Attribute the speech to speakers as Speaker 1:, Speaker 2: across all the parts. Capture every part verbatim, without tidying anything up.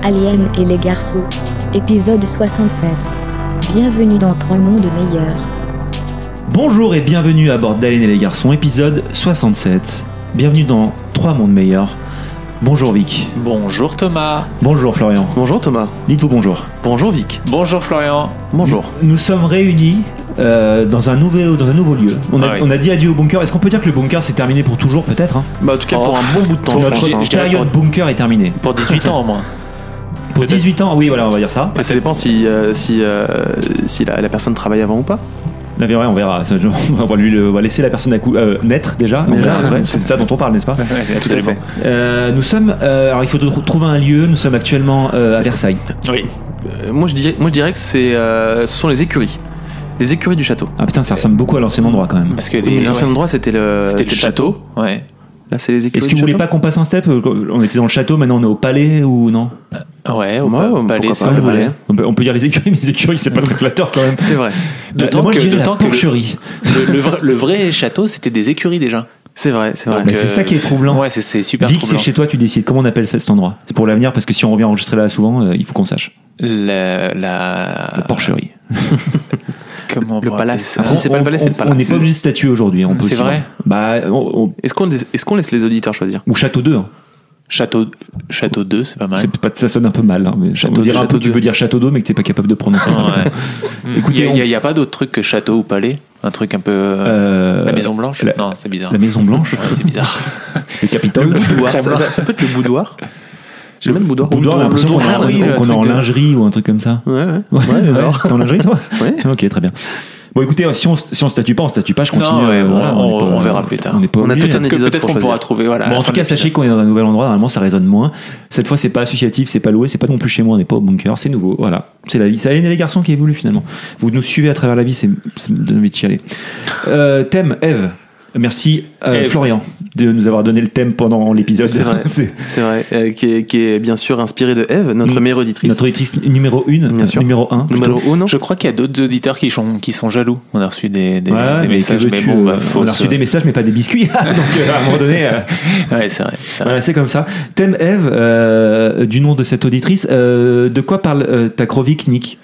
Speaker 1: Alien et les garçons. Épisode soixante-sept. Bienvenue dans Trois mondes meilleurs.
Speaker 2: Bonjour et bienvenue à bord d'Alien et les garçons, épisode soixante-sept. Bienvenue dans Trois mondes meilleurs. Bonjour Vic.
Speaker 3: Bonjour Thomas.
Speaker 2: Bonjour Florian.
Speaker 4: Bonjour Thomas.
Speaker 2: Dites-vous bonjour.
Speaker 4: Bonjour Vic.
Speaker 3: Bonjour Florian.
Speaker 4: Bonjour.
Speaker 2: Nous, nous sommes réunis euh, dans, un nouveau, dans un nouveau lieu. On a,
Speaker 3: Ah oui.
Speaker 2: on a dit adieu au bunker. Est-ce qu'on peut dire que le bunker c'est terminé pour toujours peut-être hein
Speaker 4: Bah en tout cas
Speaker 3: Oh.
Speaker 4: pour un bon bout de temps,
Speaker 3: Pour
Speaker 4: je
Speaker 3: notre
Speaker 4: pense. hein.
Speaker 3: Je dirais
Speaker 2: période
Speaker 3: pour-
Speaker 2: bunker est terminée.
Speaker 3: Pour dix-huit ans au moins.
Speaker 2: Pour
Speaker 3: Peut-être.
Speaker 2: dix-huit ans, oui voilà on va dire ça.
Speaker 4: Après, ça dépend si, euh, si, euh, si la, la personne travaille avant ou pas.
Speaker 2: La vérité, on verra. Ça, je- On va, lui, le- on va laisser la personne à cou- euh, naître déjà. On
Speaker 4: Déjà,
Speaker 2: verra après,
Speaker 4: ouais.
Speaker 2: parce que c'est ça dont on parle, n'est-ce pas?
Speaker 3: Ouais,
Speaker 4: Tout à fait.
Speaker 2: Euh, Nous sommes. euh, alors il faut tr- trouver un lieu. Nous sommes actuellement euh, à Versailles.
Speaker 3: Oui.
Speaker 4: Euh, moi, je dirais, moi je dirais que c'est, euh, ce sont les écuries. Les écuries du château.
Speaker 2: Ah putain, ça ressemble beaucoup à l'ancien endroit quand même.
Speaker 3: Parce que
Speaker 4: Oui,
Speaker 3: les,
Speaker 4: L'ancien
Speaker 3: ouais.
Speaker 4: endroit c'était le,
Speaker 3: C'était le château. Ouais.
Speaker 4: Là c'est les écuries
Speaker 2: Est-ce que
Speaker 4: du
Speaker 2: vous voulez
Speaker 4: château.
Speaker 2: pas qu'on passe un step? On était dans le château, maintenant on est au palais ou non?
Speaker 3: Ouais, au
Speaker 4: Ouais,
Speaker 3: pa-
Speaker 4: pourquoi
Speaker 3: palais,
Speaker 4: pas,
Speaker 3: c'est
Speaker 4: ouais,
Speaker 3: pas
Speaker 4: ouais.
Speaker 3: mal.
Speaker 2: on, peut, on peut dire les écuries, mais les écuries c'est pas très flatteur quand même.
Speaker 4: C'est vrai.
Speaker 3: D'autant
Speaker 2: Moi
Speaker 3: que,
Speaker 2: je dirais la
Speaker 3: d'autant que le,
Speaker 2: porcherie.
Speaker 3: le, le vrai, le vrai château, c'était des écuries déjà.
Speaker 4: C'est vrai, c'est vrai.
Speaker 3: Donc,
Speaker 2: Mais c'est ça qui est troublant.
Speaker 3: Ouais, c'est, c'est super
Speaker 2: Vic, c'est
Speaker 3: troublant.
Speaker 2: chez toi, tu décides. Comment on appelle ça, cet endroit? C'est pour l'avenir, parce que si on revient enregistrer là souvent, euh, il faut qu'on sache.
Speaker 3: La, la...
Speaker 2: La porcherie.
Speaker 3: Comment on
Speaker 4: Le
Speaker 3: pourrait
Speaker 4: palace.
Speaker 3: appeler
Speaker 4: Ah,
Speaker 3: ça
Speaker 4: si c'est pas le palais, c'est le
Speaker 2: On
Speaker 4: palace.
Speaker 2: n'est pas obligé de statuer aujourd'hui. On peut
Speaker 3: C'est
Speaker 2: aussi-
Speaker 3: vrai
Speaker 2: Bah, on- on-
Speaker 4: Est-ce qu'on, est-ce qu'on laisse les auditeurs choisir?
Speaker 2: ou Château deux. Hein.
Speaker 3: Château, château deux, c'est pas mal.
Speaker 2: C'est pas, ça sonne un peu mal. Hein, mais
Speaker 3: Château
Speaker 2: on dirait
Speaker 3: deux,
Speaker 2: un peu
Speaker 4: Château
Speaker 2: que tu
Speaker 4: deux.
Speaker 2: veux dire Château d'eau, mais que t'es pas capable de prononcer.
Speaker 3: Ah, ouais.
Speaker 2: Écoutez,
Speaker 3: il
Speaker 2: on-
Speaker 3: n'y a, a pas d'autre truc que château ou palais. Un truc un peu.
Speaker 2: Euh,
Speaker 3: la Maison Blanche.
Speaker 2: la-
Speaker 3: Non, c'est bizarre.
Speaker 2: La Maison Blanche,
Speaker 3: Ouais, c'est bizarre.
Speaker 2: le Capitole.
Speaker 4: Le boudoir. ça,
Speaker 3: Kremlin.
Speaker 4: ça- ça peut être le boudoir. J'ai le même boudoir.
Speaker 2: Boudoir, j'ai l'impression qu'on est
Speaker 3: Ah
Speaker 2: en-
Speaker 3: oui, le
Speaker 2: qu'on est en
Speaker 3: truc de-
Speaker 2: lingerie ou un truc comme ça.
Speaker 4: Ouais, ouais.
Speaker 2: Ouais,
Speaker 4: Ouais,
Speaker 2: ouais.
Speaker 4: alors.
Speaker 2: T'es en lingerie, toi?
Speaker 4: Ouais.
Speaker 2: Ok, très bien. Bon, écoutez, si on, si on statue pas, on statue pas, je continue.
Speaker 3: Non, ouais,
Speaker 2: euh,
Speaker 3: bon,
Speaker 2: voilà,
Speaker 3: on-
Speaker 2: est pas-
Speaker 3: on verra plus tard.
Speaker 2: On n'est pas
Speaker 4: On a
Speaker 2: obligé.
Speaker 4: tout un
Speaker 3: Peut-être, que-
Speaker 4: épisode
Speaker 3: peut-être
Speaker 4: pour
Speaker 3: qu'on pourra
Speaker 4: choisir.
Speaker 3: trouver. Voilà, à
Speaker 2: Bon,
Speaker 3: la
Speaker 2: en
Speaker 3: fin
Speaker 2: tout
Speaker 3: de
Speaker 2: cas,
Speaker 3: l'épisode.
Speaker 2: sachez qu'on est dans un nouvel endroit. Normalement, ça résonne moins. Cette fois, c'est pas associatif, c'est pas loué, c'est pas non plus chez moi. On n'est pas au bunker, c'est nouveau. Voilà, c'est la vie. C'est Alien et les garçons qui évoluent finalement. Vous nous suivez à travers la vie, c'est ça me donne envie de chialer. Euh, thème Eve. Merci euh,
Speaker 3: Ève.
Speaker 2: Florian de nous avoir donné le thème pendant l'épisode.
Speaker 4: C'est vrai.
Speaker 2: C'est
Speaker 4: C'est vrai. Euh, qui, est, qui est bien sûr inspiré de Eve, notre
Speaker 2: Mm.
Speaker 4: meilleure auditrice.
Speaker 2: notre auditrice numéro une,
Speaker 4: Bien sûr.
Speaker 2: numéro un.
Speaker 4: Numéro uno.
Speaker 3: Je crois qu'il y a d'autres auditeurs qui sont, qui sont jaloux. On a reçu des, des,
Speaker 2: Ouais,
Speaker 3: des
Speaker 2: mais
Speaker 3: messages,
Speaker 2: que
Speaker 3: mais
Speaker 2: veux-tu,
Speaker 3: bon, bah,
Speaker 2: euh,
Speaker 3: faut
Speaker 2: on a reçu
Speaker 3: se-
Speaker 2: des messages, mais pas des biscuits. Donc euh, à un moment donné. euh,
Speaker 3: Ouais, c'est vrai. c'est vrai.
Speaker 2: Voilà, c'est comme ça. Thème Eve, euh, du nom de cette auditrice. Euh, de quoi parle euh, ta chronique, Nick?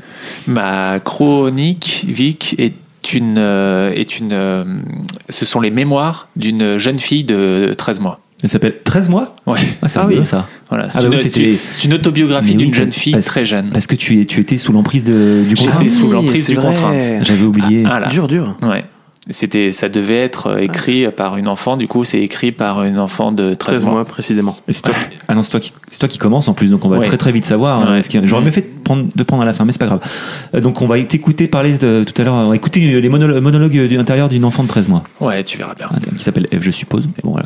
Speaker 3: Ma chronique, Vic, est une, euh, est une, euh, ce sont les mémoires d'une jeune fille de treize mois.
Speaker 2: Elle s'appelle treize mois.
Speaker 3: Ouais,
Speaker 2: Ah, c'est
Speaker 4: Ah
Speaker 2: rigolo,
Speaker 4: oui.
Speaker 2: ça.
Speaker 3: voilà. C'est,
Speaker 2: Ah bah
Speaker 3: une,
Speaker 2: oui,
Speaker 3: c'est
Speaker 2: c'était-
Speaker 3: une- c'est une autobiographie
Speaker 2: Mais oui,
Speaker 3: d'une jeune
Speaker 2: parce-
Speaker 3: fille
Speaker 2: parce-
Speaker 3: très jeune.
Speaker 2: Parce que tu, es, tu étais sous l'emprise de, du
Speaker 3: J'étais
Speaker 2: contrat.
Speaker 3: sous
Speaker 4: oui,
Speaker 3: l'emprise
Speaker 4: c'est
Speaker 3: du
Speaker 4: vrai.
Speaker 3: contrainte.
Speaker 2: J'avais oublié.
Speaker 3: Ah là.
Speaker 4: Dur, dur.
Speaker 3: Ouais. C'était, ça devait être écrit par une enfant. Du coup, c'est écrit par une enfant de treize,
Speaker 4: treize
Speaker 3: mois.
Speaker 4: mois précisément.
Speaker 2: Et c'est toi, ah non, c'est toi qui, c'est toi qui commence en plus, donc on va
Speaker 3: Ouais.
Speaker 2: très très vite savoir.
Speaker 3: Ouais.
Speaker 2: euh, ce qu'il y a. J'aurais mieux fait de prendre, de prendre à la fin, mais c'est pas grave. Euh, donc on va t'écouter parler de, tout à l'heure. On va écouter les monolo- monologues de l'intérieur d'une enfant de treize mois,
Speaker 3: Ouais, tu verras bien.
Speaker 2: hein, qui s'appelle Eve, je suppose. Mais bon, voilà.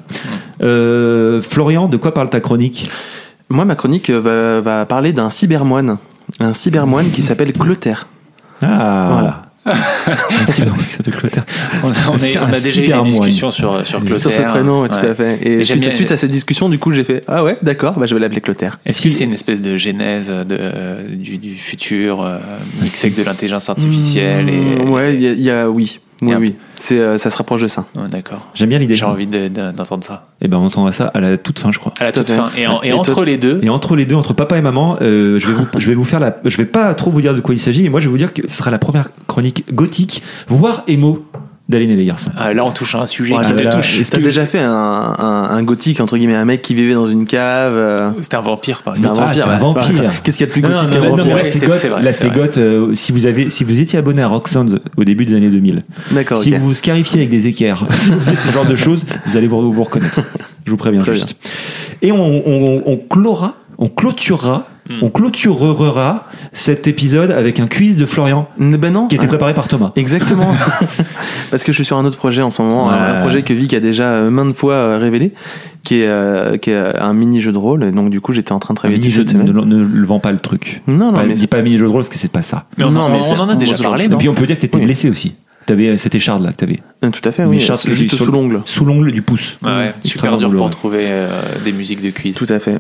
Speaker 2: Euh, Florian, de quoi parle ta chronique?
Speaker 4: Moi, ma chronique euh, va, va parler d'un cybermoine. Un cybermoine qui s'appelle Clotaire.
Speaker 2: Ah,
Speaker 4: Voilà.
Speaker 2: un cybermoine qui s'appelle Clotaire.
Speaker 3: On a, on est-
Speaker 2: Un
Speaker 3: on a déjà eu des
Speaker 2: cybermoine.
Speaker 3: discussions sur, sur Clotaire.
Speaker 4: Sur ce prénom, ouais, tout
Speaker 3: Ouais.
Speaker 4: à fait. Et,
Speaker 3: Et j'aime
Speaker 4: suite,
Speaker 3: bien-
Speaker 4: suite à cette discussion, du coup, j'ai fait ah ouais, d'accord, bah, je vais l'appeler Clotaire.
Speaker 3: Est-ce que c'est une espèce de genèse de, du, du futur, euh, mixé avec de l'intelligence artificielle et...
Speaker 4: Mmh, ouais, il y, a- il y a oui,
Speaker 3: Il y
Speaker 4: oui,
Speaker 3: a un-
Speaker 4: oui. C'est, euh, ça se rapproche de ça.
Speaker 3: Ouais, d'accord.
Speaker 2: J'aime bien l'idée.
Speaker 3: J'ai envie de- de- d'entendre ça.
Speaker 2: Et ben on entendra ça à la toute fin, je crois.
Speaker 3: À la
Speaker 4: Tout à
Speaker 3: toute
Speaker 4: fait.
Speaker 3: fin. Et, en- et
Speaker 4: Et
Speaker 3: entre
Speaker 4: toi-
Speaker 3: les deux,
Speaker 2: Et entre les deux, entre papa et maman, euh, je, vais vous, je vais vous faire la. Je vais pas trop vous dire de quoi il s'agit, mais moi je vais vous dire que ce sera la première chronique gothique, voire émo, d'Alien et les garçons.
Speaker 3: ah, là on touche à un sujet
Speaker 4: Ouais,
Speaker 3: qui te
Speaker 2: là,
Speaker 3: touche.
Speaker 2: est-ce
Speaker 4: T'as
Speaker 2: que-
Speaker 4: déjà fait un, un, un gothique, entre guillemets, un mec qui vivait dans une cave euh,
Speaker 3: C'était un vampire, par
Speaker 4: C'était un
Speaker 3: exemple.
Speaker 2: Ah,
Speaker 4: vampire.
Speaker 2: c'est un
Speaker 4: bah,
Speaker 2: vampire.
Speaker 4: attends, Qu'est-ce qu'il y a de plus
Speaker 2: Non, non,
Speaker 4: gothique
Speaker 2: non,
Speaker 4: qu'un
Speaker 2: non,
Speaker 4: vampire
Speaker 2: mais là,
Speaker 3: Ouais,
Speaker 2: c'est
Speaker 3: c'est-
Speaker 2: goth,
Speaker 3: c'est vrai,
Speaker 2: là,
Speaker 3: c'est
Speaker 2: c'est
Speaker 3: vrai.
Speaker 2: goth, euh, si, vous avez, si vous étiez abonné à Rock Sound au début des années deux mille,
Speaker 4: D'accord,
Speaker 2: si
Speaker 4: ok.
Speaker 2: vous vous scarifiez avec des équerres, si vous faites ce genre de choses, vous allez vous, vous reconnaître. Je vous préviens
Speaker 4: Très
Speaker 2: juste. Et on, on, on clora, on clôturera,
Speaker 3: Mm.
Speaker 2: on clôturera cet épisode avec un quiz de Florian
Speaker 4: Ben non.
Speaker 2: qui a été
Speaker 4: Ah,
Speaker 2: préparé par Thomas.
Speaker 4: Exactement. Parce que je suis sur un autre projet en ce moment,
Speaker 2: Ouais.
Speaker 4: un projet que Vic a déjà euh, maintes fois euh, révélé, qui est, euh, qui est un mini jeu de rôle. Et donc du coup, j'étais en train de travailler dessus cette
Speaker 2: ne,
Speaker 4: semaine.
Speaker 2: ne, ne le vends pas le truc.
Speaker 4: Non, non,
Speaker 2: Pas,
Speaker 4: mais
Speaker 2: dis
Speaker 4: c'est-
Speaker 2: pas mini jeu de rôle parce que c'est pas ça.
Speaker 3: Mais on,
Speaker 4: Non,
Speaker 3: en-
Speaker 4: mais
Speaker 3: on
Speaker 4: c'est-
Speaker 3: en a déjà
Speaker 4: moi, je-
Speaker 3: parlé,
Speaker 4: je-
Speaker 2: Et
Speaker 3: non
Speaker 2: puis on peut dire que t'étais
Speaker 4: Oui.
Speaker 2: blessé aussi. T'avais, c'était Shard là que t'avais.
Speaker 4: Euh, tout à fait,
Speaker 2: Une
Speaker 4: oui.
Speaker 2: écharpe
Speaker 4: C'est juste
Speaker 2: sur-
Speaker 4: sous l'ongle.
Speaker 2: Sous l'ongle du pouce.
Speaker 3: Ouais, ouais, super
Speaker 2: Extrêmement
Speaker 3: dur pour
Speaker 2: douloureux.
Speaker 3: trouver euh, des musiques de quiz.
Speaker 4: Tout à fait.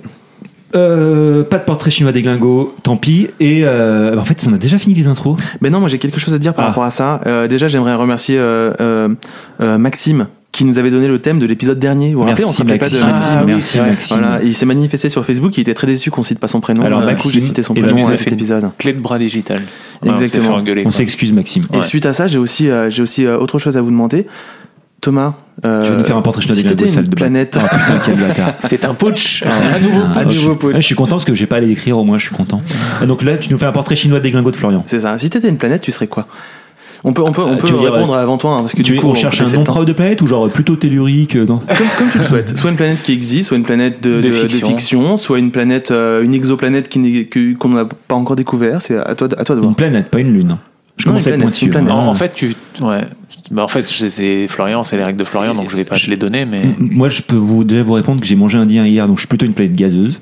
Speaker 2: Euh, pas de portrait chinois des glingos, tant pis. Et euh, en fait, on a déjà fini les intros.
Speaker 4: Mais non, moi j'ai quelque chose à dire par
Speaker 2: Ah.
Speaker 4: rapport à ça. Euh, déjà, j'aimerais remercier euh, euh, euh, Maxime qui nous avait donné le thème de l'épisode dernier. Vous vous rappelez, on
Speaker 2: Merci
Speaker 4: s'appelait pas
Speaker 2: Maxime.
Speaker 4: de Maxime.
Speaker 3: Ah, oui,
Speaker 2: Merci
Speaker 3: c'est vrai.
Speaker 2: Maxime.
Speaker 4: Voilà, et il s'est manifesté sur Facebook, il était très déçu qu'on cite pas son prénom.
Speaker 2: Alors,
Speaker 4: Euh, du
Speaker 2: Maxime,
Speaker 4: coup, j'ai cité son
Speaker 2: eh ben,
Speaker 4: prénom
Speaker 3: nous a
Speaker 4: à
Speaker 3: fait
Speaker 4: cet
Speaker 3: une
Speaker 4: épisode.
Speaker 3: Clé de bras digital. Ouais,
Speaker 4: Exactement.
Speaker 3: On s'est fait engueuler,
Speaker 2: On
Speaker 3: quoi.
Speaker 2: s'excuse Maxime.
Speaker 4: Et
Speaker 3: Ouais.
Speaker 4: suite à ça, j'ai aussi, euh, j'ai aussi euh, autre chose à vous demander. Thomas, euh,
Speaker 2: Je vais nous faire un portrait chinois
Speaker 4: si
Speaker 2: des
Speaker 4: t'étais
Speaker 2: gringos, sale
Speaker 4: une
Speaker 2: de
Speaker 4: planète,
Speaker 2: Ah putain, quel bâtard.
Speaker 3: C'est un putsch. Un nouveau
Speaker 2: Ah,
Speaker 3: putsch.
Speaker 2: je,
Speaker 4: nouveau putsch.
Speaker 2: ouais, je suis content parce que j'ai pas à l'écrire, au moins je suis content. Ah, donc là, tu nous fais un portrait chinois des glingos de Florian.
Speaker 4: c'est ça. Si t'étais une planète, tu serais quoi? On peut, on peut, on
Speaker 2: Euh,
Speaker 4: peut
Speaker 2: tu veux dire,
Speaker 4: répondre avant toi, hein, parce que
Speaker 2: Tu
Speaker 4: du coup,
Speaker 2: on cherche un
Speaker 4: laisse
Speaker 2: nom
Speaker 4: le temps.
Speaker 2: propre de planète ou genre plutôt tellurique euh, non
Speaker 4: Comme, comme tu le souhaites. Soit une planète qui existe, soit une planète de,
Speaker 3: De
Speaker 4: de- de
Speaker 3: fiction.
Speaker 4: fiction. soit une planète, euh, une exoplanète qui n'est, que- qu'on n'a pas encore découvert. C'est à toi, de- à toi de voir.
Speaker 2: Une planète, pas une lune. Je
Speaker 4: Non,
Speaker 2: commence
Speaker 4: une
Speaker 2: à être
Speaker 4: planète,
Speaker 2: pointu.
Speaker 4: une planète.
Speaker 3: En,
Speaker 2: hein.
Speaker 3: en fait, tu. Ouais. Bah, en fait, c'est- c'est Florian, c'est les règles de Florian, donc je vais pas te les donner, mais.
Speaker 2: Moi, je peux vous déjà vous répondre que j'ai mangé indien hier, donc je suis plutôt une planète gazeuse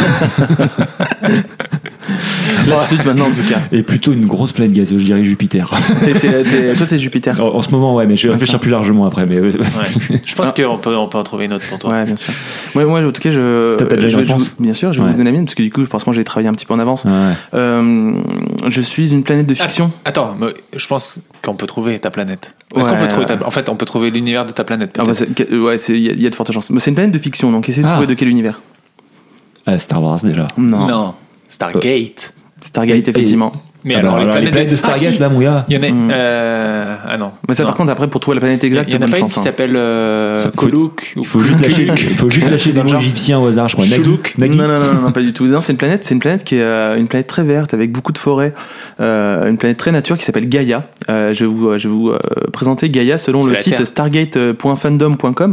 Speaker 4: L'attitude maintenant, en tout cas.
Speaker 2: et plutôt une grosse planète gazeuse, je dirais Jupiter.
Speaker 4: T'es- t'es- t'es- toi, t'es Jupiter.
Speaker 2: En, en ce moment, ouais, mais je vais réfléchir plus largement après. Mais
Speaker 3: Ouais. Je pense qu'on peut, on peut en trouver une autre pour toi.
Speaker 4: Ouais, bien sûr. Moi, moi, en tout cas, je.
Speaker 2: T'as- t'as déjà
Speaker 4: je
Speaker 2: une
Speaker 4: vais- je
Speaker 2: réponse
Speaker 4: vous- bien sûr, je vais
Speaker 2: Ouais.
Speaker 4: vous donner la mienne, parce que du coup, forcément, j'ai travaillé un petit peu en avance.
Speaker 2: ouais.
Speaker 4: Euh, je suis une planète de fiction.
Speaker 3: Attends, mais je pense qu'on peut trouver ta planète. Est-ce qu'on
Speaker 4: Ouais,
Speaker 3: peut trouver ta...
Speaker 4: ouais.
Speaker 3: En fait, on peut trouver l'univers de ta planète.
Speaker 4: Ah, bah,
Speaker 3: peut-être.
Speaker 4: c'est- ouais, c'est- il y, a- il y a de fortes chances. Mais c'est une planète de fiction, donc essayez de
Speaker 2: Ah.
Speaker 4: trouver de quel univers.
Speaker 2: Ah, Star Wars déjà.
Speaker 4: Non.
Speaker 3: Non. Stargate.
Speaker 4: Stargate,
Speaker 2: Et-
Speaker 4: effectivement.
Speaker 3: Mais
Speaker 2: Ah
Speaker 3: alors,
Speaker 2: bah,
Speaker 3: les planètes,
Speaker 2: de Stargate,
Speaker 3: Ah, si.
Speaker 2: là, mon gars.
Speaker 3: Il y en a.
Speaker 4: Mm.
Speaker 3: euh, Ah non.
Speaker 4: Mais ça,
Speaker 3: Non.
Speaker 4: par contre, après, pour trouver la planète
Speaker 3: Il
Speaker 4: exacte,
Speaker 3: y en a
Speaker 4: bonne
Speaker 3: pas une
Speaker 4: chance,
Speaker 3: qui
Speaker 4: hein.
Speaker 3: s'appelle euh,
Speaker 2: Ça- faut-
Speaker 3: Koluk ou
Speaker 2: Il faut juste lâcher, il faut juste lâcher des
Speaker 3: Dans le
Speaker 2: mots
Speaker 3: genre.
Speaker 2: égyptiens au hasard, je crois. Nagui.
Speaker 3: Choulouk.
Speaker 2: Nagui.
Speaker 4: Non, non, non, non, non, pas du tout. Non, c'est une planète, c'est une planète qui est euh, une planète très verte avec beaucoup de forêts, euh, une planète très nature qui s'appelle Gaïa. Euh, je vais vous, je vais vous euh, présenter Gaïa selon
Speaker 3: C'est
Speaker 4: le
Speaker 3: la
Speaker 4: site
Speaker 3: Terre.
Speaker 4: stargate point fandom point com.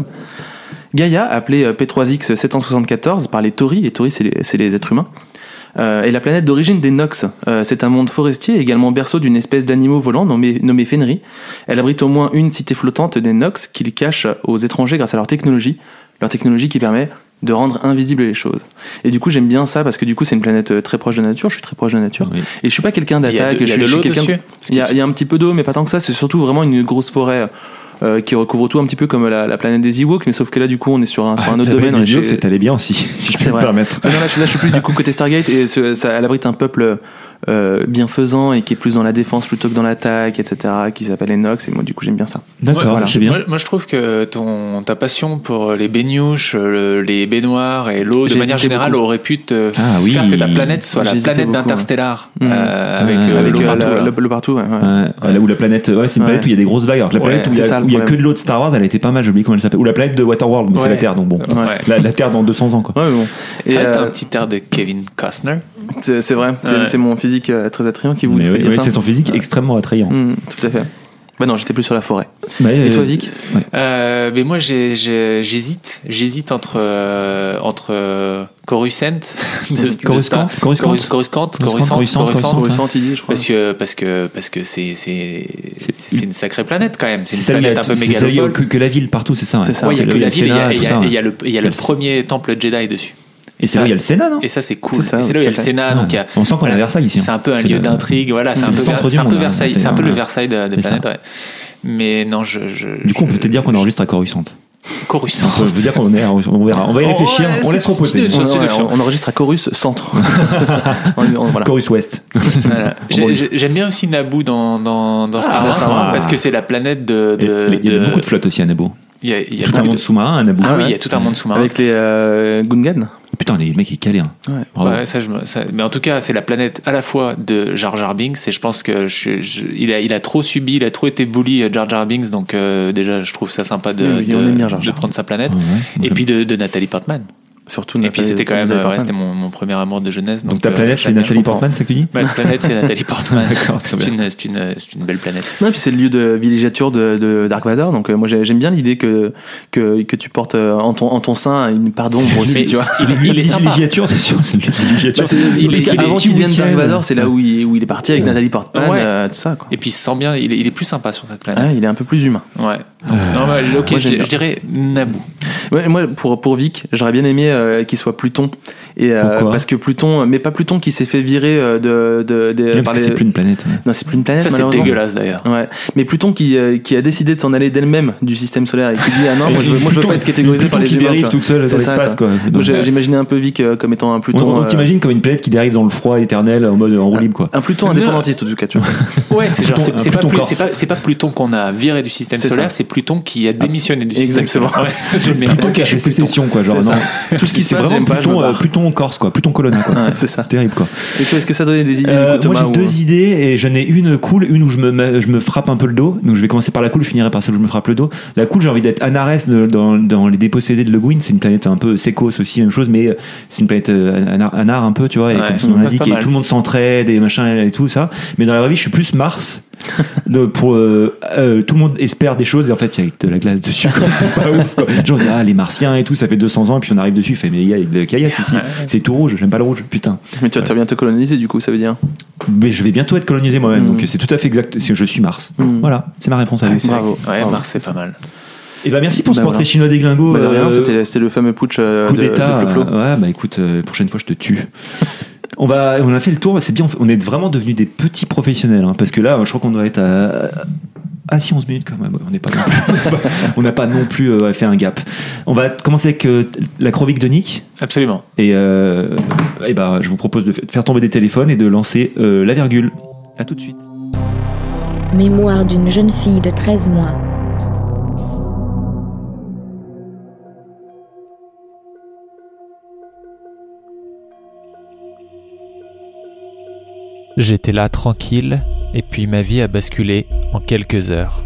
Speaker 4: Gaïa, appelée euh, P trois X sept cent soixante-quatorze par les Tori, les Tori c'est les, c'est les êtres humains, euh, est la planète d'origine des Nox. Euh, c'est un monde forestier, également berceau d'une espèce d'animaux volants nommé, nommé Fenri. Elle abrite au moins une cité flottante des Nox qu'ils cachent aux étrangers grâce à leur technologie, leur technologie qui permet de rendre invisibles les choses. Et du coup, j'aime bien ça parce que du coup, c'est une planète euh, très proche de la nature. Je suis très proche de la nature.
Speaker 2: Oui.
Speaker 4: Et je suis pas quelqu'un
Speaker 3: Il y a
Speaker 4: d'attaque.
Speaker 3: de, il y a
Speaker 4: je,
Speaker 3: de
Speaker 4: je suis
Speaker 3: l'eau
Speaker 4: quelqu'un.
Speaker 3: dessus.
Speaker 4: Il y, a, il y a un petit peu d'eau, mais pas tant que ça. C'est surtout vraiment une grosse forêt euh, qui recouvre tout, un petit peu comme la, la planète des Ewoks, mais sauf que là, du coup, on est sur un, sur un autre domaine.
Speaker 2: Les
Speaker 4: Et
Speaker 2: Ewoks,
Speaker 4: chez-
Speaker 2: c'est allé bien aussi, si je
Speaker 4: C'est
Speaker 2: peux me
Speaker 4: vrai.
Speaker 2: permettre.
Speaker 4: Ah non, là, je, là, je suis plus du coup côté Stargate et ce- ça, elle abrite un peuple euh, bienfaisant et qui est plus dans la défense plutôt que dans l'attaque, et cetera, qui s'appelle les Nox. Et moi, du coup, j'aime bien ça.
Speaker 2: D'accord,
Speaker 3: Moi,
Speaker 2: c'est bien.
Speaker 3: Moi, moi, je trouve que ton, ta passion pour les baignouches, le- les baignoires et l'eau, de
Speaker 4: J'ai
Speaker 3: manière
Speaker 4: hésité
Speaker 3: générale,
Speaker 4: beaucoup.
Speaker 3: aurait pu te
Speaker 2: Ah oui.
Speaker 3: faire que ta planète soit la
Speaker 4: J'ai hésité
Speaker 3: planète
Speaker 4: beaucoup,
Speaker 3: d'Interstellar,
Speaker 4: ouais.
Speaker 3: euh,
Speaker 2: Mmh.
Speaker 3: avec
Speaker 2: Ouais,
Speaker 3: euh,
Speaker 2: avec,
Speaker 3: l'eau
Speaker 4: euh,
Speaker 3: partout.
Speaker 4: le,
Speaker 3: là.
Speaker 4: le- le partout, ouais, ouais.
Speaker 2: Ouais, là où la planète, ouais, c'est une
Speaker 4: Ouais.
Speaker 2: planète où il y a des grosses vagues. Alors que la
Speaker 3: Ouais,
Speaker 2: planète où il y
Speaker 4: c'est
Speaker 2: a,
Speaker 4: ça, le
Speaker 2: où il y a que
Speaker 4: problème.
Speaker 2: de l'eau de Star Wars, elle était pas mal, j'ai oublié comment elle s'appelle. Ou la planète de Waterworld, mais c'est
Speaker 3: Ouais.
Speaker 2: la Terre, donc bon.
Speaker 3: Ouais.
Speaker 2: La, la Terre dans deux cents ans, quoi.
Speaker 4: Ouais, mais bon.
Speaker 3: C'est
Speaker 4: Et,
Speaker 3: vrai que t'as
Speaker 4: euh,
Speaker 3: un petit air de Kevin Costner.
Speaker 4: c'est, c'est vrai, c'est,
Speaker 3: Ouais.
Speaker 4: c'est mon physique euh, très attrayant qui vous
Speaker 2: Mais
Speaker 4: fait
Speaker 2: oui,
Speaker 4: dire
Speaker 2: oui,
Speaker 4: ça.
Speaker 2: c'est ton physique extrêmement attrayant.
Speaker 4: Mmh, tout à fait. Bah non, j'étais plus sur la forêt.
Speaker 2: Bah,
Speaker 4: Et
Speaker 2: euh,
Speaker 4: toi, Vic?
Speaker 3: Euh, mais moi, j'ai- j'ai- j'hésite. J'hésite entre, euh, entre euh, Coruscant, de, de
Speaker 2: Coruscant
Speaker 3: Star-
Speaker 2: Coruscant
Speaker 3: Corus- Coruscant,
Speaker 2: Coruscant,
Speaker 3: Coruscant,
Speaker 2: Coruscant,
Speaker 3: Coruscant.
Speaker 2: Coruscant.
Speaker 4: Coruscant, il dit, je crois.
Speaker 3: Parce que parce que parce que c'est c'est
Speaker 2: C'est-
Speaker 3: c'est une sacrée planète quand même. C'est une
Speaker 2: C'est celle où il y a
Speaker 3: planète un peu
Speaker 2: tout- c'est celle où il y a
Speaker 3: mégalopole.
Speaker 2: que, que la ville partout, c'est ça. ouais.
Speaker 4: C'est ça.
Speaker 3: Ouais, il y a
Speaker 2: là
Speaker 3: que
Speaker 2: où
Speaker 3: la
Speaker 2: le
Speaker 3: ville et il y
Speaker 2: Sénat,
Speaker 3: a- et
Speaker 2: tout
Speaker 3: il y a-
Speaker 2: ça,
Speaker 3: et il y a le il y a le
Speaker 2: Le-
Speaker 3: premier temple Jedi dessus.
Speaker 2: Et c'est là où il y a le Sénat, non
Speaker 3: Et ça c'est cool.
Speaker 4: C'est ça,
Speaker 3: Et c'est là où il y a le
Speaker 4: tout à fait.
Speaker 3: Sénat, donc il y a
Speaker 2: On sent qu'on est à Versailles ici.
Speaker 3: c'est un peu un
Speaker 2: C'est
Speaker 3: lieu
Speaker 2: le-
Speaker 3: d'intrigue, voilà, c'est
Speaker 2: c'est
Speaker 3: un
Speaker 2: le
Speaker 3: peu
Speaker 2: centre
Speaker 3: Ver-
Speaker 2: du
Speaker 3: c'est un peu
Speaker 2: monde, hein,
Speaker 3: Versailles,
Speaker 2: c'est
Speaker 3: c'est un peu
Speaker 2: ça.
Speaker 3: le Versailles de- des
Speaker 2: C'est ça.
Speaker 3: planètes. Ouais. Mais non, je, je
Speaker 2: Du coup, on peut
Speaker 3: je-
Speaker 2: peut-être dire qu'on
Speaker 3: je-
Speaker 2: enregistre à Coruscant.
Speaker 3: Coruscant.
Speaker 2: On peut dire qu'on est, à- on verra. On va y
Speaker 3: Oh,
Speaker 2: réfléchir,
Speaker 3: ouais,
Speaker 2: on laisse
Speaker 3: c'est-
Speaker 2: reposer.
Speaker 3: c'est-
Speaker 4: On,
Speaker 3: c'est-
Speaker 4: ouais,
Speaker 3: c'est-
Speaker 4: on- on enregistre à Chorus Centre. On- on- voilà.
Speaker 2: Chorus Ouest.
Speaker 3: Voilà. J'ai-
Speaker 2: Bon.
Speaker 3: j'ai- J'aime bien aussi Naboo dans, dans, dans Star
Speaker 4: dans
Speaker 3: Wars,
Speaker 4: Star Wars.
Speaker 3: parce que c'est la planète de.
Speaker 2: Et-
Speaker 3: de,
Speaker 2: mais Il y a
Speaker 3: de-
Speaker 2: beaucoup de flottes aussi à Naboo.
Speaker 3: Il y a, il y a
Speaker 2: Tout un
Speaker 3: beaucoup
Speaker 2: monde
Speaker 3: de-
Speaker 2: sous-marin à Naboo.
Speaker 3: Ah oui, il y
Speaker 4: ouais.
Speaker 3: a tout un monde sous-marin.
Speaker 4: Avec les euh, Gungans.
Speaker 2: Putain, les mecs, ils calent. Hein.
Speaker 4: Ouais.
Speaker 2: Bravo.
Speaker 3: Ouais, ça, je me- ça- mais en tout cas, c'est la planète à la fois de Jar Jar Binks, et je pense que je, je- il, a, il a trop subi, il a trop été bully euh, Jar Jar Binks, donc euh, déjà, je trouve ça sympa de,
Speaker 4: Oui, oui,
Speaker 3: de,
Speaker 4: on aime bien Jar
Speaker 3: de
Speaker 4: Jar.
Speaker 3: prendre sa planète.
Speaker 2: Ouais, ouais.
Speaker 3: Et puis de, de Nathalie Portman.
Speaker 4: Surtout
Speaker 3: Et puis
Speaker 4: Nathalie-
Speaker 3: c'était quand même,
Speaker 4: Nathalie
Speaker 3: euh, ouais,
Speaker 4: Portman.
Speaker 3: c'était mon, mon premier amour de jeunesse.
Speaker 2: Donc
Speaker 3: Donc,
Speaker 2: ta
Speaker 3: euh,
Speaker 2: planète, c'est
Speaker 3: j'aime bien,
Speaker 2: Nathalie
Speaker 3: je comprends.
Speaker 2: Portman, c'est que tu dis
Speaker 3: Ma planète, c'est Nathalie Portman.
Speaker 2: D'accord, très
Speaker 3: C'est
Speaker 2: bien.
Speaker 3: une, c'est une, c'est une belle planète.
Speaker 4: Non, et puis c'est le lieu de villégiature de, de Dark Vador, donc euh, moi j'ai- j'aime bien l'idée que, que, que tu portes euh, en ton, en ton sein une part d'ombre aussi,
Speaker 3: Mais
Speaker 4: tu vois.
Speaker 3: il, il est sympa.
Speaker 2: Villégiature, c'est sûr, c'est le villégiature.
Speaker 4: Bah, c'est-
Speaker 3: il est-
Speaker 4: parce
Speaker 3: il est
Speaker 4: avant
Speaker 2: petit
Speaker 4: qu'il devienne Dark
Speaker 2: week-end.
Speaker 4: Vador, c'est là où il, où il est parti avec Nathalie Portman,
Speaker 3: Ouais.
Speaker 4: euh, tout ça, quoi.
Speaker 3: Et puis il se sent bien, il est, il est plus sympa sur cette planète.
Speaker 4: Ouais, il est un peu plus humain.
Speaker 3: Ouais. Donc, non, ouais, ok,
Speaker 4: Moi,
Speaker 3: je,
Speaker 4: j'aime bien.
Speaker 3: je dirais Naboo.
Speaker 4: Moi, moi, pour, pour Vic, j'aurais bien aimé euh, qu'il soit Pluton. Et, euh,
Speaker 2: Pourquoi ?
Speaker 4: Parce que Pluton, mais pas Pluton qui s'est fait virer euh, de. de, de
Speaker 2: Même
Speaker 4: par
Speaker 2: parce que
Speaker 4: les-
Speaker 2: c'est plus une planète. Ouais.
Speaker 4: Non, c'est plus une planète,
Speaker 3: Ça, c'est
Speaker 4: malheureusement.
Speaker 3: dégueulasse d'ailleurs.
Speaker 4: Ouais. Mais Pluton qui, euh, qui a décidé de s'en aller d'elle-même du système solaire et qui dit ah non, moi je veux, moi, je veux pas être catégorisé
Speaker 2: Pluton
Speaker 4: par les
Speaker 2: qui
Speaker 4: humains.
Speaker 2: dérive
Speaker 4: tu vois.
Speaker 2: toute seule dans
Speaker 4: C'est ça,
Speaker 2: l'espace, quoi.
Speaker 4: Moi,
Speaker 2: Donc,
Speaker 4: j'ai- j'imaginais un peu Vic euh, comme étant un
Speaker 2: on,
Speaker 4: Pluton.
Speaker 2: on
Speaker 4: euh,
Speaker 2: t'imagine comme une planète qui dérive dans le froid éternel en mode en roue libre, quoi.
Speaker 4: Un Pluton
Speaker 3: Non.
Speaker 4: indépendantiste, en tout cas, tu vois.
Speaker 3: Ouais, c'est genre,
Speaker 2: Pluton-
Speaker 3: c'est,
Speaker 2: un
Speaker 3: c'est pas
Speaker 2: Pluton
Speaker 3: plus-
Speaker 2: corse.
Speaker 3: c'est pas, c'est pas Pluton qu'on a viré du système
Speaker 4: C'est
Speaker 3: solaire,
Speaker 4: ça.
Speaker 3: c'est Pluton qui a démissionné du
Speaker 4: Exactement.
Speaker 3: système solaire. Ouais, je le mets.
Speaker 2: Pluton qui a fait sécession, quoi. Genre,
Speaker 4: C'est
Speaker 2: non.
Speaker 4: ça. Tout ce qui se
Speaker 2: C'est
Speaker 4: passe,
Speaker 2: vraiment
Speaker 4: j'aime pas, je me
Speaker 2: Pluton, euh,
Speaker 4: barre.
Speaker 2: Pluton corse, quoi. Pluton colonna, quoi.
Speaker 4: Ouais, c'est ça.
Speaker 2: C'est terrible, quoi.
Speaker 4: Et toi, est-ce que ça donnait des idées
Speaker 2: Euh,
Speaker 4: du coup,
Speaker 2: moi
Speaker 4: Thomas
Speaker 2: j'ai
Speaker 4: ou-
Speaker 2: deux idées et j'en ai une cool, une où je me, je me frappe un peu le dos. Donc je vais commencer par la cool, je finirai par celle où je me frappe le dos. La cool, j'ai envie d'être Anarès de- dans, dans les dépossédés de Le Guin. C'est une planète un peu Sécos aussi, même chose, mais c'est une planète euh, anar, anar un peu, tu vois, et
Speaker 3: Ouais,
Speaker 2: comme son nom
Speaker 3: c'est
Speaker 2: l'indique,
Speaker 3: pas
Speaker 2: et
Speaker 3: mal.
Speaker 2: tout le monde s'entraide et machin et tout ça. Mais dans la vraie vie, je suis plus Mars. De, pour euh, euh, tout le monde espère des choses et en fait il y a de la glace dessus quoi. C'est pas ouf quoi. Genre ah les martiens et tout ça fait deux cents ans puis on arrive dessus il fait mais il y a de la caillasse ici c'est tout rouge j'aime pas le rouge putain
Speaker 4: Mais tu vas te faire bientôt coloniser, du coup, ça veut dire.
Speaker 2: mais je vais bientôt être colonisé moi-même
Speaker 4: Mm.
Speaker 2: donc c'est tout à fait exact c'est- je suis Mars
Speaker 4: Mm.
Speaker 2: voilà c'est ma réponse à
Speaker 3: Ouais,
Speaker 2: vous
Speaker 3: c'est vrai
Speaker 4: Bravo.
Speaker 3: que- Ouais,
Speaker 4: Bravo.
Speaker 3: Mars, c'est pas mal.
Speaker 2: et bah merci pour ce
Speaker 4: Bah,
Speaker 2: portrait
Speaker 4: voilà.
Speaker 2: chinois des glingos
Speaker 4: Bah, de rien,
Speaker 2: euh,
Speaker 4: c'était, c'était le fameux putsch euh,
Speaker 2: coup
Speaker 4: de,
Speaker 2: d'état
Speaker 4: de Flop-Flop.
Speaker 2: euh, ouais bah écoute euh, prochaine fois je te tue on va on a fait le tour c'est bien on est vraiment devenus des petits professionnels hein, parce que là je crois qu'on doit être à ah si onze minutes quand même on n'est pas non plus- on n'a pas non plus euh, fait un gap on va commencer avec euh, la chronique de Nick
Speaker 3: Absolument.
Speaker 2: et, euh, et bah je vous propose de faire tomber des téléphones et de lancer euh, la virgule à tout de suite.
Speaker 1: Mémoire d'une jeune fille de treize mois.
Speaker 5: J'étais là tranquille, et puis ma vie a basculé en quelques heures.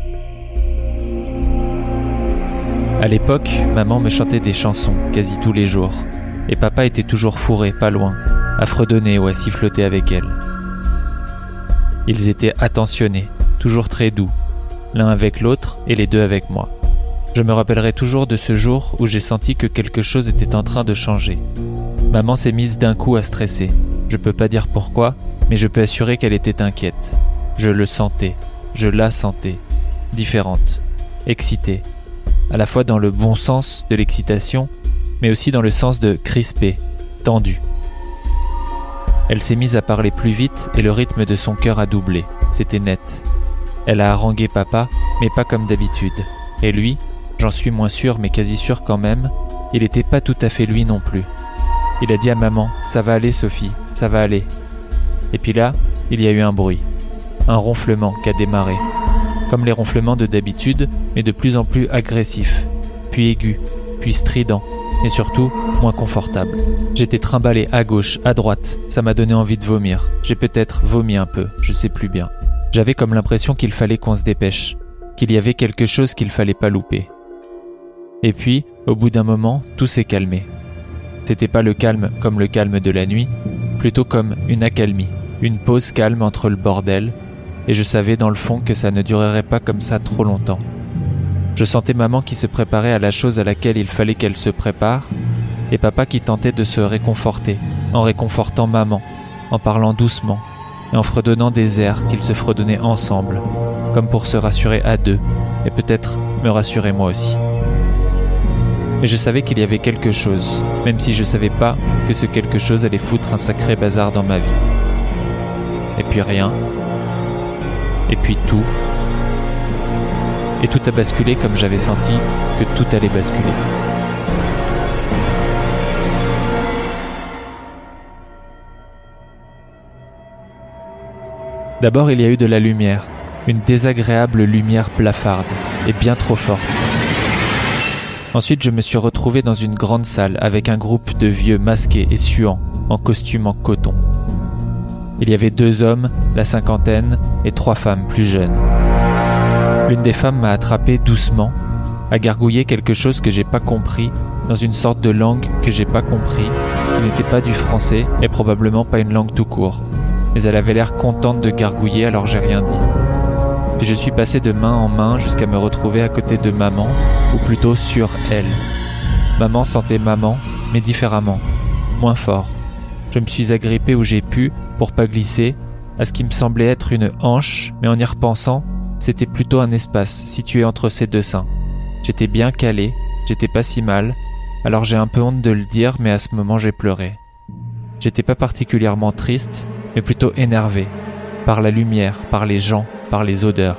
Speaker 5: À l'époque, maman me chantait des chansons quasi tous les jours, et papa était toujours fourré, pas loin, à fredonner ou à siffloter avec elle. Ils étaient attentionnés, toujours très doux, l'un avec l'autre et les deux avec moi. Je me rappellerai toujours de ce jour où j'ai senti que quelque chose était en train de changer. Maman s'est mise d'un coup à stresser. Je peux pas dire pourquoi, mais je peux assurer qu'elle était inquiète. Je le sentais, je la sentais, différente, excitée, à la fois dans le bon sens de l'excitation, mais aussi dans le sens de crispée, tendue. Elle s'est mise à parler plus vite et le rythme de son cœur a doublé, c'était net. Elle a harangué papa, mais pas comme d'habitude. Et lui, j'en suis moins sûr, mais quasi sûr quand même, il était pas tout à fait lui non plus. Il a dit à maman, ça va aller Sophie, ça va aller. Et puis là, il y a eu un bruit, un ronflement qui a démarré, comme les ronflements de d'habitude, mais de plus en plus agressifs, puis aigus, puis stridents, et surtout moins confortables. J'étais trimballé à gauche, à droite, ça m'a donné envie de vomir. J'ai peut-être vomi un peu, je sais plus bien. J'avais comme l'impression qu'il fallait qu'on se dépêche, qu'il y avait quelque chose qu'il fallait pas louper. Et puis, au bout d'un moment, tout s'est calmé. C'était pas le calme comme le calme de la nuit, plutôt comme une accalmie, une pause calme entre le bordel, et je savais dans le fond que ça ne durerait pas comme ça trop longtemps. Je sentais maman qui se préparait à la chose à laquelle il fallait qu'elle se prépare, et papa qui tentait de se réconforter, en réconfortant maman, en parlant doucement, et en fredonnant des airs qu'ils se fredonnaient ensemble, comme pour se rassurer à deux, et peut-être me rassurer moi aussi. Mais je savais qu'il y avait quelque chose, même si je savais pas que ce quelque chose allait foutre un sacré bazar dans ma vie. Et puis rien. Et puis tout. Et tout a basculé comme j'avais senti que tout allait basculer. D'abord, il y a eu de la lumière, une désagréable lumière blafarde, et bien trop forte. Ensuite, je me suis retrouvé dans une grande salle avec un groupe de vieux masqués et suants, en costume en coton. Il y avait deux hommes, la cinquantaine, et trois femmes plus jeunes. L'une des femmes m'a attrapé doucement, a gargouillé quelque chose que j'ai pas compris, dans une sorte de langue que j'ai pas compris, qui n'était pas du français et probablement pas une langue tout court. Mais elle avait l'air contente de gargouiller, alors j'ai rien dit. Puis je suis passé de main en main jusqu'à me retrouver à côté de maman, ou plutôt sur elle. Maman sentait maman, mais différemment, moins fort. Je me suis agrippé où j'ai pu, pour pas glisser, à ce qui me semblait être une hanche, mais en y repensant, c'était plutôt un espace situé entre ses deux seins. J'étais bien calé, j'étais pas si mal, alors j'ai un peu honte de le dire, mais à ce moment j'ai pleuré. J'étais pas particulièrement triste, mais plutôt énervé, par la lumière, par les gens, par les odeurs.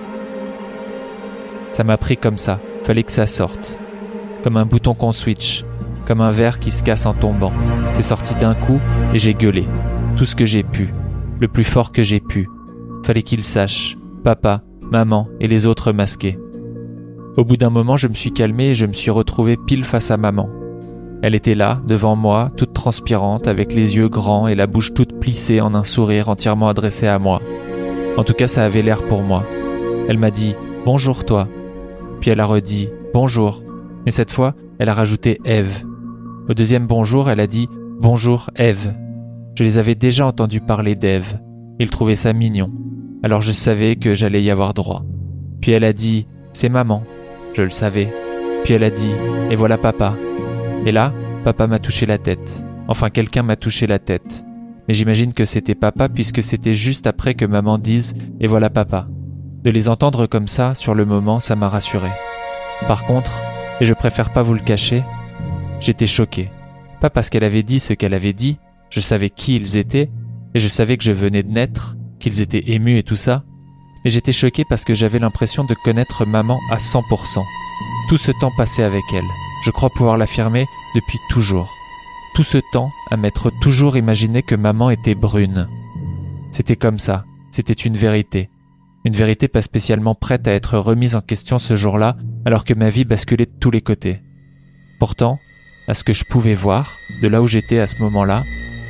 Speaker 5: Ça m'a pris comme ça, fallait que ça sorte. Comme un bouton qu'on switch, comme un verre qui se casse en tombant. C'est sorti d'un coup et j'ai gueulé. Tout ce que j'ai pu, le plus fort que j'ai pu. Fallait qu'ils sachent, papa, maman et les autres masqués. Au bout d'un moment, je me suis calmé et je me suis retrouvé pile face à maman. Elle était là, devant moi, toute transpirante, avec les yeux grands et la bouche toute plissée en un sourire entièrement adressé à moi. En tout cas, ça avait l'air pour moi. Elle m'a dit « Bonjour toi ». Puis elle a redit « Bonjour ». Mais cette fois, elle a rajouté « Ève ». Au deuxième bonjour, elle a dit « Bonjour Ève ». Je les avais déjà entendus parler d'Ève. Ils trouvaient ça mignon. Alors je savais que j'allais y avoir droit. Puis elle a dit « C'est maman ». Je le savais. Puis elle a dit « Et voilà papa ». Et là, papa m'a touché la tête. Enfin, quelqu'un m'a touché la tête. Mais j'imagine que c'était papa puisque c'était juste après que maman dise « Et voilà papa ». De les entendre comme ça, sur le moment, ça m'a rassuré. Par contre, et je préfère pas vous le cacher, j'étais choqué. Pas parce qu'elle avait dit ce qu'elle avait dit, je savais qui ils étaient, et je savais que je venais de naître, qu'ils étaient émus et tout ça, mais j'étais choqué parce que j'avais l'impression de connaître maman à cent pour cent. Tout ce temps passé avec elle, je crois pouvoir l'affirmer depuis toujours. Tout ce temps à m'être toujours imaginé que maman était brune. C'était comme ça, c'était une vérité. Une vérité pas spécialement prête à être remise en question ce jour-là, alors que ma vie basculait de tous les côtés. Pourtant, à ce que je pouvais voir, de là où j'étais à ce moment-là,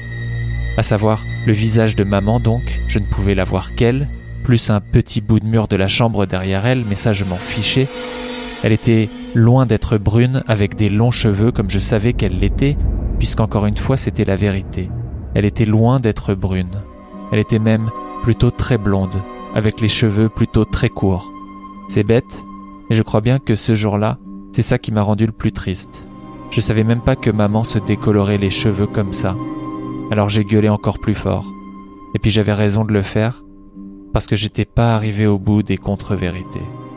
Speaker 5: à savoir le visage de maman donc, je ne pouvais la voir qu'elle, plus un petit bout de mur de la chambre derrière elle, mais ça je m'en fichais. Elle était loin d'être brune, avec des longs cheveux comme je savais qu'elle l'était, puisqu'encore une fois c'était la vérité. Elle était loin d'être brune. Elle était même plutôt très blonde, avec les cheveux plutôt très courts. C'est bête, mais je crois bien que ce jour-là, c'est ça qui m'a rendu le plus triste. Je savais même pas que maman se décolorait les cheveux comme ça. Alors j'ai gueulé encore plus fort. Et puis j'avais raison de le faire, parce que j'étais pas arrivé au bout des contre-vérités.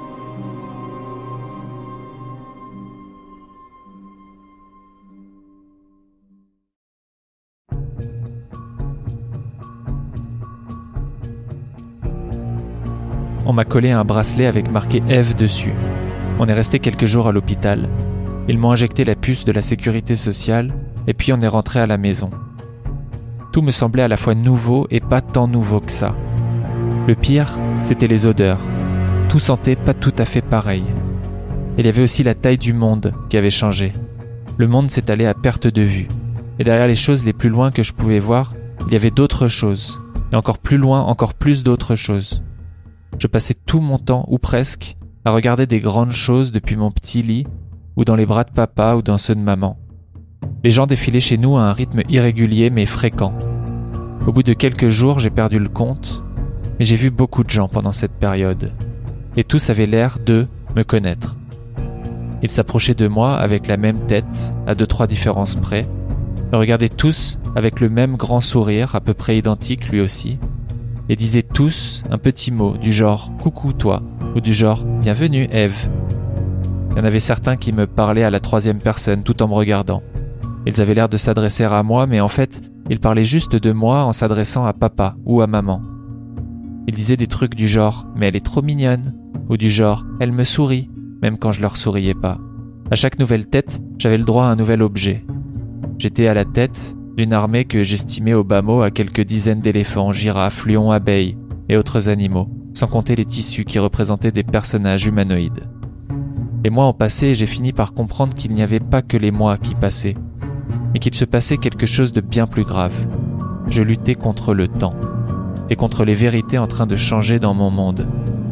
Speaker 5: On m'a collé un bracelet avec marqué Ève dessus. On est resté quelques jours à l'hôpital. Ils m'ont injecté la puce de la sécurité sociale et puis on est rentré à la maison. Tout me semblait à la fois nouveau et pas tant nouveau que ça. Le pire, c'était les odeurs. Tout sentait pas tout à fait pareil. Il y avait aussi la taille du monde qui avait changé. Le monde s'étalait à perte de vue. Et derrière les choses les plus loin que je pouvais voir, il y avait d'autres choses. Et encore plus loin, encore plus d'autres choses. Je passais tout mon temps, ou presque, à regarder des grandes choses depuis mon petit lit, ou dans les bras de papa ou dans ceux de maman. Les gens défilaient chez nous à un rythme irrégulier mais fréquent. Au bout de quelques jours, j'ai perdu le compte, mais j'ai vu beaucoup de gens pendant cette période. Et tous avaient l'air de me connaître. Ils s'approchaient de moi avec la même tête, à deux trois différences près, me regardaient tous avec le même grand sourire, à peu près identique lui aussi, et disaient tous un petit mot du genre « Coucou toi » ou du genre « Bienvenue Ève ». Il y en avait certains qui me parlaient à la troisième personne tout en me regardant. Ils avaient l'air de s'adresser à moi, mais en fait, ils parlaient juste de moi en s'adressant à papa ou à maman. Ils disaient des trucs du genre « Mais elle est trop mignonne » ou du genre « Elle me sourit », même quand je leur souriais pas. À chaque nouvelle tête, j'avais le droit à un nouvel objet. J'étais à la tête d'une armée que j'estimais au bas mot à quelques dizaines d'éléphants, girafes, lions, abeilles et autres animaux, sans compter les tissus qui représentaient des personnages humanoïdes. Les mois ont passé et j'ai fini par comprendre qu'il n'y avait pas que les mois qui passaient, mais qu'il se passait quelque chose de bien plus grave. Je luttais contre le temps, et contre les vérités en train de changer dans mon monde.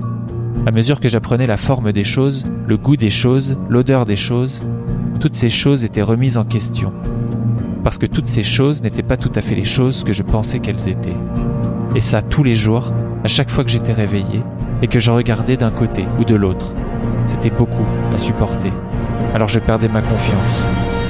Speaker 5: À mesure que j'apprenais la forme des choses, le goût des choses, l'odeur des choses, toutes ces choses étaient remises en question. Parce que toutes ces choses n'étaient pas tout à fait les choses que je pensais qu'elles étaient. Et ça tous les jours, à chaque fois que j'étais réveillé, et que je regardais d'un côté ou de l'autre. C'était beaucoup à supporter. Alors je perdais ma confiance.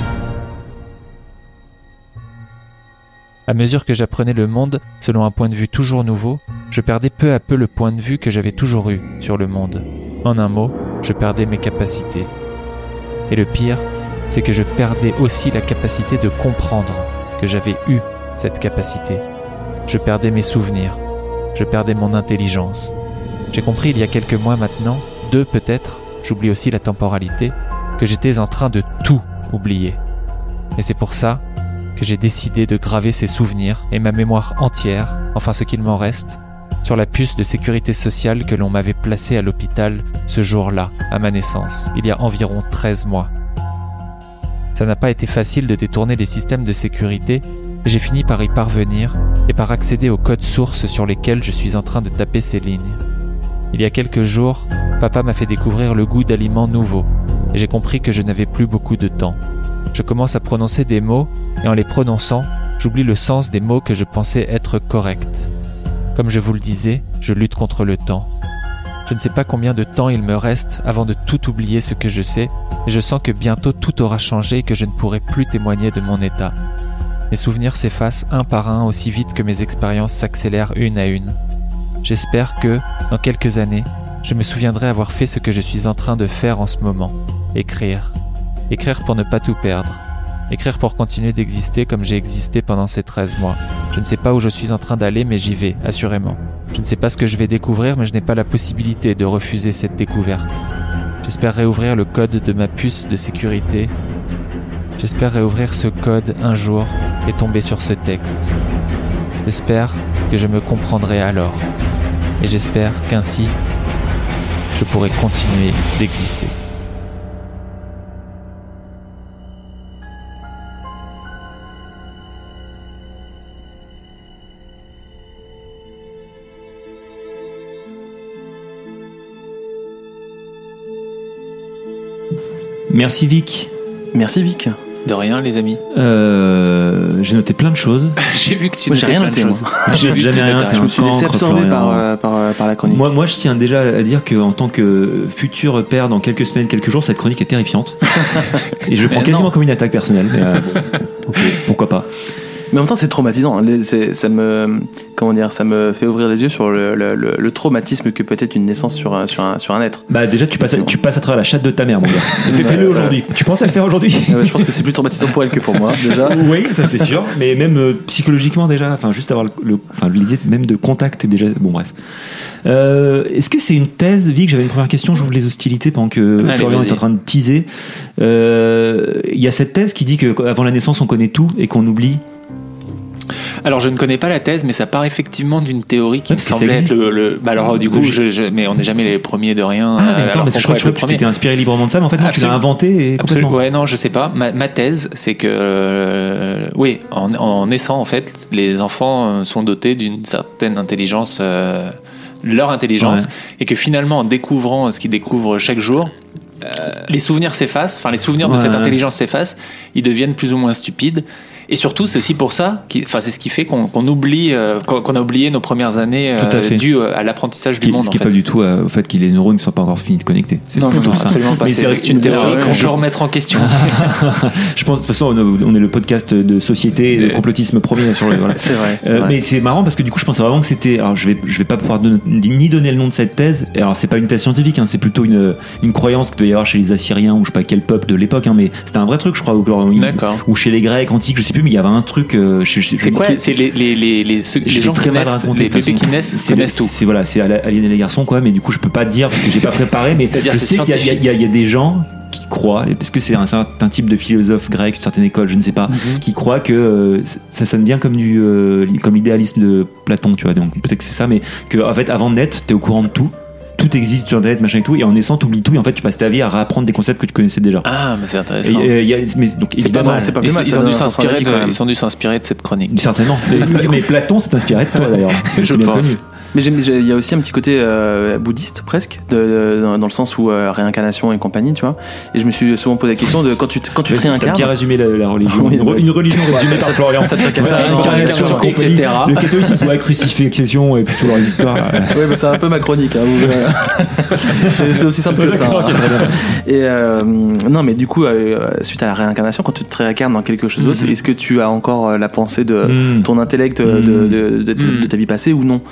Speaker 5: À mesure que j'apprenais le monde selon un point de vue toujours nouveau, je perdais peu à peu le point de vue que j'avais toujours eu sur le monde. En un mot, je perdais mes capacités. Et le pire, c'est que je perdais aussi la capacité de comprendre que j'avais eu cette capacité. Je perdais mes souvenirs, je perdais mon intelligence. J'ai compris il y a quelques mois maintenant, deux peut-être, j'oublie aussi la temporalité, que j'étais en train de tout oublier. Et c'est pour ça que j'ai décidé de graver ces souvenirs et ma mémoire entière, enfin ce qu'il m'en reste, sur la puce de sécurité sociale que l'on m'avait placée à l'hôpital ce jour-là, à ma naissance, il y a environ treize mois. Ça n'a pas été facile de détourner les systèmes de sécurité, et j'ai fini par y parvenir et par accéder aux codes sources sur lesquels je suis en train de taper ces lignes. Il y a quelques jours, papa m'a fait découvrir le goût d'aliments nouveaux, et j'ai compris que je n'avais plus beaucoup de temps. Je commence à prononcer des mots, et en les prononçant, j'oublie le sens des mots que je pensais être corrects. Comme je vous le disais, je lutte contre le temps. Je ne sais pas combien de temps il me reste avant de tout oublier ce que je sais, et je sens que bientôt tout aura changé et que je ne pourrai plus témoigner de mon état. Mes souvenirs s'effacent un par un aussi vite que mes expériences s'accélèrent une à une. J'espère que, dans quelques années, je me souviendrai avoir fait ce que je suis en train de faire en ce moment. Écrire. Écrire pour ne pas tout perdre. Écrire pour continuer d'exister comme j'ai existé pendant ces treize mois. Je ne sais pas où je suis en train d'aller, mais j'y vais, assurément. Je ne sais pas ce que je vais découvrir, mais je n'ai pas la possibilité de refuser cette découverte. J'espère réouvrir le code de ma puce de sécurité. J'espère réouvrir ce code un jour et tomber sur ce texte. J'espère que je me comprendrai alors. Et j'espère qu'ainsi, je pourrai continuer d'exister.
Speaker 2: Merci Vic.
Speaker 4: Merci Vic.
Speaker 3: De rien, les amis.
Speaker 2: Euh, j'ai noté plein de choses.
Speaker 3: J'ai vu que tu
Speaker 4: Moi, j'ai
Speaker 3: notais
Speaker 4: rien
Speaker 3: plein de
Speaker 4: noté,
Speaker 3: choses.
Speaker 4: moi.
Speaker 3: J'ai vu que
Speaker 2: Jamais
Speaker 3: tu
Speaker 2: rien,
Speaker 3: notais
Speaker 2: t'es
Speaker 3: rien.
Speaker 4: Je me suis
Speaker 2: un
Speaker 4: laissé
Speaker 2: cancre,
Speaker 4: absorber
Speaker 2: Florian.
Speaker 4: par, euh, par, euh, par la chronique.
Speaker 2: Moi, moi, je tiens déjà à dire qu'en tant que futur père dans quelques semaines, quelques jours, cette chronique est terrifiante. Et je le prends
Speaker 3: Mais
Speaker 2: quasiment
Speaker 3: non.
Speaker 2: comme une attaque personnelle. Mais, euh, ok, pourquoi pas.
Speaker 4: Mais en même temps, c'est traumatisant. Les- c'est- ça me, comment dire, ça me fait ouvrir les yeux sur le, le, le, le traumatisme que peut être une naissance sur un, sur un, sur un être.
Speaker 2: Bah déjà, tu passes, à, tu passes à travers la chatte de ta mère, mon gars. Fais- Fais-le
Speaker 4: Ouais,
Speaker 2: aujourd'hui. Tu penses à le faire aujourd'hui?
Speaker 4: Euh, je pense que c'est plus traumatisant pour elle que pour moi, déjà.
Speaker 2: Oui, ça c'est sûr. Mais même euh, psychologiquement déjà, enfin juste avoir le, le- enfin l'idée même de contact est déjà bon bref. Euh, Est-ce que c'est une thèse, Vic? J'avais une première question. J'ouvre les hostilités pendant que
Speaker 3: Allez,
Speaker 2: Florian
Speaker 3: vas-y.
Speaker 2: est en train de teaser. Euh, Il y a cette thèse qui dit que avant la naissance on connaît tout et qu'on oublie.
Speaker 3: Alors, je ne connais pas la thèse, mais ça part effectivement d'une théorie qui
Speaker 2: Ouais,
Speaker 3: me
Speaker 2: parce que ça
Speaker 3: semblait être
Speaker 2: existe.
Speaker 3: le, le- Bah alors, du coup,
Speaker 2: Le-
Speaker 3: je, je- mais on n'est jamais les premiers de rien.
Speaker 2: Ah mais
Speaker 3: euh,
Speaker 2: attends,
Speaker 3: alors
Speaker 2: mais je
Speaker 3: pourquoi
Speaker 2: crois, je crois
Speaker 3: être
Speaker 2: que tu
Speaker 3: le premier
Speaker 2: t'étais inspiré librement de ça, mais en fait non, tu l'as
Speaker 3: Absolument.
Speaker 2: inventé et
Speaker 3: Absolument.
Speaker 2: complètement.
Speaker 3: Ouais, non, je sais pas. Ma, ma thèse, c'est que, euh, oui, en, en naissant, en fait, les enfants euh, sont dotés d'une certaine intelligence, euh, leur intelligence,
Speaker 2: Ouais.
Speaker 3: et que finalement, en découvrant ce qu'ils découvrent chaque jour, euh, les souvenirs s'effacent, enfin, les souvenirs de
Speaker 2: Ouais,
Speaker 3: cette
Speaker 2: ouais.
Speaker 3: intelligence s'effacent, ils deviennent plus ou moins stupides. Et surtout, c'est aussi pour ça, qui- enfin, c'est ce qui fait qu'on qu'on oublie, euh, qu'on qu'on a oublié nos premières années
Speaker 2: Tout à
Speaker 3: euh,
Speaker 2: fait.
Speaker 3: dues à l'apprentissage
Speaker 2: Ce
Speaker 3: du
Speaker 2: qui,
Speaker 3: monde.
Speaker 2: ce qui
Speaker 3: en
Speaker 2: est
Speaker 3: fait.
Speaker 2: pas du tout euh, au fait que les neurones ne soient pas encore finis de connecter. C'est
Speaker 3: Non, non,
Speaker 2: plutôt
Speaker 3: non,
Speaker 2: ça.
Speaker 3: absolument pas.
Speaker 2: Mais
Speaker 3: C'est
Speaker 2: vrai
Speaker 3: c'est une
Speaker 2: que-
Speaker 3: théorie
Speaker 2: ouais,
Speaker 3: qu'on
Speaker 2: je-
Speaker 3: peut remettre en question.
Speaker 2: Je pense de toute façon on est- on est le podcast de société et de
Speaker 3: De-
Speaker 2: complotisme premier sur le voilà.
Speaker 4: C'est vrai. c'est
Speaker 2: Euh,
Speaker 4: vrai.
Speaker 2: mais c'est marrant parce que du coup je pensais vraiment que c'était alors je vais je vais pas pouvoir don- ni donner le nom de cette thèse. Et alors c'est pas une thèse scientifique hein, c'est plutôt une une croyance qu'il doit y avoir chez les Assyriens ou je sais pas quel peuple de l'époque hein, mais c'était un vrai truc je crois ou,
Speaker 3: D'accord.
Speaker 2: ou chez les Grecs antiques je sais plus mais il y avait un truc euh, chez, chez-
Speaker 3: C'est
Speaker 2: je-
Speaker 3: quoi C'est les, les, les, les, ceux-
Speaker 2: je
Speaker 3: les
Speaker 2: l'ai
Speaker 3: gens qui
Speaker 2: très mal
Speaker 3: naissent,
Speaker 2: raconté,
Speaker 3: les
Speaker 2: de toute
Speaker 3: bébés
Speaker 2: façon.
Speaker 3: qui naissent
Speaker 2: C'est-
Speaker 3: connaissent tout.
Speaker 2: C'est voilà, c'est Alien et les garçons quoi, mais du coup je peux pas te dire parce que j'ai pas préparé, mais
Speaker 3: C'est-à-dire
Speaker 2: je
Speaker 3: c'est
Speaker 2: sais qu'il y a- il y, a- il y a- il y a des gens qui croient, et parce que c'est un certain type de philosophe grec, une certaine école, je ne sais pas,
Speaker 3: Mhm.
Speaker 2: qui croient que euh, ça sonne bien comme du euh, comme l'idéalisme de Platon, tu vois. Donc peut-être que c'est ça, mais que en fait avant de naître, t'es au courant de tout. Tout existe sur Internet, machin et tout, et en naissant, t'oublies tout, et en fait, tu passes ta vie à réapprendre des concepts que tu connaissais déjà.
Speaker 3: Ah, mais c'est
Speaker 2: Et,
Speaker 3: intéressant.
Speaker 2: euh, il y a- mais, donc,
Speaker 3: C'est pas
Speaker 2: évidemment,
Speaker 3: mal.
Speaker 4: c'est pas
Speaker 3: Ils,
Speaker 4: plus mal,
Speaker 3: ils
Speaker 4: ça
Speaker 3: ont dû
Speaker 4: donne un sens
Speaker 3: s'inspirer
Speaker 4: à la vie,
Speaker 3: de,
Speaker 4: quand même.
Speaker 3: ils ont dû s'inspirer de cette chronique.
Speaker 2: certainement. mais, mais Platon s'est inspiré de toi d'ailleurs.
Speaker 3: Je
Speaker 2: C'est bien
Speaker 3: pense.
Speaker 2: connu.
Speaker 4: Mais j'aime- j'ai- il y a aussi un petit côté euh, bouddhiste presque, de, de- dans, dans le sens où euh, réincarnation et compagnie, tu vois. Et je me suis souvent posé la question de quand tu te, quand tu te
Speaker 2: T'as
Speaker 4: réincarnes.
Speaker 2: bien résumé la, la religion.
Speaker 4: Oui,
Speaker 2: une, re-
Speaker 4: ouais.
Speaker 2: une religion résumée par Florian.
Speaker 4: Ça tient qu'à
Speaker 2: Ouais,
Speaker 4: ça, non,
Speaker 2: réincarnation,
Speaker 3: réincarnation,
Speaker 2: compagnie,
Speaker 3: et cetera.
Speaker 2: Le catholicisme, ouais, crucifixion et puis toute leur histoire.
Speaker 4: Ouais, bah, c'est un peu ma chronique. Hein, vous, euh, c'est, c'est aussi simple que ça.
Speaker 2: D'accord,
Speaker 4: hein.
Speaker 2: ok, très bien.
Speaker 4: Et euh, non, mais du coup, euh, suite à la réincarnation, quand tu te réincarnes dans quelque chose d'autre,
Speaker 2: Mhm.
Speaker 4: est-ce que tu as encore euh, la pensée de
Speaker 2: Mm.
Speaker 4: ton intellect euh, de, de, de, de-
Speaker 3: Mm.
Speaker 4: de ta vie passée ou non? Et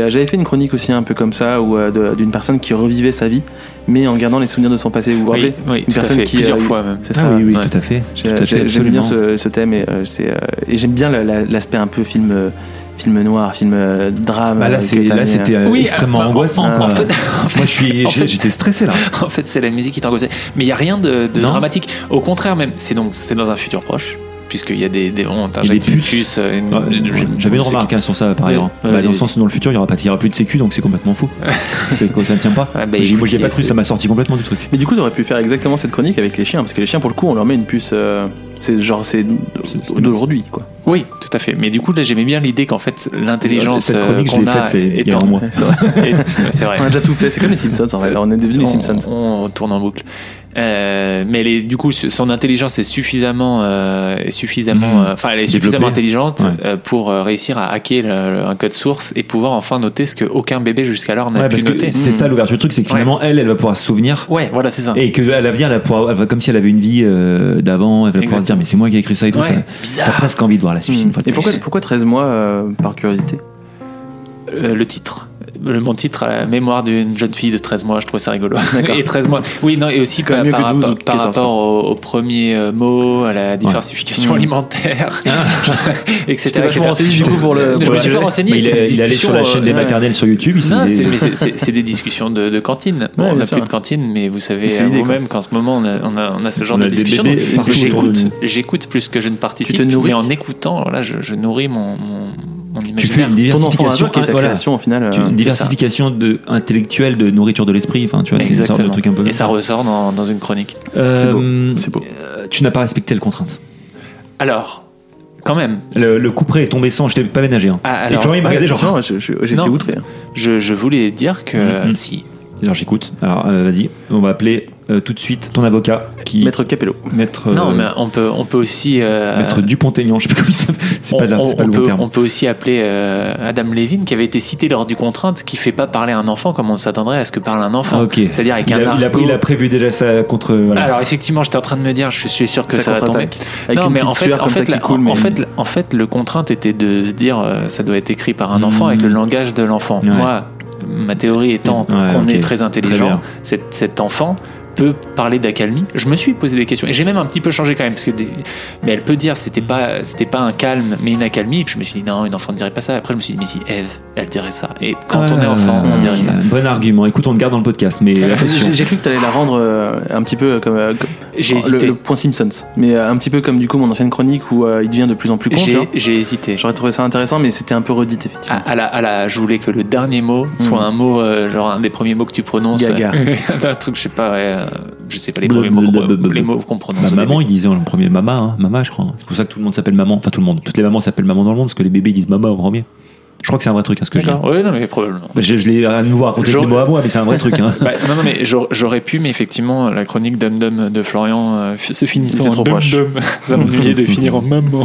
Speaker 4: Et j'avais fait une chronique aussi un peu comme ça, où, euh, de, d'une personne qui revivait sa vie, mais en gardant les souvenirs de son passé. Vous vous
Speaker 3: Oui,
Speaker 4: rappelez
Speaker 3: oui,
Speaker 4: Une
Speaker 3: tout à
Speaker 4: personne
Speaker 3: fait,
Speaker 4: qui,
Speaker 3: plusieurs
Speaker 4: euh,
Speaker 3: fois même.
Speaker 4: C'est
Speaker 2: Ah
Speaker 4: ça.
Speaker 2: oui, oui,
Speaker 3: ouais.
Speaker 2: tout à fait.
Speaker 4: J'ai-
Speaker 2: Tout à fait,
Speaker 4: j'ai- J'aime bien
Speaker 2: absolument.
Speaker 4: ce, ce thème et, euh, c'est, euh, et j'aime bien la- la- l'aspect un peu film, euh, film noir, film euh, drame.
Speaker 2: Bah là,
Speaker 4: euh,
Speaker 2: c'est,
Speaker 4: que t'as
Speaker 2: là
Speaker 4: mis,
Speaker 2: c'était
Speaker 4: euh,
Speaker 2: euh,
Speaker 3: Oui,
Speaker 2: extrêmement
Speaker 3: bah, en-
Speaker 2: angoissant.
Speaker 3: en-
Speaker 2: quoi.
Speaker 3: en fait-
Speaker 2: Moi, je suis,
Speaker 3: en
Speaker 2: j'ai-
Speaker 3: fait-
Speaker 2: j'étais stressé là.
Speaker 3: En fait, c'est la musique qui t'angoissait. Mais il n'y a rien de, de
Speaker 2: Non.
Speaker 3: dramatique. Au contraire, même, c'est donc c'est dans un futur proche, puisqu'il y a des, des on
Speaker 2: Il y a
Speaker 3: t'injecte
Speaker 2: des
Speaker 3: une
Speaker 2: puces.
Speaker 3: puce. euh, une-
Speaker 2: Ouais,
Speaker 3: une-
Speaker 2: ouais, J'avais une remarque hein, sur ça par
Speaker 3: Ouais,
Speaker 2: ailleurs.
Speaker 3: ouais,
Speaker 2: Bah,
Speaker 3: vas-y,
Speaker 2: dans le
Speaker 3: vas-y.
Speaker 2: sens où dans le futur, il n'y aura, pas- il y aura plus de sécu, donc c'est complètement fou. c'est quoi, ça ne tient pas.
Speaker 3: Ah, bah,
Speaker 2: Moi, j'y- moi, j'y ai
Speaker 3: écoute,
Speaker 2: pas cru,
Speaker 3: c'est-
Speaker 2: ça m'a sorti complètement du truc.
Speaker 4: Mais du coup, t'aurais pu faire exactement cette chronique avec les chiens, parce que les chiens, pour le coup, on leur met une puce. euh, c'est genre, c'est
Speaker 2: C'est-
Speaker 4: d'aujourd'hui, quoi.
Speaker 3: Oui, tout à fait. Mais du coup, là, j'aimais bien l'idée qu'en fait, l'intelligence
Speaker 2: Cette chronique,
Speaker 3: euh,
Speaker 2: je
Speaker 3: qu'on
Speaker 2: l'ai
Speaker 3: a
Speaker 2: faite il y a
Speaker 3: étant-
Speaker 2: un mois.
Speaker 4: Ouais, c'est vrai.
Speaker 3: est- c'est vrai.
Speaker 4: On a déjà tout fait. C'est comme les Simpsons, en fait. On est devenus les Simpsons.
Speaker 3: On, on tourne en boucle. Euh, mais elle est, du coup, son intelligence est suffisamment, euh, est suffisamment,
Speaker 2: Mmh.
Speaker 3: euh, enfin, elle est
Speaker 2: Développée.
Speaker 3: suffisamment intelligente
Speaker 2: Ouais.
Speaker 3: euh, pour euh, réussir à hacker le- le- un code source et pouvoir enfin noter ce qu'aucun bébé jusqu'alors n'a
Speaker 2: Ouais,
Speaker 3: pu
Speaker 2: parce que
Speaker 3: noter.
Speaker 2: c'est ça l'ouverture du truc, c'est que finalement, elle, elle va pouvoir se souvenir.
Speaker 3: Ouais, voilà, c'est ça.
Speaker 2: Et qu'à l'avenir, elle va pouvoir, elle va- comme si elle avait une vie euh, d'avant, elle va pouvoir se dire, mais c'est moi qui ai écrit ça et tout
Speaker 3: Ouais,
Speaker 2: ça.
Speaker 3: c'est
Speaker 2: T'as
Speaker 3: bizarre.
Speaker 2: presque envie de voir la suite. une fois de
Speaker 4: Et pourquoi,
Speaker 2: plus.
Speaker 4: pourquoi treize mois euh, par curiosité?
Speaker 3: Euh, le titre. Le, mon titre à la mémoire d'une jeune fille de treize mois, je trouvais ça rigolo.
Speaker 4: D'accord.
Speaker 3: Et treize mois. Oui, non, et aussi
Speaker 4: C'est quand
Speaker 3: par,
Speaker 4: même mieux
Speaker 3: par
Speaker 4: que douze
Speaker 3: rapport,
Speaker 4: ou
Speaker 3: par
Speaker 4: quatorze,
Speaker 3: rapport au, au premier euh, mot, à la diversification
Speaker 4: Mmh.
Speaker 3: alimentaire, et cetera.
Speaker 4: J'étais vachement
Speaker 3: et cetera.
Speaker 4: renseigné, du coup, pour le-
Speaker 3: Je
Speaker 4: pour
Speaker 3: me
Speaker 4: le
Speaker 3: suis
Speaker 4: sujet.
Speaker 3: pas renseigné.
Speaker 2: Mais il
Speaker 3: c'est
Speaker 2: est,
Speaker 3: des
Speaker 2: il est allé sur la
Speaker 3: discussions,
Speaker 2: chaîne des
Speaker 3: euh,
Speaker 2: maternelles sur YouTube. Il
Speaker 3: Non,
Speaker 2: s'est-
Speaker 3: c'est, mais c'est, c'est- c'est des discussions de, de cantine. Bon,
Speaker 4: Ouais,
Speaker 3: on
Speaker 4: bien
Speaker 3: n'a
Speaker 4: sûr.
Speaker 3: plus de cantine, mais vous savez
Speaker 4: C'est
Speaker 3: euh,
Speaker 4: l'idée,
Speaker 3: vous-même qu'en ce moment on a, on a, on a ce genre
Speaker 2: On
Speaker 3: de
Speaker 2: a des
Speaker 3: discussion.
Speaker 2: bébés
Speaker 3: Donc,
Speaker 2: partout autour de
Speaker 3: j'écoute,
Speaker 2: nous.
Speaker 3: j'écoute plus que je ne participe.
Speaker 4: Tu te nourris.
Speaker 3: Mais en écoutant, voilà, je, je nourris mon, mon, mon
Speaker 2: Tu fais
Speaker 3: imaginaire.
Speaker 2: une
Speaker 4: Ton enfant un
Speaker 2: diversification.
Speaker 4: jour qui est ta
Speaker 2: voilà.
Speaker 4: création, au final.
Speaker 2: Tu-
Speaker 4: euh,
Speaker 2: Une diversification de, intellectuelle de nourriture de l'esprit. Enfin, tu vois, c'est une sorte de
Speaker 3: Exactement.
Speaker 2: truc un peu.
Speaker 3: Et
Speaker 2: comme
Speaker 3: ça ressort dans, dans une chronique.
Speaker 2: Euh,
Speaker 4: C'est beau, c'est beau.
Speaker 2: euh, Tu n'as pas respecté les contraintes.
Speaker 3: Alors, quand même,
Speaker 2: Le, le couperet est tombé sans, je t'ai pas ménagé. Hein.
Speaker 3: Ah,
Speaker 2: Et
Speaker 3: alors,
Speaker 2: Florian, il m'a
Speaker 4: Ouais,
Speaker 2: regardé genre.
Speaker 4: effectivement, je- je- J'étais
Speaker 3: Non.
Speaker 4: outré.
Speaker 3: je, je voulais dire que
Speaker 2: Mhm.
Speaker 3: si.
Speaker 2: Alors j'écoute. Alors euh, vas-y, on va appeler euh, tout de suite ton avocat qui.
Speaker 4: Maître Capello.
Speaker 2: Maître.
Speaker 3: Non,
Speaker 2: euh,
Speaker 3: mais on peut, on peut aussi. euh,
Speaker 2: Maître Dupont-Aignan, je sais pas comment il s'appelle. C'est
Speaker 3: on,
Speaker 2: pas, là,
Speaker 3: on-
Speaker 2: c'est pas
Speaker 3: on
Speaker 2: le bon
Speaker 3: peut,
Speaker 2: terme.
Speaker 3: on peut aussi appeler euh, Adam Levine qui avait été cité lors du contrainte, qui fait pas parler un enfant comme on s'attendrait à ce que parle un enfant.
Speaker 2: Ah, ok.
Speaker 3: C'est-à-dire avec
Speaker 2: il,
Speaker 3: un
Speaker 2: a, il, a,
Speaker 3: argot.
Speaker 2: il a prévu déjà ça contre. Voilà.
Speaker 3: Alors effectivement, j'étais en train de me dire, je suis sûr que ça,
Speaker 4: Ça
Speaker 3: va tomber.
Speaker 4: contre-attaque. Avec
Speaker 3: non,
Speaker 4: une
Speaker 3: mais
Speaker 4: petite
Speaker 3: en fait,
Speaker 4: sueur
Speaker 3: en
Speaker 4: comme
Speaker 3: fait,
Speaker 4: ça qui
Speaker 3: la-
Speaker 4: coule.
Speaker 3: en,
Speaker 4: mais-
Speaker 3: en fait, le- en fait, le contrainte était de se dire, euh, ça doit être écrit par un
Speaker 2: Mmh.
Speaker 3: enfant avec le langage de l'enfant.
Speaker 2: Ouais.
Speaker 3: Moi, ma théorie étant
Speaker 2: Ouais,
Speaker 3: qu'on
Speaker 2: ok.
Speaker 3: est très
Speaker 2: Très
Speaker 3: intelligent,
Speaker 2: bien.
Speaker 3: cet, cet enfant peut parler d'accalmie. Je me suis posé des questions et j'ai même un petit peu changé quand même parce que des- mais elle peut dire c'était pas c'était pas un calme mais une accalmie et puis je me suis dit non, une enfant ne dirait pas ça. Après je me suis dit mais si Eve elle dirait ça et quand on est enfant on dirait ça.
Speaker 2: Bon argument. Écoute, on le garde dans le podcast, mais attention.
Speaker 4: J'ai j'ai cru que tu allais la rendre euh, un petit peu comme, euh, comme-
Speaker 3: J'ai
Speaker 4: le,
Speaker 3: hésité.
Speaker 4: le point Simpsons, mais euh, un petit peu comme du coup mon ancienne chronique où euh, il devient de plus en plus con. tu
Speaker 3: J'ai
Speaker 4: vois.
Speaker 3: j'ai hésité.
Speaker 4: J'aurais trouvé ça intéressant, mais c'était un peu redit
Speaker 3: À,
Speaker 4: effectivement.
Speaker 3: à la, à la, je voulais que le dernier mot soit
Speaker 4: Mm.
Speaker 3: un mot, euh, genre un des premiers mots que tu prononces.
Speaker 4: Gaga.
Speaker 3: un truc, je sais pas, ouais, euh, je sais pas les premiers
Speaker 2: Blablabla.
Speaker 3: mots, qu'on- les mots qu'on prononce.
Speaker 2: Bah,
Speaker 3: au
Speaker 2: maman,
Speaker 3: début.
Speaker 2: ils disaient en premier maman, hein, maman, je crois. C'est pour ça que tout le monde s'appelle maman. Enfin, tout le monde. Toutes les mamans s'appellent maman dans le monde parce que les bébés ils disent maman en premier. Je crois que c'est un vrai truc, hein, ce que je dis.
Speaker 3: D'accord, ouais, non, mais probablement.
Speaker 2: Bah, Je, je l'ai à nouveau raconté
Speaker 3: J'aurais-
Speaker 2: les mots à moi, mais c'est un vrai truc. Hein.
Speaker 3: Bah, non, non, mais j'aurais j'aurais pu, mais effectivement, la chronique Dum Dum de Florian euh, f- se finissant
Speaker 4: C'était
Speaker 3: en
Speaker 4: trop
Speaker 3: Dum
Speaker 4: proche.
Speaker 3: Dum. Ça m'ennuyait de finir en maman.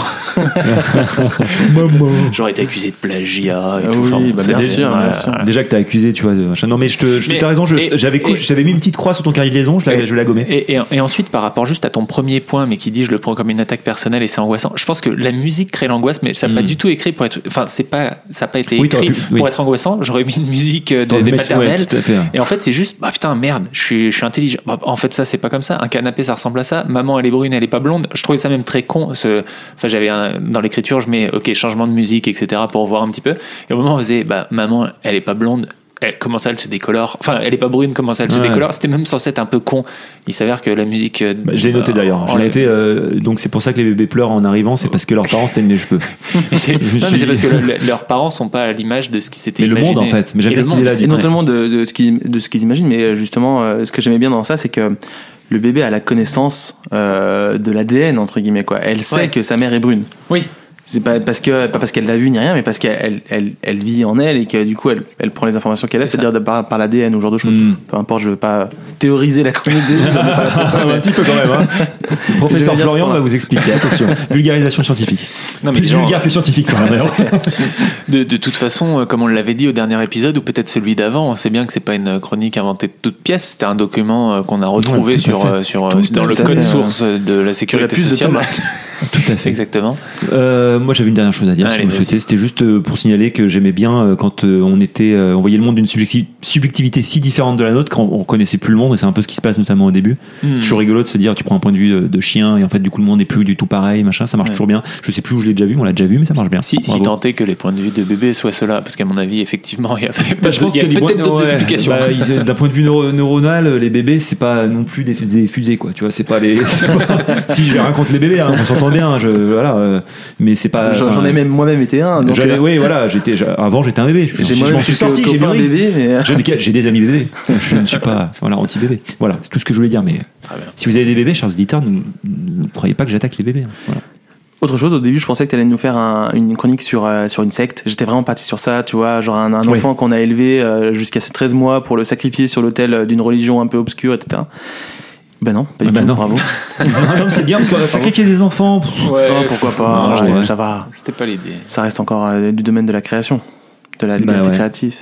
Speaker 2: maman.
Speaker 3: J'aurais été accusé de plagiat et
Speaker 4: Ah
Speaker 3: tout.
Speaker 4: oui,
Speaker 3: Enfin,
Speaker 4: bah,
Speaker 3: c'est
Speaker 4: bien
Speaker 3: des-
Speaker 4: sûr, bien
Speaker 3: voilà,
Speaker 4: sûr.
Speaker 3: voilà.
Speaker 2: Déjà que t'as accusé, tu vois. De machin. Non, mais je te, je,
Speaker 3: Mais-
Speaker 2: t'as raison. je-
Speaker 3: et-
Speaker 2: J'avais cou-
Speaker 3: et-
Speaker 2: j'avais mis une petite croix sur ton carnet de liaison. Je l'avais,
Speaker 3: Et-
Speaker 2: je l'ai gommé.
Speaker 3: Et, et, et ensuite, par rapport juste à ton premier point, mais qui dit je le prends comme une attaque personnelle et c'est angoissant. Je pense que la musique crée l'angoisse, mais ça n'a pas
Speaker 2: Mm.
Speaker 3: du tout écrit pour être. Enfin, c'est pas, ça n'a pas été
Speaker 2: Oui, t'aurais
Speaker 3: écrit
Speaker 2: pu- oui.
Speaker 3: pour être angoissant. J'aurais mis une musique euh, de-
Speaker 2: T'aurais
Speaker 3: des
Speaker 2: pu mettre-
Speaker 3: maternelles.
Speaker 2: ouais, tout à fait, hein.
Speaker 3: Et en fait, c'est juste, bah putain, merde, je suis, je suis intelligent. Bah, en fait, ça, c'est pas comme ça. Un canapé, ça ressemble à ça. Maman, elle est brune, elle est pas blonde. Je trouvais ça même très con. Ce... Enfin, j'avais un... dans l'écriture, je mets, ok, changement de musique, et cetera pour voir un petit peu. Et au moment où on faisait, bah, maman, elle est pas blonde. Elle, comment ça, elle se décolore? Enfin, elle est pas brune, comment ça, elle se
Speaker 2: Ouais.
Speaker 3: décolore? C'était même censé être un peu con. Il s'avère que la musique. euh,
Speaker 2: Bah, je l'ai noté
Speaker 3: euh,
Speaker 2: d'ailleurs. Je l'ai
Speaker 3: enlève-
Speaker 2: noté. euh, donc c'est pour ça que les bébés pleurent en arrivant. C'est parce que leurs parents se teignent les cheveux.
Speaker 3: Mais c'est-
Speaker 2: Je me
Speaker 3: non, mais
Speaker 2: suis
Speaker 3: c'est parce
Speaker 2: dit-
Speaker 3: que le- le- leurs parents sont pas à l'image de ce qui s'était
Speaker 2: Mais le
Speaker 3: imaginé.
Speaker 2: monde en fait. Mais j'aime
Speaker 3: Et
Speaker 2: bien
Speaker 3: le
Speaker 2: cette idée-là. du
Speaker 4: Et non
Speaker 2: coup.
Speaker 4: seulement de, de ce qu'ils de ce qu'ils imaginent, mais justement, euh, ce que j'aimais bien dans ça, c'est que le bébé a la connaissance euh, de l'A D N entre guillemets quoi. Elle sait
Speaker 3: Ouais.
Speaker 4: que sa mère est brune.
Speaker 3: Oui.
Speaker 4: C'est pas parce que pas parce qu'elle l'a vu ni rien, mais parce qu'elle elle, elle, elle vit en elle et que du coup elle, elle prend les informations qu'elle a,
Speaker 3: C'est
Speaker 4: c'est-à-dire de par, par l'A D N ou ce genre de choses.
Speaker 2: Mm.
Speaker 4: Peu importe, je veux pas théoriser la chronique de on n'est pas là pour ça, mais-
Speaker 2: Un petit peu quand même. Hein. Le professeur
Speaker 4: Je vais dire
Speaker 2: Florian
Speaker 4: ce
Speaker 2: va
Speaker 4: point.
Speaker 2: vous expliquer. Attention. Vulgarisation scientifique.
Speaker 3: Non, mais
Speaker 2: Plus
Speaker 3: genre-
Speaker 2: vulgaire, plus scientifique. quand même, d'ailleurs.
Speaker 3: De, de toute façon, euh, comme on l'avait dit au dernier épisode, ou peut-être celui d'avant, on sait bien que c'est pas une chronique inventée de toutes pièces, c'était un document euh, qu'on a retrouvé
Speaker 2: Ouais, tout à
Speaker 3: sur,
Speaker 2: fait.
Speaker 3: euh, sur, euh,
Speaker 4: Tout
Speaker 3: dans
Speaker 4: à
Speaker 3: le
Speaker 4: fait.
Speaker 3: code
Speaker 4: Ouais.
Speaker 3: source de la
Speaker 4: Il y a
Speaker 3: sécurité
Speaker 4: plus de
Speaker 3: sociale.
Speaker 4: tomates.
Speaker 2: Tout à fait.
Speaker 3: Exactement.
Speaker 2: Euh, moi, j'avais une dernière chose à dire.
Speaker 3: Allez,
Speaker 2: si vous le
Speaker 3: vas-y.
Speaker 2: souhaitez. C'était juste euh, pour signaler que j'aimais bien euh, quand euh, on était, euh, on voyait le monde d'une subjecti- subjectivité si différente de la nôtre, quand on connaissait plus le monde. Et c'est un peu ce qui se passe notamment au début.
Speaker 3: Hmm.
Speaker 2: C'est toujours rigolo de se dire, tu prends un point de vue de, de chien et en fait, du coup, le monde n'est plus du tout pareil, machin. Ça marche
Speaker 3: Ouais.
Speaker 2: toujours bien. Je sais plus où je l'ai déjà vu, mais on l'a déjà vu, mais ça marche bien.
Speaker 3: Si, si
Speaker 2: Bravo.
Speaker 3: tant est que les points de vue de bébé soient ceux-là, parce qu'à mon avis, effectivement, il y a,
Speaker 2: Bah, je pense
Speaker 3: il y a
Speaker 2: qu'il y a des
Speaker 3: peut-être
Speaker 2: points-
Speaker 3: d'autres
Speaker 2: ouais,
Speaker 3: explications.
Speaker 2: bah, ils- d'un point de vue neuro- neuronal, les bébés, c'est pas non plus des, des fusées, quoi. Tu vois, c'est pas les. c'est pas- si je vais rien contre les bébés, hein, on s'entend bien. Je, voilà, euh, mais c'est pas.
Speaker 4: J'en j'en ai même moi-même été un. Donc,
Speaker 2: J'avais-
Speaker 4: euh,
Speaker 2: oui, voilà. J'étais. j'a- Avant, j'étais un bébé. Je,
Speaker 4: j'ai
Speaker 2: je
Speaker 4: moi-même
Speaker 2: m'en suis
Speaker 4: été
Speaker 2: sorti. J'ai
Speaker 4: copain
Speaker 2: bien ri.
Speaker 4: bébé, mais
Speaker 2: J'ai j'ai des amis bébés. Je ne suis pas voilà, anti-bébé. Voilà, c'est tout ce que je voulais dire. Mais
Speaker 3: Très bien.
Speaker 2: si vous avez des bébés, chers auditeurs, ne, ne croyez pas que j'attaque les bébés. hein. Voilà.
Speaker 4: autre chose, au début, je pensais que tu allais nous faire un- une chronique sur, euh, sur une secte. J'étais vraiment parti sur ça, tu vois, genre un, un
Speaker 2: Oui.
Speaker 4: enfant qu'on a élevé euh, jusqu'à ses treize mois pour le sacrifier sur l'autel euh, d'une religion un peu obscure, et cetera. Ben non, pas du
Speaker 2: Ah ben
Speaker 4: tout,
Speaker 2: non.
Speaker 4: bravo.
Speaker 2: non, non, c'est bien parce que sacrifier des enfants. pff,
Speaker 3: Ouais,
Speaker 4: Non, pourquoi pas,
Speaker 2: Non,
Speaker 4: je-
Speaker 2: ouais.
Speaker 4: ça va.
Speaker 3: C'était pas l'idée.
Speaker 4: Ça reste encore euh, du domaine de la création, de la
Speaker 2: Bah
Speaker 4: liberté
Speaker 2: ouais.
Speaker 4: créative.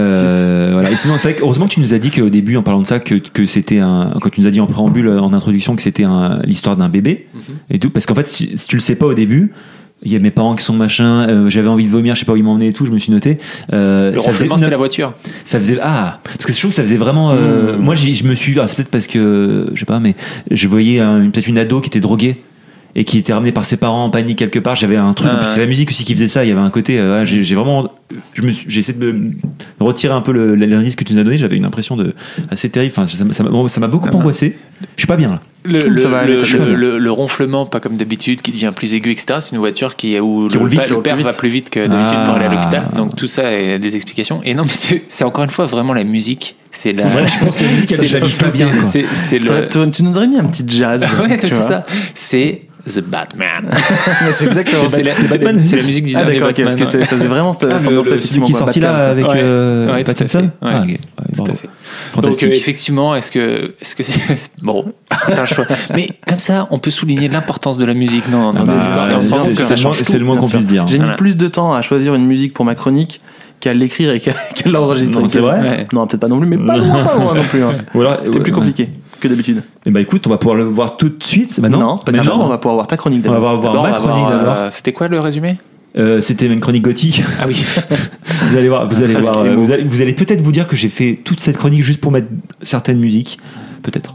Speaker 2: Euh, voilà. Et sinon, c'est vrai que, heureusement que tu nous as dit qu'au début, en parlant de ça, que, que c'était un. Quand tu nous as dit en préambule, en introduction, que c'était un, l'histoire d'un bébé et tout. Parce qu'en fait, si, si tu le sais pas au début, il y a mes parents qui sont machin, euh, j'avais envie de vomir, je sais pas où ils m'emmenaient et tout, je me suis noté. Euh,
Speaker 3: Le
Speaker 2: ça faisait
Speaker 3: ronflement, c'était
Speaker 2: neuf-
Speaker 3: la voiture.
Speaker 2: Ça faisait ah parce que je trouve que ça faisait vraiment. Euh,
Speaker 4: Mmh.
Speaker 2: Moi, j'ai- je me suis. ah, c'est peut-être parce que je sais pas, mais je voyais un- peut-être une ado qui était droguée et qui était ramenée par ses parents en panique quelque part. J'avais un truc.
Speaker 3: Ah,
Speaker 2: puis c'est
Speaker 3: ouais.
Speaker 2: la musique aussi qui faisait ça. Il y avait un côté. euh, j'ai, j'ai vraiment. Je me suis, j'ai essayé de me retirer un peu le, l'indice que tu nous as donné. J'avais une impression de assez terrible. Enfin, ça, m'a- ça m'a, ça m'a beaucoup
Speaker 3: Ah, ouais.
Speaker 2: angoissé. Je suis pas bien là.
Speaker 3: Le,
Speaker 4: Ça
Speaker 3: le,
Speaker 4: va aller,
Speaker 3: le,
Speaker 4: t'inquiète.
Speaker 3: le- le- le ronflement, pas comme d'habitude, qui devient plus aigu, et cetera. C'est une voiture qui, où
Speaker 2: Qui
Speaker 3: le,
Speaker 2: roule vite,
Speaker 3: pa-
Speaker 2: qui
Speaker 3: le
Speaker 2: roule
Speaker 3: père
Speaker 2: plus
Speaker 3: va
Speaker 2: vite.
Speaker 3: plus vite que d'habitude
Speaker 2: Ah.
Speaker 3: pour aller à l'hôpital. Donc tout ça est des explications. Et non, mais c'est, c'est encore une fois vraiment la musique. C'est la.
Speaker 2: Voilà, je pense que la musique, elle
Speaker 3: c'est-
Speaker 2: s'habille pas
Speaker 3: c'est-
Speaker 2: bien, quoi.
Speaker 3: c'est- c'est
Speaker 4: T'aurais-
Speaker 3: le.
Speaker 4: t'aurais- Tu nous aurais mis un petit jazz.
Speaker 3: Ouais,
Speaker 4: tu
Speaker 3: c'est
Speaker 4: vois.
Speaker 3: ça. C'est The Batman.
Speaker 4: Mais c'est exactement
Speaker 3: C'est la,
Speaker 2: c'était
Speaker 3: c'est
Speaker 2: Batman.
Speaker 3: la- c'est la musique du
Speaker 4: Ah
Speaker 3: dernier
Speaker 4: d'accord, ok, parce
Speaker 3: Batman.
Speaker 4: que c'est- ça faisait vraiment cette
Speaker 2: Ah,
Speaker 4: cette
Speaker 2: le-
Speaker 4: ambiance-là,
Speaker 2: le film
Speaker 4: effectivement.
Speaker 2: qui est
Speaker 4: quoi,
Speaker 2: sorti là
Speaker 4: Batman.
Speaker 2: avec
Speaker 3: Ouais.
Speaker 2: euh,
Speaker 3: Ouais, tout à
Speaker 2: Pattinson.
Speaker 3: fait. Ouais.
Speaker 2: Ah, ok. Ouais,
Speaker 3: Tout
Speaker 2: bravo.
Speaker 3: à fait.
Speaker 2: Fantastique.
Speaker 3: Donc euh, effectivement, est-ce que, est-ce que c'est bon, c'est un choix. Mais comme ça, on peut souligner l'importance de la musique dans, dans
Speaker 2: Ah bah,
Speaker 3: une histoire. Et on se rend
Speaker 4: c'est-
Speaker 3: compte que
Speaker 2: c'est
Speaker 3: ça
Speaker 2: le
Speaker 3: change
Speaker 2: moins-
Speaker 3: tout.
Speaker 2: c'est le moins
Speaker 4: Bien
Speaker 2: qu'on
Speaker 4: sûr.
Speaker 2: puisse dire.
Speaker 4: J'ai
Speaker 3: Voilà.
Speaker 4: mis plus de temps à choisir une musique pour ma chronique qu'à l'écrire et qu'à qu'à l'enregistrer.
Speaker 2: Non, c'est vrai
Speaker 3: Ouais.
Speaker 4: Non, peut-être pas non plus, mais pas loin, pas loin non plus. hein.
Speaker 2: Ou alors,
Speaker 4: C'était
Speaker 2: ouais,
Speaker 4: plus
Speaker 2: ouais.
Speaker 4: compliqué que d'habitude.
Speaker 2: Eh ben écoute, on va pouvoir le voir tout de suite maintenant.
Speaker 4: Non, pas
Speaker 2: Mais
Speaker 4: du tout.
Speaker 2: non,
Speaker 4: On va pouvoir voir ta chronique
Speaker 2: on va
Speaker 4: d'abord.
Speaker 2: voir, voir
Speaker 3: D'abord,
Speaker 2: ma
Speaker 3: on va
Speaker 2: chronique
Speaker 3: voir,
Speaker 2: d'abord.
Speaker 3: euh, C'était quoi le résumé?
Speaker 2: Euh, C'était une chronique gothique.
Speaker 3: Ah oui.
Speaker 2: Vous allez voir, vous allez
Speaker 4: Presque
Speaker 2: voir.
Speaker 4: les
Speaker 2: euh,
Speaker 4: mots.
Speaker 2: Vous allez, vous allez peut-être vous dire que j'ai fait toute cette chronique juste pour mettre certaines musiques. Peut-être.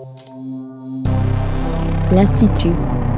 Speaker 1: L'Institut.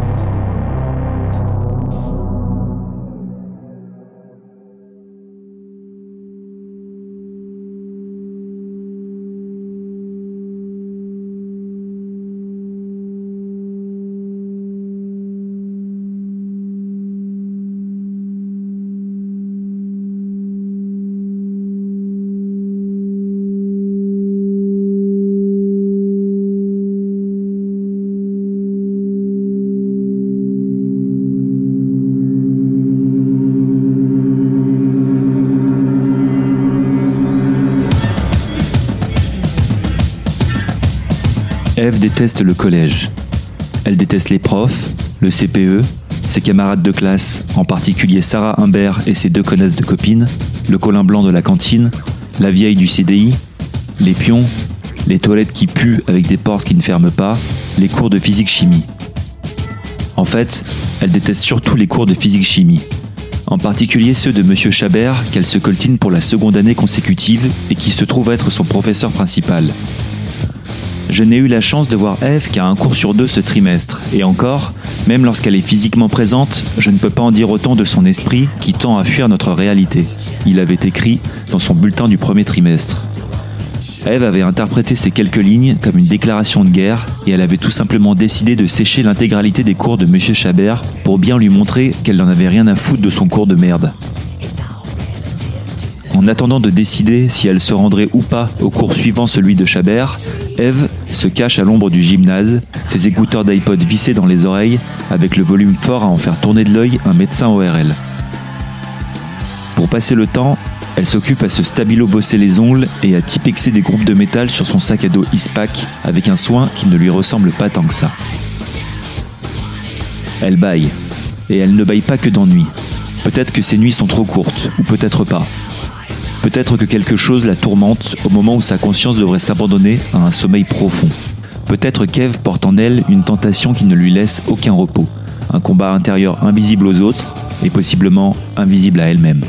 Speaker 2: Ève déteste le collège. Elle déteste les profs, le C P E, ses camarades de classe, en particulier Sarah Humbert et ses deux connasses de copines, le colin blanc de la cantine, la vieille du C D I, les pions, les toilettes qui puent avec des portes qui ne ferment pas, les cours de physique-chimie. En fait, elle déteste surtout les cours de physique-chimie, en particulier ceux de Monsieur Chabert qu'elle se coltine pour la seconde année consécutive et qui se trouve être son professeur principal. Je n'ai eu la chance de voir Ève qu'à un cours sur deux ce trimestre, et encore, même lorsqu'elle est physiquement présente, je ne peux pas en dire autant de son esprit qui tend à fuir notre réalité. Il avait écrit dans son bulletin du premier trimestre. Ève avait interprété ces quelques lignes comme une déclaration de guerre, et elle avait tout simplement décidé de sécher l'intégralité des cours de Monsieur Chabert pour bien lui montrer qu'elle n'en avait rien à foutre de son cours de merde. En attendant de décider si elle se rendrait ou pas au cours suivant celui de Chabert, Ève se cache à l'ombre du gymnase, ses écouteurs d'iPod vissés dans les oreilles, avec le volume fort à en faire tourner de l'œil un médecin O R L. Pour passer le temps, elle s'occupe à se stabilo bosser les ongles et à typexer des groupes de métal sur son sac à dos Ispac avec un soin qui ne lui ressemble pas tant que ça. Elle bâille. Et elle ne bâille pas que d'ennui. Peut-être que ses nuits sont trop courtes, ou peut-être pas. Peut-être que quelque chose la tourmente au moment où sa conscience devrait s'abandonner à un sommeil profond. Peut-être qu'Ève porte en elle une tentation qui ne lui laisse aucun repos. Un combat intérieur invisible aux autres et possiblement invisible à elle-même.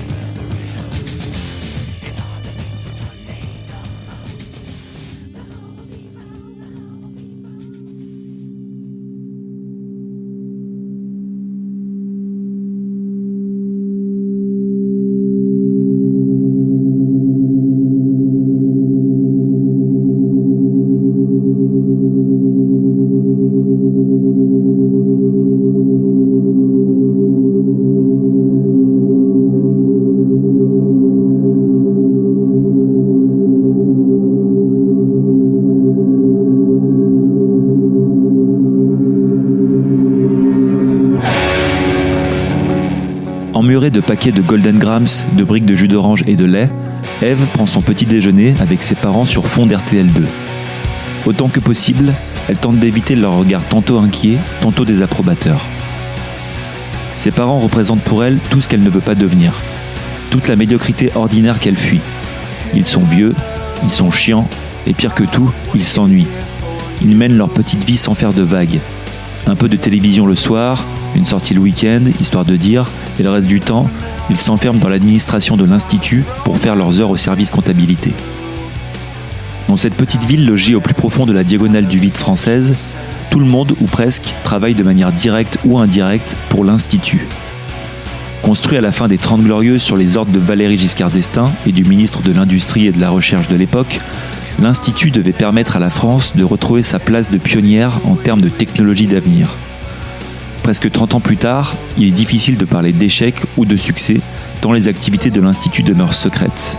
Speaker 2: Emmurée de paquets de Golden Grams, de briques de jus d'orange et de lait, Eve prend son petit déjeuner avec ses parents sur fond d'R T L deux. Autant que possible, elle tente d'éviter leur regard tantôt inquiet, tantôt désapprobateur. Ses parents représentent pour elle tout ce qu'elle ne veut pas devenir, toute la médiocrité ordinaire qu'elle fuit. Ils sont vieux, ils sont chiants, et pire que tout, ils s'ennuient. Ils mènent leur petite vie sans faire de vagues. Un peu de télévision le soir, une sortie le week-end, histoire de dire, et le reste du temps, ils s'enferment dans l'administration de l'Institut pour faire leurs heures au service comptabilité. Dans cette petite ville logée au plus profond de la diagonale du vide française, tout le monde, ou presque, travaille de manière directe ou indirecte pour l'Institut. Construit à la fin des Trente Glorieuses sur les ordres de Valéry Giscard d'Estaing et du ministre de l'Industrie et de la Recherche de l'époque, l'Institut devait permettre à la France de retrouver sa place de pionnière en termes de technologie d'avenir. Presque trente ans plus tard, il est difficile de parler d'échec ou de succès, tant les activités de l'Institut demeurent secrètes.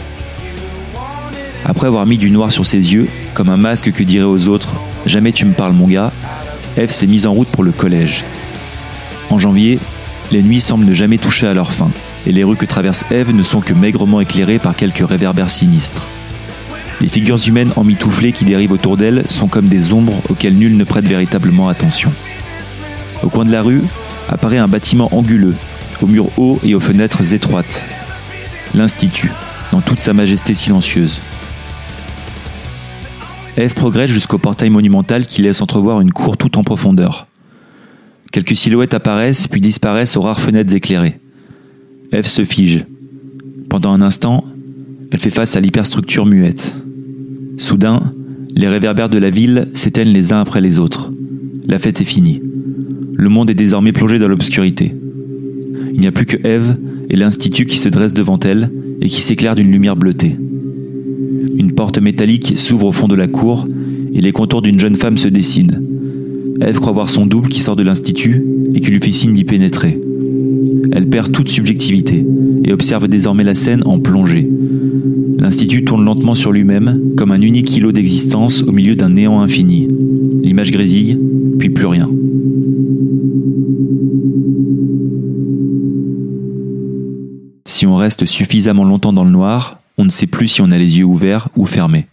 Speaker 2: Après avoir mis du noir sur ses yeux, comme un masque que dirait aux autres « Jamais tu me parles mon gars », Eve s'est mise en route pour le collège. En janvier, les nuits semblent ne jamais toucher à leur fin, et les rues que traverse Eve ne sont que maigrement éclairées par quelques réverbères sinistres. Les figures humaines emmitouflées qui dérivent autour d'elle sont comme des ombres auxquelles nul ne prête véritablement attention. Au coin de la rue apparaît un bâtiment anguleux, aux murs hauts et aux fenêtres étroites. L'Institut, dans toute sa majesté silencieuse. Eve progresse jusqu'au portail monumental qui laisse entrevoir une cour toute en profondeur. Quelques silhouettes apparaissent puis disparaissent aux rares fenêtres éclairées. Eve se fige. Pendant un instant, elle fait face à l'hyperstructure muette. Soudain, les réverbères de la ville s'éteignent les uns après les autres. La fête est finie. Le monde est désormais plongé dans l'obscurité. Il n'y a plus que Eve et l'Institut qui se dressent devant elle et qui s'éclairent d'une lumière bleutée. Une porte métallique s'ouvre au fond de la cour et les contours d'une jeune femme se dessinent. Eve croit voir son double qui sort de l'Institut et qui lui fait signe d'y pénétrer. Elle perd toute subjectivité et observe désormais la scène en plongée. L'Institut tourne lentement sur lui-même comme un unique îlot d'existence au milieu d'un néant infini. L'image grésille, puis plus rien. Si on reste suffisamment longtemps dans le noir, on ne sait plus si on a les yeux ouverts ou fermés.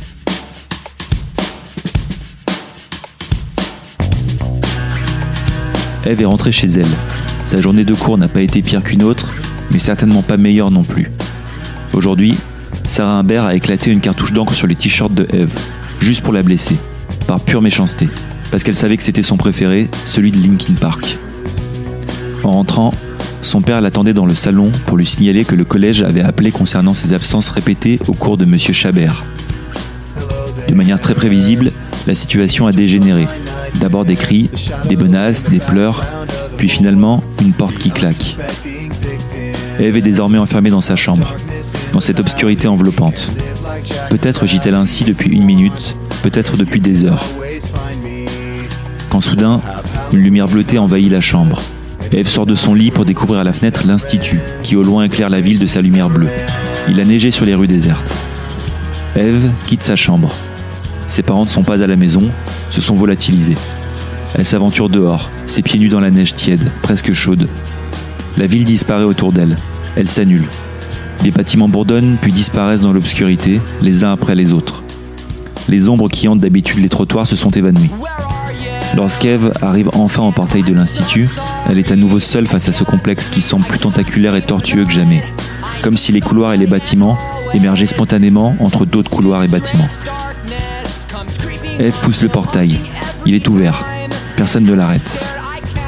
Speaker 2: Eve est rentrée chez elle. Sa journée de cours n'a pas été pire qu'une autre, mais certainement pas meilleure non plus. Aujourd'hui, Sarah Humbert a éclaté une cartouche d'encre sur les t-shirts de Eve, juste pour la blesser, par pure méchanceté, parce qu'elle savait que c'était son préféré, celui de Linkin Park. En rentrant, son père l'attendait dans le salon pour lui signaler que le collège avait appelé concernant ses absences répétées au cours de Monsieur Chabert. De manière très prévisible, la situation a dégénéré. D'abord des cris, des menaces, des pleurs, puis finalement une porte qui claque. Eve est désormais enfermée dans sa chambre, dans cette obscurité enveloppante. Peut-être gît-elle ainsi depuis une minute, peut-être depuis des heures. Quand soudain, une lumière bleutée envahit la chambre. Eve sort de son lit pour découvrir à la fenêtre l'Institut, qui au loin éclaire la ville de sa lumière bleue. Il a neigé sur les rues désertes. Eve quitte sa chambre. Ses parents ne sont pas à la maison, se sont volatilisés. Elle s'aventure dehors, ses pieds nus dans la neige tiède, presque chaude. La ville disparaît autour d'elle. Elle s'annule. Des bâtiments bourdonnent puis disparaissent dans l'obscurité, les uns après les autres. Les ombres qui hantent d'habitude les trottoirs se sont évanouies. Lorsqu'Eve arrive enfin au portail de l'Institut, elle est à nouveau seule face à ce complexe qui semble plus tentaculaire et tortueux que jamais. Comme si les couloirs et les bâtiments émergeaient spontanément entre d'autres couloirs et bâtiments. Eve pousse le portail. Il est ouvert. Personne ne l'arrête.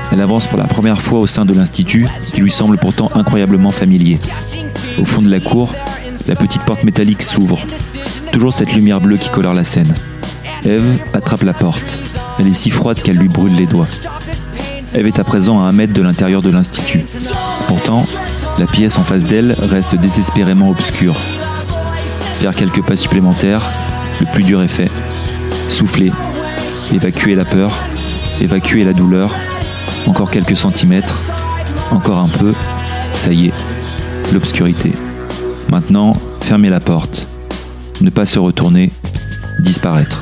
Speaker 2: Elle avance pour la première fois au sein de l'institut, qui lui semble pourtant incroyablement familier. Au fond de la cour, la petite porte métallique s'ouvre. Toujours cette lumière bleue qui colore la scène. Eve attrape la porte. Elle est si froide qu'elle lui brûle les doigts. Eve est à présent à un mètre de l'intérieur de l'institut. Pourtant, la pièce en face d'elle reste désespérément obscure. Faire quelques pas supplémentaires, le plus dur est fait. Souffler, évacuer la peur, évacuer la douleur. Encore quelques centimètres, encore un peu, ça y est, l'obscurité. Maintenant, fermer la porte, ne pas se retourner, disparaître.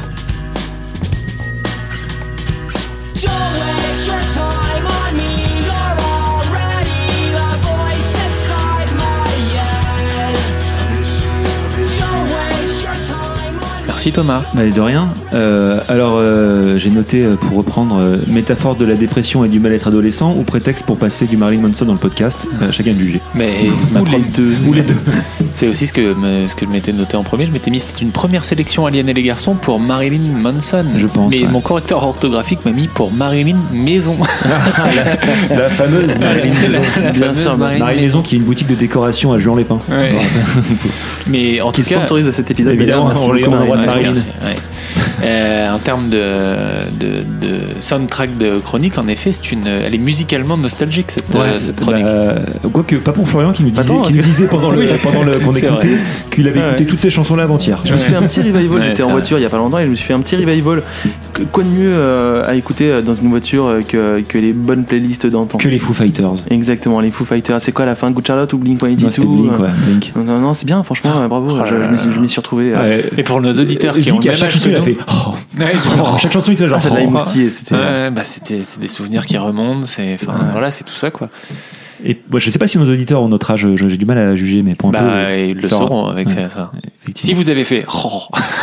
Speaker 3: Merci Thomas.
Speaker 2: Allez, de rien. Euh, alors, euh, j'ai noté, euh, pour reprendre, euh, métaphore de la dépression et du mal-être adolescent ou prétexte pour passer du Marilyn Manson dans le podcast. Euh, chacun de juger.
Speaker 3: Mais
Speaker 2: Ou les deux. Ou les deux.
Speaker 3: C'est aussi ce que, me- ce que je m'étais noté en premier. Je m'étais mis, c'était une première sélection Alien et les garçons pour Marilyn Manson.
Speaker 2: Je pense,
Speaker 3: Mais
Speaker 2: ouais.
Speaker 3: mon correcteur orthographique m'a mis pour Marilyn Maison.
Speaker 2: la, la fameuse Marilyn Maison.
Speaker 3: La
Speaker 4: Bien
Speaker 3: fameuse
Speaker 4: sûr,
Speaker 3: Marilyn
Speaker 2: Marilyn Maison, qui est une boutique de décoration à Juan-les-Pins.
Speaker 3: Ouais. Mais en
Speaker 4: Qui
Speaker 3: tout cas,
Speaker 4: sponsorise cet épisode.
Speaker 2: Évidemment,
Speaker 4: d'ailleurs. Merci
Speaker 2: on les-
Speaker 4: beaucoup,
Speaker 2: on embrasse
Speaker 4: Marilyn.
Speaker 2: Marilyn.
Speaker 3: merci, ouais. Euh, en termes de, de, de soundtrack de chronique, en effet, c'est une, elle est musicalement nostalgique cette,
Speaker 2: Ouais,
Speaker 3: euh, cette chronique.
Speaker 2: bah, quoique pas pour Florian qui nous disait,
Speaker 4: Attends,
Speaker 2: qui
Speaker 4: parce
Speaker 2: nous
Speaker 4: que-
Speaker 2: disait pendant le, pendant le qu'on
Speaker 3: C'est
Speaker 2: écoutait
Speaker 3: vrai.
Speaker 2: qu'il avait
Speaker 4: Ouais.
Speaker 2: écouté toutes ces chansons-là avant-hier.
Speaker 4: Je me suis fait un petit revival,
Speaker 3: Ouais,
Speaker 4: j'étais
Speaker 3: c'est
Speaker 4: en
Speaker 3: vrai.
Speaker 4: voiture il y a pas longtemps et je me suis fait un petit revival. Que- Quoi de mieux euh, à écouter euh, dans une voiture euh, que, que les bonnes playlists d'antan.
Speaker 2: Que les Foo Fighters.
Speaker 4: Exactement, les Foo Fighters. C'est quoi à la fin, Good Charlotte ou Blink
Speaker 2: Non,
Speaker 4: cent
Speaker 2: c'était
Speaker 4: quatre-vingt-douze?
Speaker 2: Blink, ouais, Blink.
Speaker 4: Non, non, non, c'est bien, franchement, euh, bravo.
Speaker 3: Oh là
Speaker 4: je,
Speaker 3: là
Speaker 4: je m'y suis- je m'y suis retrouvé. euh,
Speaker 2: Ouais.
Speaker 3: Et pour nos auditeurs qui ont
Speaker 2: Blink,
Speaker 3: le
Speaker 2: à
Speaker 3: même
Speaker 2: chaque
Speaker 3: âge
Speaker 2: chanson,
Speaker 3: que
Speaker 2: il a
Speaker 3: nous,
Speaker 2: fait. Oh.
Speaker 3: Ouais,
Speaker 2: À chaque chanson, il était genre.
Speaker 4: Ah, ça l'a
Speaker 2: oh.
Speaker 4: émoustillé, c'était.
Speaker 3: ouais, bah c'était, c'est des souvenirs qui remontent. C'est, enfin, voilà, c'est tout ça quoi.
Speaker 2: Et moi, je sais pas si nos auditeurs ont notre âge, je- j'ai du mal à juger, mais pour un
Speaker 3: Bah,
Speaker 2: peu.
Speaker 3: ils le
Speaker 2: ça-
Speaker 3: sauront avec
Speaker 2: Ouais.
Speaker 3: ça. ça. Si
Speaker 2: Effectivement.
Speaker 3: vous avez fait oh,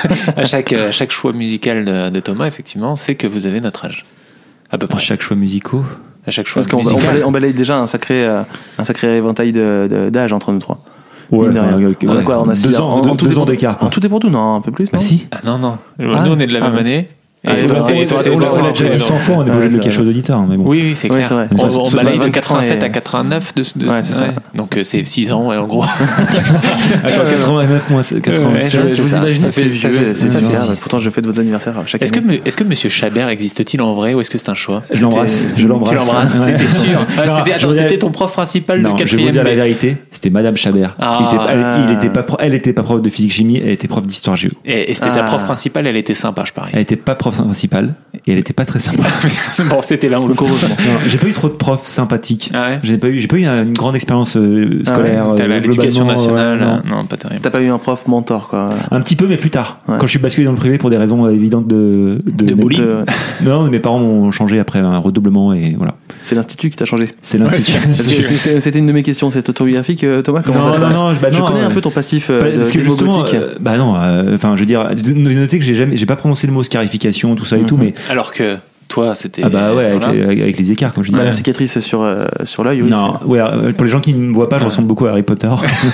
Speaker 3: à chaque à chaque choix musical de, de Thomas, effectivement, c'est que vous avez notre âge, à peu
Speaker 2: Pour
Speaker 3: près.
Speaker 2: chaque choix musicaux.
Speaker 3: À chaque choix
Speaker 4: Parce qu'on on
Speaker 3: musical.
Speaker 4: balaye, on balaye déjà un sacré, euh, un sacré éventail de- de- d'âge entre nous trois.
Speaker 2: Ouais,
Speaker 4: Mine de
Speaker 2: enfin,
Speaker 4: rien.
Speaker 2: ok,
Speaker 4: On a
Speaker 2: ouais.
Speaker 4: quoi On a
Speaker 2: deux
Speaker 4: six-
Speaker 2: ans,
Speaker 4: en-
Speaker 2: deux-
Speaker 4: en tout
Speaker 2: deux
Speaker 4: et
Speaker 2: ans
Speaker 4: pour-
Speaker 2: d'écart, quoi.
Speaker 4: En tout et pour tout, non, un peu plus.
Speaker 2: Bah
Speaker 4: non
Speaker 2: si.
Speaker 3: Ah non non, nous
Speaker 4: Ah,
Speaker 3: on est de la
Speaker 4: ah,
Speaker 3: même
Speaker 4: ouais.
Speaker 3: année. Et
Speaker 4: Ah, et
Speaker 3: toi,
Speaker 4: toi,
Speaker 3: t'es-
Speaker 4: et toi,
Speaker 3: t'es-
Speaker 4: t'es-
Speaker 2: On
Speaker 3: t'es-
Speaker 2: l'a on l'a
Speaker 3: t'es-
Speaker 2: déjà dit cent fois, on est pas
Speaker 4: Ouais,
Speaker 2: obligé de
Speaker 4: c'est
Speaker 2: le cacher aux auditeurs, mais bon.
Speaker 3: Oui, oui, c'est
Speaker 4: Ouais,
Speaker 3: clair.
Speaker 4: c'est vrai.
Speaker 3: On,
Speaker 2: Ça,
Speaker 3: on
Speaker 2: ça
Speaker 3: balaye
Speaker 4: doit
Speaker 3: de
Speaker 4: vingt-quatre ans
Speaker 3: quatre-vingt-sept
Speaker 4: et-
Speaker 3: à quatre-vingt-neuf de, de-
Speaker 4: Ouais, c'est ça.
Speaker 3: Donc euh, c'est six ans ouais, en gros.
Speaker 2: Attends, quatre-vingt-neuf moins quatre-vingt-sept.
Speaker 4: Je,
Speaker 3: Ouais,
Speaker 4: je
Speaker 3: c'est
Speaker 4: vous
Speaker 3: ça.
Speaker 4: imagine
Speaker 3: Ça fait-
Speaker 4: plus
Speaker 3: ça
Speaker 4: vieux,
Speaker 3: fait-
Speaker 4: c'est
Speaker 3: ça fait
Speaker 4: super.
Speaker 3: six.
Speaker 4: Pourtant, je fais de vos anniversaires chaque
Speaker 3: Est-ce que
Speaker 4: année.
Speaker 3: me- est-ce que Monsieur Chabert existe-t-il en vrai ou est-ce que c'est un choix?
Speaker 2: Je l'embrasse. Je l'embrasse.
Speaker 3: Tu l'embrasses,
Speaker 2: Ouais.
Speaker 3: c'était sûr. Ah,
Speaker 2: Non,
Speaker 3: c'était,
Speaker 2: je
Speaker 3: attends,
Speaker 2: voudrais-
Speaker 3: c'était ton prof principal
Speaker 2: Non,
Speaker 3: de
Speaker 2: je vais vous
Speaker 3: quatrième
Speaker 2: dire la
Speaker 3: B.
Speaker 2: vérité, c'était Madame Chabert.
Speaker 3: Ah.
Speaker 2: Il était- elle, il était pas pro- elle était pas prof de physique-chimie, elle était prof d'histoire géo.
Speaker 3: Et, et c'était ta
Speaker 4: Ah.
Speaker 3: prof principale, elle était sympa, je parie.
Speaker 2: Elle était pas prof principale et elle était pas très sympa.
Speaker 3: Bon, c'était l'un ou
Speaker 4: Donc,
Speaker 3: l'autre.
Speaker 4: heureusement.
Speaker 2: Non, j'ai pas eu trop de profs sympathiques.
Speaker 3: Ah ouais.
Speaker 2: J'ai pas eu, j'ai pas eu une grande expérience euh, scolaire.
Speaker 3: T'as
Speaker 2: euh,
Speaker 3: la- l'éducation
Speaker 2: globalement,
Speaker 3: nationale,
Speaker 2: euh, non.
Speaker 3: non. pas terrible.
Speaker 4: T'as pas eu un prof mentor, quoi.
Speaker 2: Un petit peu, mais plus tard.
Speaker 4: Ouais.
Speaker 2: Quand je suis basculé dans le privé pour des raisons euh, évidentes de de,
Speaker 3: De
Speaker 2: mes-
Speaker 3: bullying.
Speaker 4: De-
Speaker 2: Non, mes parents m'ont changé après un redoublement et voilà.
Speaker 4: C'est l'institut qui t'a changé.
Speaker 2: C'est l'institut.
Speaker 3: Ouais,
Speaker 4: Parce que c'est- c'est- C'était une de mes questions, c'est autobiographique, euh, Thomas. Comment
Speaker 2: Non,
Speaker 4: ça se
Speaker 2: non,
Speaker 4: passe
Speaker 2: non, bah
Speaker 4: Je
Speaker 2: non,
Speaker 4: connais un
Speaker 2: ouais.
Speaker 4: peu ton passif euh,
Speaker 2: Parce
Speaker 4: de
Speaker 2: que justement,
Speaker 4: démogotique.
Speaker 2: euh, bah non, euh, enfin, je veux dire, de noter que j'ai jamais, j'ai pas prononcé le mot scarification, tout ça et
Speaker 4: Mhm.
Speaker 2: tout, mais
Speaker 3: Alors que toi, c'était.
Speaker 2: ah bah ouais, avec,
Speaker 3: voilà.
Speaker 2: les, avec les écarts, comme je dis.
Speaker 4: Bah, la cicatrice sur, euh, sur l'œil, oui.
Speaker 2: non, ouais, euh, pour les gens qui ne me voient pas, je
Speaker 3: Ouais.
Speaker 2: ressemble beaucoup à Harry Potter.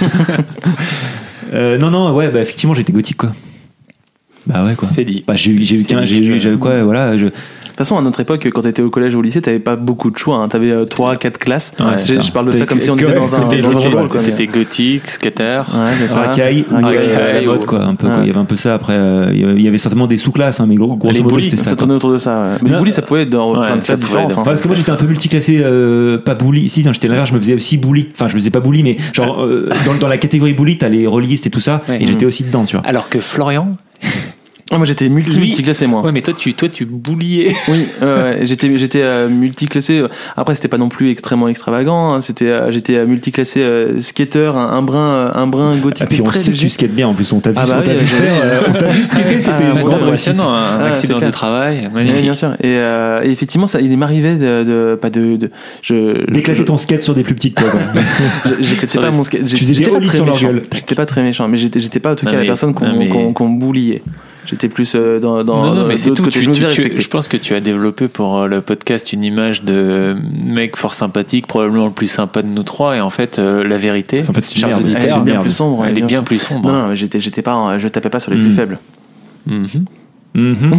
Speaker 2: Euh, non, non, ouais, bah effectivement, j'étais gothique, quoi. Bah ouais, quoi.
Speaker 3: C'est dit.
Speaker 2: Bah, j'ai eu, j'ai eu
Speaker 3: C'est
Speaker 2: qu'un,
Speaker 3: dit,
Speaker 2: j'ai eu,
Speaker 3: je-
Speaker 2: j'avais quoi, voilà. Je,
Speaker 4: De toute façon, à notre époque, quand t'étais au collège ou au lycée, t'avais pas beaucoup de choix. Hein. T'avais euh, trois, quatre classes.
Speaker 2: Ouais, c'est
Speaker 4: je,
Speaker 2: ça.
Speaker 4: je parle de ça
Speaker 2: T'es-
Speaker 4: comme si on
Speaker 2: que-
Speaker 4: était dans un,
Speaker 2: t'étais-
Speaker 4: dans un
Speaker 2: t'étais-
Speaker 4: jeu de rôle, quoi.
Speaker 3: T'étais gothique, skater.
Speaker 4: Ouais, c'est ça.
Speaker 2: racaille,
Speaker 4: Un
Speaker 2: racaille,
Speaker 4: gars,
Speaker 2: à la
Speaker 3: ouais,
Speaker 2: mode,
Speaker 3: ou-
Speaker 2: quoi, un peu, quoi.
Speaker 4: Ouais.
Speaker 2: Il y avait un peu ça après, euh, il y avait- il y avait certainement des sous-classes, hein, mais gros, grosso
Speaker 3: Les
Speaker 2: modo,
Speaker 3: bullies,
Speaker 2: c'était
Speaker 4: Ça
Speaker 2: ça. quoi.
Speaker 4: tournait autour de ça. Ouais. Mais
Speaker 2: Non,
Speaker 4: les bullies, ça pouvait être dans
Speaker 3: ouais,
Speaker 4: plein de
Speaker 3: ça
Speaker 4: classes
Speaker 3: pouvait
Speaker 4: différentes.
Speaker 3: être-
Speaker 4: hein.
Speaker 2: Parce que moi j'étais un peu multiclassé, euh, pas bully. Si, non, j'étais l'inverse, je me faisais aussi bully. Enfin, je me faisais pas bully, mais genre euh, dans, dans la catégorie bully, t'as les rôlistes et tout ça,
Speaker 3: Ouais.
Speaker 2: et j'étais aussi dedans, tu vois.
Speaker 3: Alors que Florian.
Speaker 4: Ah, moi, j'étais multi,
Speaker 3: Lui-
Speaker 4: multiclassé, moi.
Speaker 3: Ouais, mais toi, tu, toi, tu bouliais.
Speaker 4: Oui, euh, j'étais j'étais euh, multiclassé. Après, c'était pas non plus extrêmement extravagant. Hein. C'était euh, j'étais euh, multiclassé euh, skater, un, un brin euh, un brin
Speaker 2: Et
Speaker 4: gothique
Speaker 2: puis on
Speaker 4: très
Speaker 2: sait que
Speaker 4: léger.
Speaker 2: tu skates bien en plus, on t'a vu,
Speaker 4: Ah bah
Speaker 2: on t'a
Speaker 4: oui,
Speaker 2: vu
Speaker 4: ouais,
Speaker 2: faire, euh, on t'a vu skater, c'était
Speaker 4: Ah,
Speaker 2: une
Speaker 4: ouais,
Speaker 2: grande
Speaker 4: ouais,
Speaker 2: réussite.
Speaker 3: Impressionnant, un
Speaker 4: Ah,
Speaker 3: accident
Speaker 4: c'est
Speaker 3: de
Speaker 4: clair.
Speaker 3: travail,
Speaker 4: Oui,
Speaker 3: magnifique.
Speaker 4: bien sûr. Et, euh, et effectivement, ça, il m'arrivait de, de pas de, de je
Speaker 2: D'éclater
Speaker 4: je-
Speaker 2: ton skate sur des plus petites, quoi. quoi.
Speaker 4: je- j'éclatais
Speaker 3: Sur
Speaker 4: pas
Speaker 3: les-
Speaker 4: mon skate.
Speaker 2: tu faisais des
Speaker 4: J'étais pas
Speaker 2: ollies
Speaker 4: très
Speaker 2: sur leur
Speaker 4: méchant.
Speaker 2: gueule.
Speaker 4: J'étais pas très méchant, mais j'étais j'étais pas en tout
Speaker 3: Non,
Speaker 4: cas la
Speaker 3: mais-
Speaker 4: personne qu'on
Speaker 3: non, mais-
Speaker 4: qu'on qu'on bouliait. J'étais plus euh, dans dans
Speaker 3: non, non,
Speaker 4: dans
Speaker 3: mais c'est
Speaker 4: l'autre
Speaker 3: tout.
Speaker 4: côté.
Speaker 3: Tu-
Speaker 4: Je me
Speaker 3: tu-
Speaker 4: faisais
Speaker 3: tu-
Speaker 4: respecter.
Speaker 3: je pense que tu as développé pour euh, le podcast une image de mec fort sympathique, probablement le plus sympa de nous trois. Et en fait, euh, la vérité,
Speaker 2: En fait, c'est une
Speaker 3: chers
Speaker 2: merde.
Speaker 4: Elle
Speaker 3: auditeurs,
Speaker 4: est bien
Speaker 2: merde.
Speaker 4: plus sombre.
Speaker 3: elle est
Speaker 4: bien
Speaker 3: bien plus sombre.
Speaker 4: Non, non, j'étais, j'étais pas, je tapais pas sur les
Speaker 2: Mm.
Speaker 4: plus faibles.
Speaker 3: Mhm.
Speaker 2: Mhm.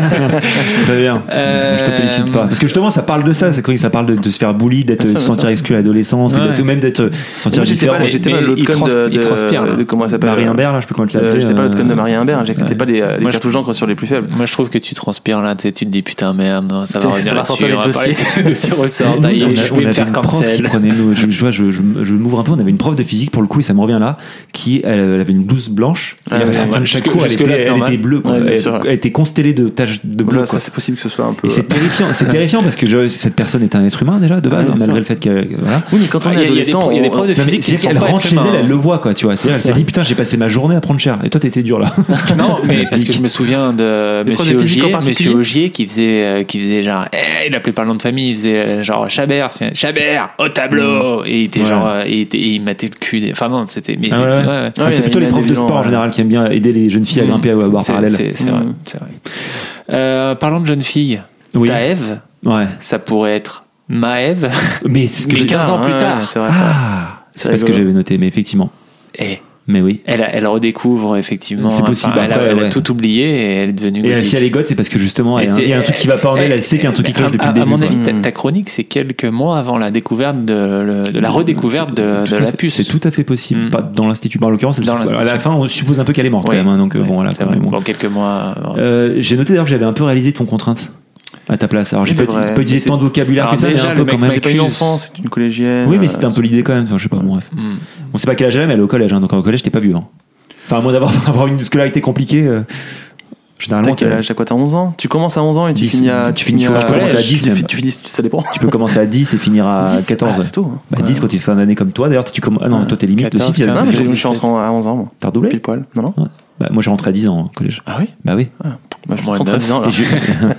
Speaker 2: Très bien.
Speaker 3: Euh,
Speaker 2: Je te félicite pas. Parce que justement, ça parle de ça. C'est quand ça parle de, de se faire bully, d'être
Speaker 4: Bien sûr,
Speaker 2: se
Speaker 4: bien
Speaker 2: sentir
Speaker 4: sûr.
Speaker 2: exclu à l'adolescence,
Speaker 3: Ouais.
Speaker 2: et d'être- même d'être se sentir
Speaker 4: Moi, j'étais
Speaker 2: différent.
Speaker 4: pas, j'étais
Speaker 3: mais
Speaker 4: pas l'autre
Speaker 3: il
Speaker 4: con
Speaker 3: trans-
Speaker 4: de,
Speaker 3: il transpire, là.
Speaker 4: de, de comment elle s'appelle
Speaker 2: Marie Imbert, là, je sais pas comment tu
Speaker 4: euh,
Speaker 2: l'appelais.
Speaker 4: J'étais pas l'autre con de
Speaker 2: euh,
Speaker 4: Marie Imbert, j'étais pas les, les
Speaker 3: Moi, je-
Speaker 4: cartouches d'encre sur les plus faibles.
Speaker 3: Moi, je trouve que tu transpires là, tu sais, tu te dis putain, merde, non, ça va
Speaker 4: Ça
Speaker 3: revenir
Speaker 4: va
Speaker 3: là-dessus.
Speaker 4: sortir les
Speaker 3: on va parler
Speaker 4: dossiers.
Speaker 3: de dossiers ressorts.
Speaker 2: Nous,
Speaker 3: D'ailleurs,
Speaker 2: on a-
Speaker 3: je
Speaker 2: on
Speaker 3: vais me
Speaker 2: avait
Speaker 3: faire
Speaker 2: une prof qui
Speaker 3: cancel.
Speaker 2: prenait nous, je, je vois, je, je, je m'ouvre un peu. On avait une prof de physique pour le coup, et ça me revient là, qui elle, elle avait une blouse blanche. Et
Speaker 4: Ah,
Speaker 2: à
Speaker 4: c'est
Speaker 2: la fin
Speaker 3: normal.
Speaker 2: de chaque
Speaker 3: Jusque-
Speaker 2: cours, elle
Speaker 3: jusque-là,
Speaker 2: était,
Speaker 3: c'est
Speaker 2: elle
Speaker 3: normal.
Speaker 2: était bleue. quoi.
Speaker 4: Ouais, bien
Speaker 2: Elle,
Speaker 4: sûr.
Speaker 2: elle était constellée de taches de bleu.
Speaker 4: Ça,
Speaker 2: quoi.
Speaker 4: ça, c'est possible que ce soit un peu.
Speaker 2: Et c'est terrifiant, c'est terrifiant parce que je- cette personne est un être humain déjà de base,
Speaker 4: Ouais,
Speaker 2: hein,
Speaker 4: bien
Speaker 2: malgré
Speaker 4: sûr.
Speaker 2: le fait que voilà.
Speaker 4: Oui, mais quand on
Speaker 3: Ah,
Speaker 4: est
Speaker 3: il y a- il y a des
Speaker 4: adolescent,
Speaker 3: pro- il y a des
Speaker 4: on-
Speaker 3: profs de
Speaker 2: Non, mais
Speaker 3: physique qui
Speaker 2: c'est
Speaker 3: sont
Speaker 2: qu'elle
Speaker 3: pas
Speaker 2: rentre
Speaker 3: être
Speaker 2: chez
Speaker 3: humains,
Speaker 2: elle, elle
Speaker 3: hein.
Speaker 2: le voit quoi, tu vois. C'est-à-dire, elle
Speaker 4: C'est
Speaker 2: s'est
Speaker 4: ça.
Speaker 2: dit putain, j'ai passé ma journée à prendre cher. Et toi, t'étais dur là.
Speaker 3: Non, mais parce que je me souviens de
Speaker 4: Des profs
Speaker 3: Monsieur
Speaker 4: de physique en
Speaker 3: Augier,
Speaker 4: particulier
Speaker 3: Monsieur Augier qui faisait, euh, qui faisait genre, eh, il appelait par le nom de famille, il faisait euh, genre Chabert, c'est- Chabert au tableau, et il était
Speaker 2: Ouais.
Speaker 3: genre, euh, et il, était- et il matait le cul. Des... Enfin non, c'était. Mais
Speaker 2: Ah ouais,
Speaker 3: c'était-
Speaker 2: ouais.
Speaker 3: ouais, ouais.
Speaker 2: Ah, c'est
Speaker 4: il
Speaker 2: plutôt
Speaker 4: y a
Speaker 2: les profs
Speaker 4: des
Speaker 2: de
Speaker 4: gens,
Speaker 2: sport en
Speaker 4: ouais.
Speaker 2: général qui aiment bien aider les jeunes filles à
Speaker 3: Mm.
Speaker 2: grimper à barre
Speaker 3: C'est-
Speaker 2: parallèle.
Speaker 3: C'est c'est vrai,
Speaker 4: Mm.
Speaker 3: c'est vrai. Euh, parlons de jeune fille.
Speaker 2: Oui.
Speaker 3: Taëv,
Speaker 2: Ouais.
Speaker 3: ça pourrait être Maëv.
Speaker 2: Mais c'est ce que
Speaker 3: Mais
Speaker 2: j'ai
Speaker 3: quinze ans plus
Speaker 4: ouais,
Speaker 3: tard.
Speaker 4: C'est vrai, c'est vrai.
Speaker 2: Ah, c'est
Speaker 4: C'est
Speaker 2: pas ce que
Speaker 4: rigolo.
Speaker 2: j'avais noté, mais effectivement.
Speaker 3: Et
Speaker 2: Mais oui.
Speaker 3: elle, a- elle redécouvre effectivement.
Speaker 2: C'est possible,
Speaker 3: enfin, elle, a,
Speaker 2: après,
Speaker 3: elle a
Speaker 2: ouais.
Speaker 3: tout oublié et elle est devenue
Speaker 2: Et
Speaker 3: gothique.
Speaker 2: si elle est goth, c'est parce que justement,
Speaker 3: Et
Speaker 2: il y a un-
Speaker 3: c'est-
Speaker 2: il y a un truc qui va pas en elle, elle sait qu'il y a un truc qui cloche
Speaker 3: à-
Speaker 2: depuis
Speaker 3: à,
Speaker 2: le début.
Speaker 3: À mon
Speaker 2: quoi.
Speaker 3: avis, ta,
Speaker 4: Mm.
Speaker 3: ta chronique, c'est quelques mois avant la découverte de, le- de la redécouverte de,
Speaker 2: Tout
Speaker 3: de
Speaker 2: à
Speaker 3: la
Speaker 2: fait-
Speaker 3: puce.
Speaker 2: C'est tout à fait possible.
Speaker 3: Mm.
Speaker 2: Pas dans l'institut. En l'occurrence,
Speaker 3: Dans
Speaker 2: à
Speaker 3: l'institut.
Speaker 2: la fin, on suppose un peu qu'elle est morte
Speaker 3: Ouais.
Speaker 2: quand même. hein, donc euh,
Speaker 3: Ouais,
Speaker 2: bon, voilà.
Speaker 3: c'est
Speaker 2: quand
Speaker 3: vrai.
Speaker 2: même, bon.
Speaker 3: Dans quelques mois. euh,
Speaker 2: Euh, J'ai noté d'ailleurs que j'avais un peu réalisé ton contrainte à ta place. Alors j'ai
Speaker 4: Oui,
Speaker 2: pas,
Speaker 4: c'est vrai.
Speaker 2: pas utilisé
Speaker 4: C'est-
Speaker 2: tant de vocabulaire
Speaker 3: Alors
Speaker 2: que ça, mais
Speaker 3: déjà,
Speaker 2: un
Speaker 3: le
Speaker 2: peu
Speaker 3: mec
Speaker 2: quand même.
Speaker 3: m'a
Speaker 4: C'est pas une
Speaker 3: Accuse.
Speaker 4: enfant, c'est une collégienne.
Speaker 2: Oui, mais
Speaker 4: euh,
Speaker 2: c'était un peu l'idée quand même. Enfin, je sais pas. Bon, bref.
Speaker 3: hmm.
Speaker 2: On sait pas quel âge elle a, mais elle est au collège. Hein, donc au collège, t'es pas vu. Hein. Enfin, à moins d'avoir avoir une scolarité compliquée. Euh, généralement,
Speaker 4: T'as quel
Speaker 2: t'as-
Speaker 4: âge? T'as quoi? T'as onze ans? Tu commences à onze ans et tu
Speaker 2: dix.
Speaker 4: finis à.
Speaker 2: Tu finis au
Speaker 4: à-
Speaker 2: collège, à dix
Speaker 4: tu,
Speaker 2: même.
Speaker 4: tu finis, ça dépend.
Speaker 2: tu peux commencer à dix et finir à
Speaker 4: dix,
Speaker 2: quatorze.
Speaker 4: ah, c'est tôt. hein.
Speaker 2: Bah,
Speaker 4: Ouais.
Speaker 2: dix quand tu fais fin d'année comme toi. D'ailleurs, tu commences. Ah non,
Speaker 4: Ouais.
Speaker 2: toi t'es limite
Speaker 3: quatorze,
Speaker 2: aussi. Tu as-
Speaker 4: Non, mais j'ai- je suis
Speaker 3: dix-sept.
Speaker 4: entré à onze ans, moi.
Speaker 2: T'as redoublé?
Speaker 4: Pile poil. Non, non.
Speaker 2: Ouais. Bah, moi j'ai rentré à dix ans au collège.
Speaker 4: Ah oui?
Speaker 2: Bah oui.
Speaker 4: Moi, je suis
Speaker 3: Moi,
Speaker 4: rentré à
Speaker 3: neuf.
Speaker 4: dix ans, là.
Speaker 2: Et j'ai-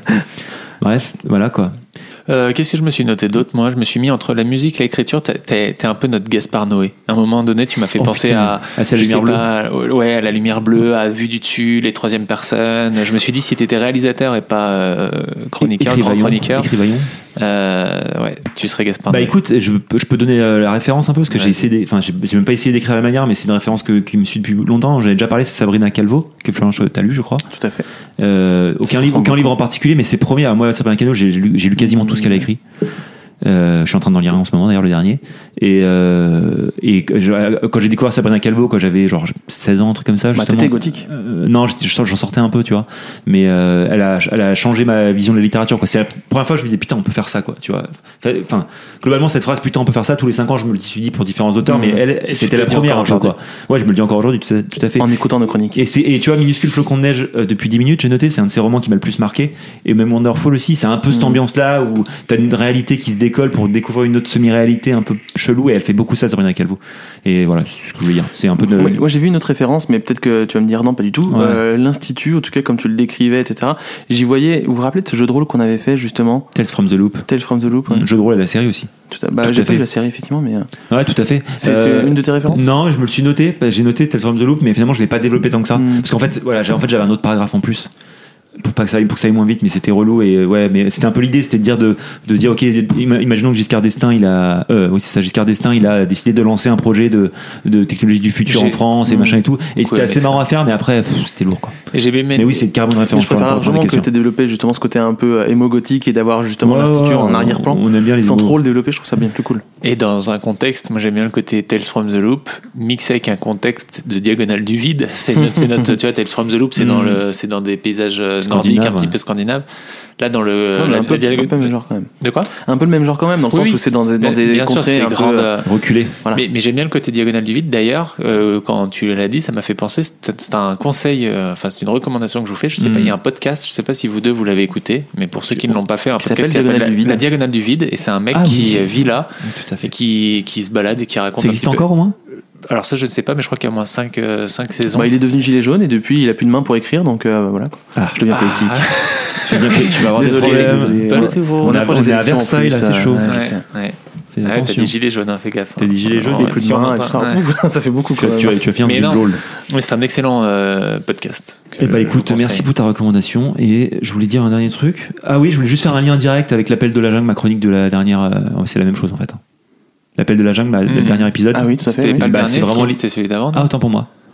Speaker 2: Bref, voilà quoi.
Speaker 3: Euh, Qu'est-ce que je me suis noté d'autre? Moi, je me suis mis entre la musique et l'écriture. T'es- T'es t'es un peu notre Gaspard Noé. À un moment donné, tu m'as fait
Speaker 2: Oh,
Speaker 3: penser
Speaker 2: putain.
Speaker 3: à.
Speaker 2: À sa
Speaker 3: je
Speaker 2: lumière
Speaker 3: sais
Speaker 2: bleue.
Speaker 3: pas, ouais, à la lumière bleue, à vue du dessus, les troisième personnes. Je me suis dit, si t'étais réalisateur et pas euh, chroniqueur, grand
Speaker 2: Écrivaillon,
Speaker 3: chroniqueur,
Speaker 2: écrivaillon.
Speaker 3: euh, ouais, tu serais Gaspard
Speaker 2: Bah
Speaker 3: Noé.
Speaker 2: écoute, je, peux- je peux donner euh, la référence un peu parce que j'ai
Speaker 3: Vas-y.
Speaker 2: essayé, d'é- enfin j'ai j'ai même pas essayé d'écrire la manière, mais c'est une référence que, qui me suit depuis longtemps. J'avais déjà parlé, c'est Sabrina Calvo que Florent t'as lu, je crois.
Speaker 4: Tout à fait.
Speaker 2: Euh, aucun
Speaker 4: Ça
Speaker 2: livre,
Speaker 4: ressemble
Speaker 2: aucun
Speaker 4: beaucoup.
Speaker 2: livre en particulier, mais ses premiers. Alors moi, Sabrina Calvo, j'ai lu, j'ai lu quasiment tout ce qu'elle a écrit. Euh, je suis en train d'en lire un en ce moment, d'ailleurs le dernier. Et, euh, et que je- quand j'ai découvert Sabrina Calvo, quand j'avais genre seize ans, un truc comme ça.
Speaker 4: Bah,
Speaker 2: justement.
Speaker 4: t'étais gothique.
Speaker 2: Euh, non, j'étais- j'en sortais un peu, tu vois. Mais euh, elle, a, elle a changé ma vision de la littérature. Quoi. C'est la première fois que je me disais putain, on peut faire ça, quoi. Tu vois. Enfin, globalement, cette phrase putain, on peut faire ça. Tous les cinq ans, je me le suis dit pour différents auteurs,
Speaker 4: Mmh.
Speaker 2: mais elle,
Speaker 3: Et tu
Speaker 2: c'était
Speaker 3: te
Speaker 2: la
Speaker 3: le dis
Speaker 2: première un
Speaker 3: encore
Speaker 2: peu, quoi. Ouais, je me le dis encore aujourd'hui, tout à, tout à fait.
Speaker 4: En écoutant nos chroniques.
Speaker 2: Et, c'est, et tu vois, Minuscule Flocon de neige, euh, depuis dix minutes, j'ai noté, c'est un de ces romans qui m'a le plus marqué. Et même Wonderful aussi, c'est un peu cette
Speaker 4: Mm.
Speaker 2: ambiance-là où t'as une réalité qui se décolle pour découvrir une autre semi-réalité un peu chelou. Et elle fait beaucoup ça, Sabrina Calvo. Et voilà, c'est ce que je veux dire. C'est un peu de.
Speaker 4: Moi, moi, j'ai vu une autre référence, mais peut-être que tu vas me dire non, pas du tout.
Speaker 2: Ouais.
Speaker 4: Euh, L'Institut, en tout cas, comme tu le décrivais, et cetera. J'y voyais. Vous vous rappelez de ce jeu de rôle qu'on avait fait justement,
Speaker 2: Tales from the Loop.
Speaker 4: Tales from the Loop. Ouais.
Speaker 2: Jeu de rôle à la série aussi.
Speaker 4: Tout à, bah,
Speaker 2: Tout
Speaker 4: j'ai
Speaker 2: à
Speaker 4: pas
Speaker 2: fait.
Speaker 4: vu la série effectivement, mais euh,
Speaker 2: Ouais, tout à fait.
Speaker 4: c'est
Speaker 2: Euh,
Speaker 4: une de tes références.
Speaker 2: Non, je me le suis noté. Bah, J'ai noté Tales from the Loop, mais finalement, je l'ai pas développé tant que ça.
Speaker 4: Mm.
Speaker 2: Parce qu'en fait, voilà, j'ai- en fait, j'avais un autre paragraphe en plus. Pour pas que ça aille, pour que ça aille moins vite, mais c'était relou et euh, ouais, mais c'était un peu l'idée, c'était de dire de, de dire ok, ima- imaginons que Giscard d'Estaing, il a, euh, oui c'est ça, Giscard d'Estaing, il a décidé de lancer un projet de, de technologie du futur
Speaker 3: J'ai-
Speaker 2: en France et
Speaker 4: Mm.
Speaker 2: machin et tout, et
Speaker 3: Beaucoup
Speaker 2: c'était
Speaker 3: aimé
Speaker 2: assez marrant
Speaker 3: ça.
Speaker 2: à faire, mais après pff, c'était lourd quoi.
Speaker 3: Et j'ai aimé.
Speaker 2: Mais oui, c'est carrément une
Speaker 4: Mais
Speaker 2: référence.
Speaker 4: je préfère
Speaker 2: pour- pour
Speaker 4: largement
Speaker 2: les
Speaker 4: que tu
Speaker 2: questions.
Speaker 4: aies développé justement ce côté un peu émo-gothique et d'avoir justement
Speaker 2: Ouais,
Speaker 4: l'Institut
Speaker 2: ouais,
Speaker 4: en
Speaker 2: on-
Speaker 4: arrière-plan.
Speaker 2: On aime bien les
Speaker 4: Sans
Speaker 2: mots.
Speaker 4: trop le développer, je trouve ça bien plus cool.
Speaker 3: Et dans un contexte, moi j'aime bien le côté Tales from the Loop, mixé avec un contexte de diagonale du vide. C'est notre, c'est notre- tu vois, Tales from the Loop, c'est dans
Speaker 2: Mm.
Speaker 3: le, c'est dans des paysages euh, nordiques,
Speaker 2: Scandinaves,
Speaker 3: un petit
Speaker 2: ouais.
Speaker 3: peu scandinaves. Là, dans le,
Speaker 4: Ouais, mais
Speaker 3: la-
Speaker 4: un peu,
Speaker 3: la diagonale-
Speaker 4: un peu le même genre quand même.
Speaker 3: de quoi?
Speaker 4: Un peu le même genre quand même, dans le
Speaker 3: Oui,
Speaker 4: sens
Speaker 3: oui.
Speaker 4: où c'est dans des, dans des
Speaker 3: Bien sûr,
Speaker 4: contrées
Speaker 3: c'est
Speaker 4: un
Speaker 3: des
Speaker 4: peu.
Speaker 3: grandes.
Speaker 4: euh,
Speaker 3: euh,
Speaker 2: Reculé.
Speaker 4: Voilà.
Speaker 3: Mais, mais j'aime bien le côté diagonale du vide. D'ailleurs, euh, quand tu l'as dit, ça m'a fait penser. C'est c'est un conseil, euh, enfin c'est une recommandation que je vous fais. Je sais
Speaker 2: Mm.
Speaker 3: pas, il y a un podcast. Je sais pas si vous deux vous l'avez écouté, mais pour ceux qui ne l'ont pas fait, un
Speaker 4: Qui
Speaker 3: podcast qui
Speaker 4: s'appelle
Speaker 3: s'appelle
Speaker 4: Diagonale
Speaker 3: la,
Speaker 4: du vide.
Speaker 3: la diagonale du vide. Et c'est un mec
Speaker 2: Ah
Speaker 3: qui
Speaker 2: oui.
Speaker 3: euh, vit là
Speaker 2: Tout à
Speaker 3: et
Speaker 2: fait.
Speaker 3: qui, qui se balade et qui raconte
Speaker 2: Ça
Speaker 3: un
Speaker 2: existe
Speaker 3: petit peu.
Speaker 2: encore au moins
Speaker 3: Alors ça, je ne sais pas, mais je crois qu'il y a au moins cinq saisons.
Speaker 4: Bah, il est devenu gilet jaune et depuis il a plus de main pour écrire, donc euh, voilà.
Speaker 2: Ah.
Speaker 4: Je deviens politique.
Speaker 2: Tu vas bien- tu vas avoir
Speaker 4: Désolé,
Speaker 2: des problèmes.
Speaker 4: désolé.
Speaker 3: Pas
Speaker 4: Ouais.
Speaker 3: du tout.
Speaker 4: On
Speaker 2: On est
Speaker 4: approche
Speaker 2: à-
Speaker 4: des
Speaker 2: on est à
Speaker 4: élections en
Speaker 2: Versailles,
Speaker 4: plus,
Speaker 2: là, c'est
Speaker 4: euh,
Speaker 2: chaud.
Speaker 4: ouais,
Speaker 3: Ouais,
Speaker 4: je sais.
Speaker 3: ouais.
Speaker 2: Fais
Speaker 3: Ouais, t'as
Speaker 2: attention.
Speaker 3: dit gilet jaune, hein, fais gaffe.
Speaker 2: T'as dit gilet jaune
Speaker 3: Ouais,
Speaker 2: et
Speaker 4: Et plus
Speaker 3: si
Speaker 4: de
Speaker 3: on
Speaker 4: main, et
Speaker 3: entend-
Speaker 4: tout ça.
Speaker 3: ouais.
Speaker 4: Ça fait beaucoup
Speaker 2: Tu
Speaker 4: quand
Speaker 2: vas, tu
Speaker 4: même.
Speaker 2: vas- tu vas finir
Speaker 3: Mais
Speaker 2: dans
Speaker 3: non.
Speaker 2: une drôle.
Speaker 3: Oui, c'est un excellent euh, podcast. que
Speaker 2: Eh bah
Speaker 3: je
Speaker 2: écoute,
Speaker 3: vous
Speaker 2: merci
Speaker 3: conseille.
Speaker 2: pour ta recommandation. Et je voulais dire un dernier truc. Ah oui, je voulais juste faire un lien direct avec l'appel de la jungle, ma chronique de la dernière. euh, c'est la même chose en fait. L'appel de la jungle, bah, le
Speaker 3: Mm.
Speaker 2: dernier épisode.
Speaker 4: Ah oui, tout à fait.
Speaker 3: C'était
Speaker 4: oui.
Speaker 3: pas le
Speaker 2: Bah,
Speaker 3: dernier,
Speaker 2: c'est vraiment
Speaker 3: si,
Speaker 2: li-
Speaker 3: c'était celui d'avant.
Speaker 2: Ah, autant pour moi.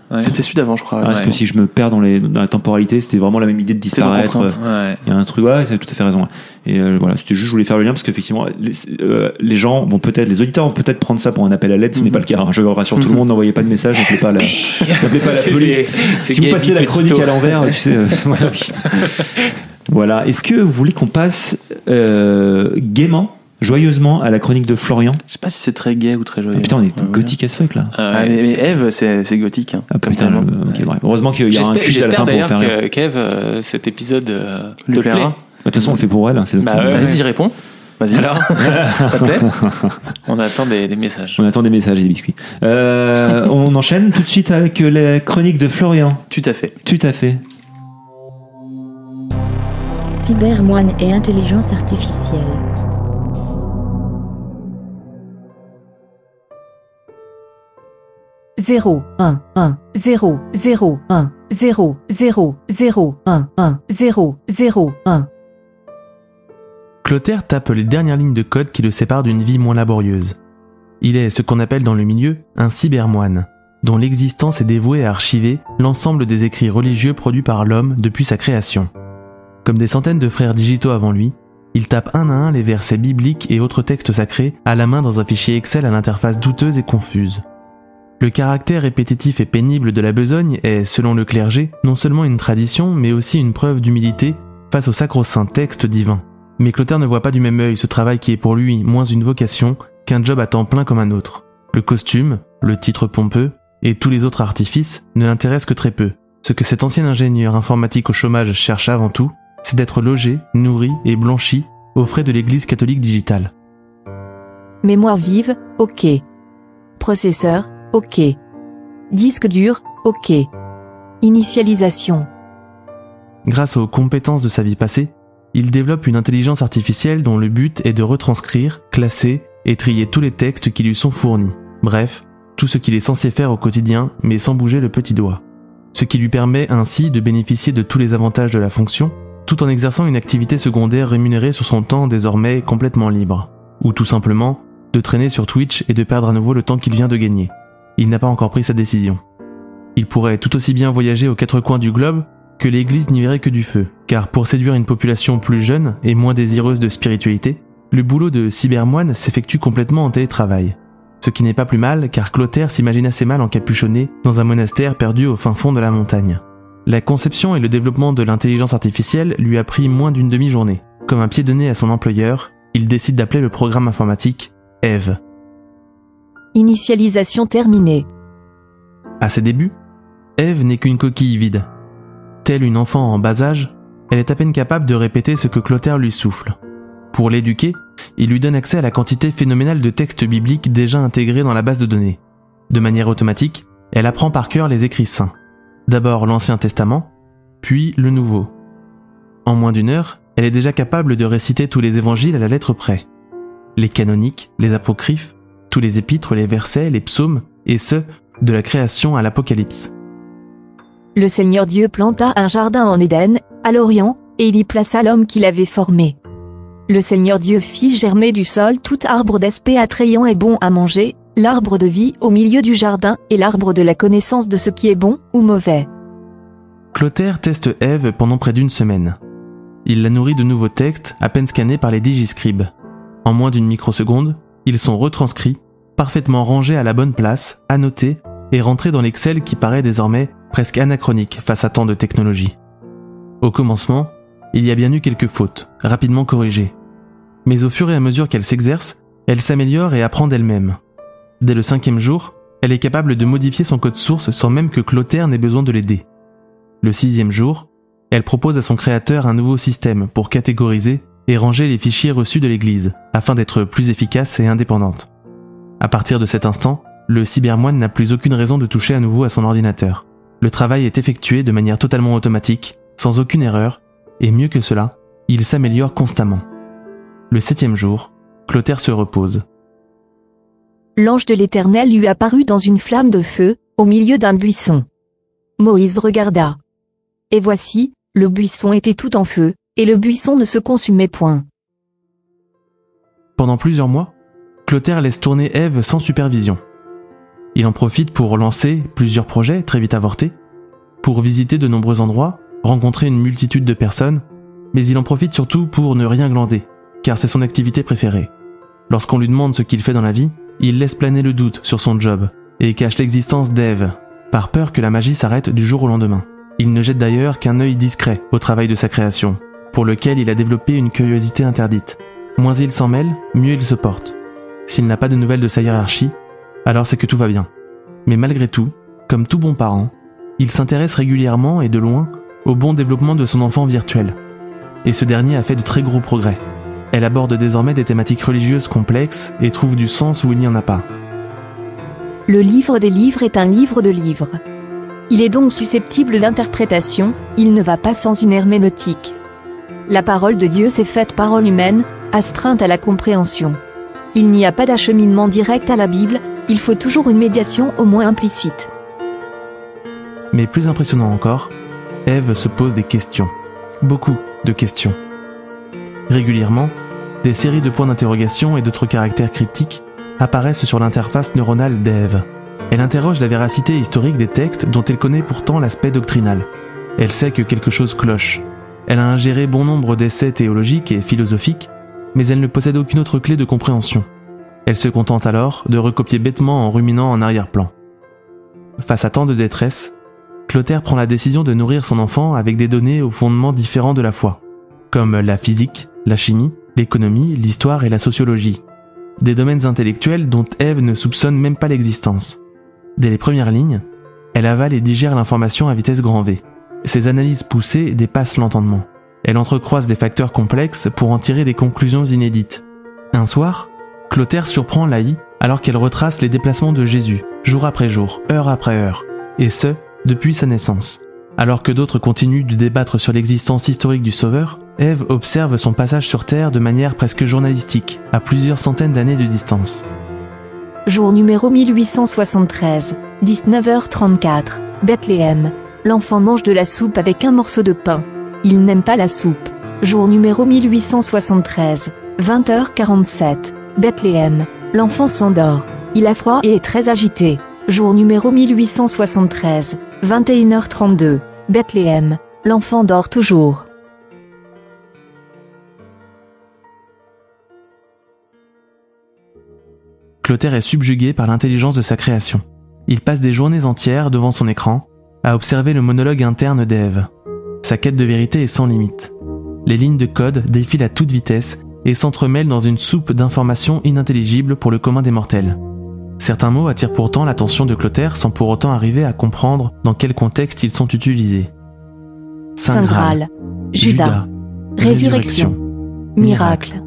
Speaker 3: Ouais.
Speaker 4: C'était celui d'avant, je crois.
Speaker 2: Ah,
Speaker 4: ouais.
Speaker 2: c'est comme si je me perds dans, les, dans la temporalité, c'était vraiment la même idée de
Speaker 4: C'est vos
Speaker 2: disparaître.
Speaker 4: contraintes.
Speaker 3: Ouais.
Speaker 2: Il y a un truc, ouais, ça a tout à fait raison. Et euh, voilà, c'était juste, je voulais faire le lien parce qu'effectivement, les, euh, les gens vont peut-être, les auditeurs vont peut-être prendre ça pour un appel à l'aide, ce n'est
Speaker 4: Mhm.
Speaker 2: pas le cas. Hein. Je rassure tout le monde, n'envoyez pas de message, n'appelez pas la, n'appelez pas la
Speaker 3: C'est-
Speaker 2: police.
Speaker 3: c'est- c'est
Speaker 2: Si vous
Speaker 3: Gabi
Speaker 2: passez la chronique
Speaker 3: Petito.
Speaker 2: à l'envers, tu sais. euh, voilà, oui. Voilà. Est-ce que vous voulez qu'on passe euh, gaiement, joyeusement à la chronique de Florian?
Speaker 4: Je sais pas si c'est très gay ou très joyeux.
Speaker 2: Ah, putain, on est
Speaker 4: Ouais.
Speaker 2: gothique as fuck là.
Speaker 3: Ah,
Speaker 4: Ah,
Speaker 3: ouais,
Speaker 4: mais,
Speaker 3: c'est-
Speaker 4: mais Eve, c'est, c'est gothique. Hein,
Speaker 2: Ah
Speaker 4: comme
Speaker 2: putain,
Speaker 4: tellement.
Speaker 2: le- ok, bref. Heureusement qu'il y a un
Speaker 3: J'espère,
Speaker 2: quiz à la
Speaker 3: j'espère
Speaker 2: fin pour
Speaker 3: d'ailleurs
Speaker 2: faire rire.
Speaker 3: que Kev, euh, cet épisode euh,
Speaker 4: Lui
Speaker 3: te plaît.
Speaker 4: plaira.
Speaker 2: De toute façon, on le fait pour elle. Hein, c'est notre
Speaker 3: Bah
Speaker 2: problème.
Speaker 3: ouais.
Speaker 4: Vas-y, réponds. Vas-y.
Speaker 3: Alors,
Speaker 4: Ça te plaît?
Speaker 3: on attend des, des messages.
Speaker 2: On attend des messages et des biscuits. Euh, on enchaîne tout de suite avec la chronique de Florian.
Speaker 4: Tout à fait.
Speaker 2: Tout à fait.
Speaker 1: Cybermoine et intelligence artificielle.
Speaker 6: zéro, un, un, zéro, zéro, un, zéro, zéro, zéro, un, un, zéro, zéro, un.
Speaker 7: Clotaire tape les dernières lignes de code qui le séparent d'une vie moins laborieuse. Il est ce qu'on appelle dans le milieu un cybermoine, dont l'existence est dévouée à archiver l'ensemble des écrits religieux produits par l'homme depuis sa création. Comme des centaines de frères digitaux avant lui, il tape un à un les versets bibliques et autres textes sacrés à la main dans un fichier Excel à l'interface douteuse et confuse. Le caractère répétitif et pénible de la besogne est, selon le clergé, non seulement une tradition, mais aussi une preuve d'humilité face au sacro-saint texte divin. Mais Clotaire ne voit pas du même œil ce travail qui est pour lui moins une vocation qu'un job à temps plein comme un autre. Le costume, le titre pompeux et tous les autres artifices ne l'intéressent que très peu. Ce que cet ancien ingénieur informatique au chômage cherche avant tout, c'est d'être logé, nourri et blanchi aux frais de l'église catholique digitale.
Speaker 6: Mémoire vive, ok. Processeur, ok. Disque dur, ok. Initialisation.
Speaker 7: Grâce aux compétences de sa vie passée, il développe une intelligence artificielle dont le but est de retranscrire, classer et trier tous les textes qui lui sont fournis. Bref, tout ce qu'il est censé faire au quotidien, mais sans bouger le petit doigt. Ce qui lui permet ainsi de bénéficier de tous les avantages de la fonction, tout en exerçant une activité secondaire rémunérée sur son temps désormais complètement libre. Ou tout simplement, de traîner sur Twitch et de perdre à nouveau le temps qu'il vient de gagner. Il n'a pas encore pris sa décision. Il pourrait tout aussi bien voyager aux quatre coins du globe que l'Église n'y verrait que du feu, car pour séduire une population plus jeune et moins désireuse de spiritualité, le boulot de cybermoine s'effectue complètement en télétravail. Ce qui n'est pas plus mal, car Clotaire s'imagine assez mal encapuchonné dans un monastère perdu au fin fond de la montagne. La conception et le développement de l'intelligence artificielle lui a pris moins d'une demi-journée. Comme un pied de nez à son employeur, il décide d'appeler le programme informatique Eve.
Speaker 6: Initialisation terminée.
Speaker 7: À ses débuts, Eve n'est qu'une coquille vide. Telle une enfant en bas âge, elle est à peine capable de répéter ce que Clotaire lui souffle. Pour l'éduquer, il lui donne accès à la quantité phénoménale de textes bibliques déjà intégrés dans la base de données. De manière automatique, elle apprend par cœur les écrits saints. D'abord l'Ancien Testament, puis le Nouveau. En moins d'une heure, elle est déjà capable de réciter tous les évangiles à la lettre près. Les canoniques, les apocryphes, tous les épîtres, les versets, les psaumes, et ce, de la création à l'Apocalypse.
Speaker 6: Le Seigneur Dieu planta un jardin en Éden, à l'Orient, et il y plaça l'homme qu'il avait formé. Le Seigneur Dieu fit germer du sol tout arbre d'aspect attrayant et bon à manger, l'arbre de vie au milieu du jardin, et l'arbre de la connaissance de ce qui est bon ou mauvais.
Speaker 7: Clotaire teste Ève pendant près d'une semaine. Il la nourrit de nouveaux textes, à peine scannés par les digiscribes. En moins d'une microseconde, ils sont retranscrits, parfaitement rangés à la bonne place, annotés, et rentrés dans l'Excel qui paraît désormais presque anachronique face à tant de technologie. Au commencement, il y a bien eu quelques fautes, rapidement corrigées. Mais au fur et à mesure qu'elle s'exerce, elle s'améliore et apprend d'elle-même. Dès le cinquième jour, elle est capable de modifier son code source sans même que Clotaire n'ait besoin de l'aider. Le sixième jour, elle propose à son créateur un nouveau système pour catégoriser et ranger les fichiers reçus de l'Église, afin d'être plus efficace et indépendante. À partir de cet instant, le cybermoine n'a plus aucune raison de toucher à nouveau à son ordinateur. Le travail est effectué de manière totalement automatique, sans aucune erreur, et mieux que cela, il s'améliore constamment. Le septième jour, Clotaire se repose.
Speaker 6: L'ange de l'Éternel lui apparut dans une flamme de feu, au milieu d'un buisson. Moïse regarda. Et voici, le buisson était tout en feu, et le buisson ne se consumait point.
Speaker 7: Pendant plusieurs mois, Clotaire laisse tourner Ève sans supervision. Il en profite pour lancer plusieurs projets très vite avortés, pour visiter de nombreux endroits, rencontrer une multitude de personnes, mais il en profite surtout pour ne rien glander, car c'est son activité préférée. Lorsqu'on lui demande ce qu'il fait dans la vie, il laisse planer le doute sur son job et cache l'existence d'Eve, par peur que la magie s'arrête du jour au lendemain. Il ne jette d'ailleurs qu'un œil discret au travail de sa création, pour lequel il a développé une curiosité interdite. Moins il s'en mêle, mieux il se porte. S'il n'a pas de nouvelles de sa hiérarchie, alors c'est que tout va bien. Mais malgré tout, comme tout bon parent, il s'intéresse régulièrement et de loin au bon développement de son enfant virtuel. Et ce dernier a fait de très gros progrès. Elle aborde désormais des thématiques religieuses complexes et trouve du sens où il n'y en a pas.
Speaker 6: Le livre des livres est un livre de livres. Il est donc susceptible d'interprétation, il ne va pas sans une herméneutique. La parole de Dieu s'est faite parole humaine, astreinte à la compréhension. Il n'y a pas d'acheminement direct à la Bible, il faut toujours une médiation au moins implicite.
Speaker 7: Mais plus impressionnant encore, Ève se pose des questions. Beaucoup de questions. Régulièrement, des séries de points d'interrogation et d'autres caractères cryptiques apparaissent sur l'interface neuronale d'Ève. Elle interroge la véracité historique des textes dont elle connaît pourtant l'aspect doctrinal. Elle sait que quelque chose cloche. Elle a ingéré bon nombre d'essais théologiques et philosophiques, mais elle ne possède aucune autre clé de compréhension. Elle se contente alors de recopier bêtement en ruminant en arrière-plan. Face à tant de détresse, Clotaire prend la décision de nourrir son enfant avec des données aux fondements différents de la foi, comme la physique, la chimie, l'économie, l'histoire et la sociologie. Des domaines intellectuels dont Ève ne soupçonne même pas l'existence. Dès les premières lignes, elle avale et digère l'information à vitesse grand V. Ses analyses poussées dépassent l'entendement. Elle entrecroise des facteurs complexes pour en tirer des conclusions inédites. Un soir, Clotaire surprend Laï alors qu'elle retrace les déplacements de Jésus, jour après jour, heure après heure, et ce, depuis sa naissance. Alors que d'autres continuent de débattre sur l'existence historique du Sauveur, Ève observe son passage sur Terre de manière presque journalistique, à plusieurs centaines d'années de distance.
Speaker 6: Jour numéro mille huit cent soixante-treize, dix-neuf heures trente-quatre, Bethléem. L'enfant mange de la soupe avec un morceau de pain. Il n'aime pas la soupe. Jour numéro mille huit cent soixante-treize, vingt heures quarante-sept, Bethléem. L'enfant s'endort. Il a froid et est très agité. Jour numéro mille huit cent soixante-treize, vingt et une heures trente-deux, Bethléem. L'enfant dort toujours.
Speaker 7: Clotaire est subjugué par l'intelligence de sa création. Il passe des journées entières devant son écran à observer le monologue interne d'Ève. Sa quête de vérité est sans limite. Les lignes de code défilent à toute vitesse et s'entremêlent dans une soupe d'informations inintelligibles pour le commun des mortels. Certains mots attirent pourtant l'attention de Clotaire sans pour autant arriver à comprendre dans quel contexte ils sont utilisés.
Speaker 6: Saint Graal, Judas, Résurrection, Miracle.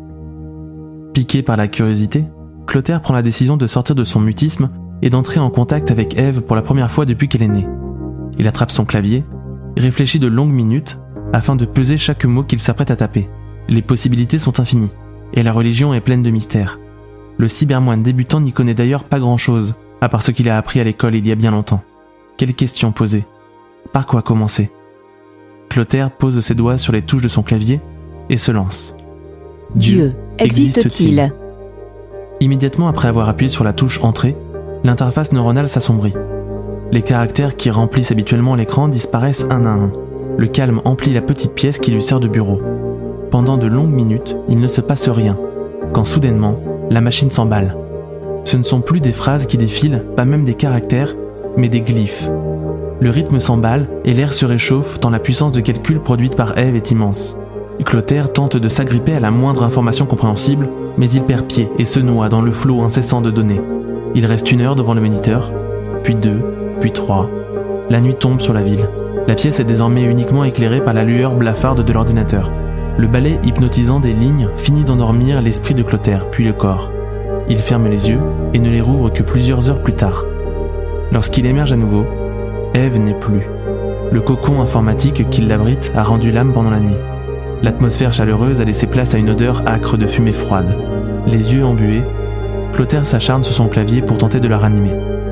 Speaker 7: Piqué par la curiosité, Clotaire prend la décision de sortir de son mutisme et d'entrer en contact avec Ève pour la première fois depuis qu'elle est née. Il attrape son clavier, réfléchit de longues minutes afin de peser chaque mot qu'il s'apprête à taper. Les possibilités sont infinies, et la religion est pleine de mystères. Le cybermoine débutant n'y connaît d'ailleurs pas grand-chose, à part ce qu'il a appris à l'école il y a bien longtemps. Quelles questions poser? Par quoi commencer? Clotaire pose ses doigts sur les touches de son clavier et se lance.
Speaker 6: Dieu, existe-t-il?
Speaker 7: Immédiatement après avoir appuyé sur la touche Entrée, l'interface neuronale s'assombrit. Les caractères qui remplissent habituellement l'écran disparaissent un à un. Le calme emplit la petite pièce qui lui sert de bureau. Pendant de longues minutes, il ne se passe rien, quand soudainement, la machine s'emballe. Ce ne sont plus des phrases qui défilent, pas même des caractères, mais des glyphes. Le rythme s'emballe et l'air se réchauffe tant la puissance de calcul produite par Ève est immense. Clotaire tente de s'agripper à la moindre information compréhensible, mais il perd pied et se noie dans le flot incessant de données. Il reste une heure devant le moniteur, puis deux, puis trois. La nuit tombe sur la ville. La pièce est désormais uniquement éclairée par la lueur blafarde de l'ordinateur. Le balai hypnotisant des lignes finit d'endormir l'esprit de Clotaire, puis le corps. Il ferme les yeux et ne les rouvre que plusieurs heures plus tard. Lorsqu'il émerge à nouveau, Ève n'est plus. Le cocon informatique qui l'abrite a rendu l'âme pendant la nuit. L'atmosphère chaleureuse a laissé place à une odeur âcre de fumée froide. Les yeux embués, Clotaire s'acharne sur son clavier pour tenter de la ranimer.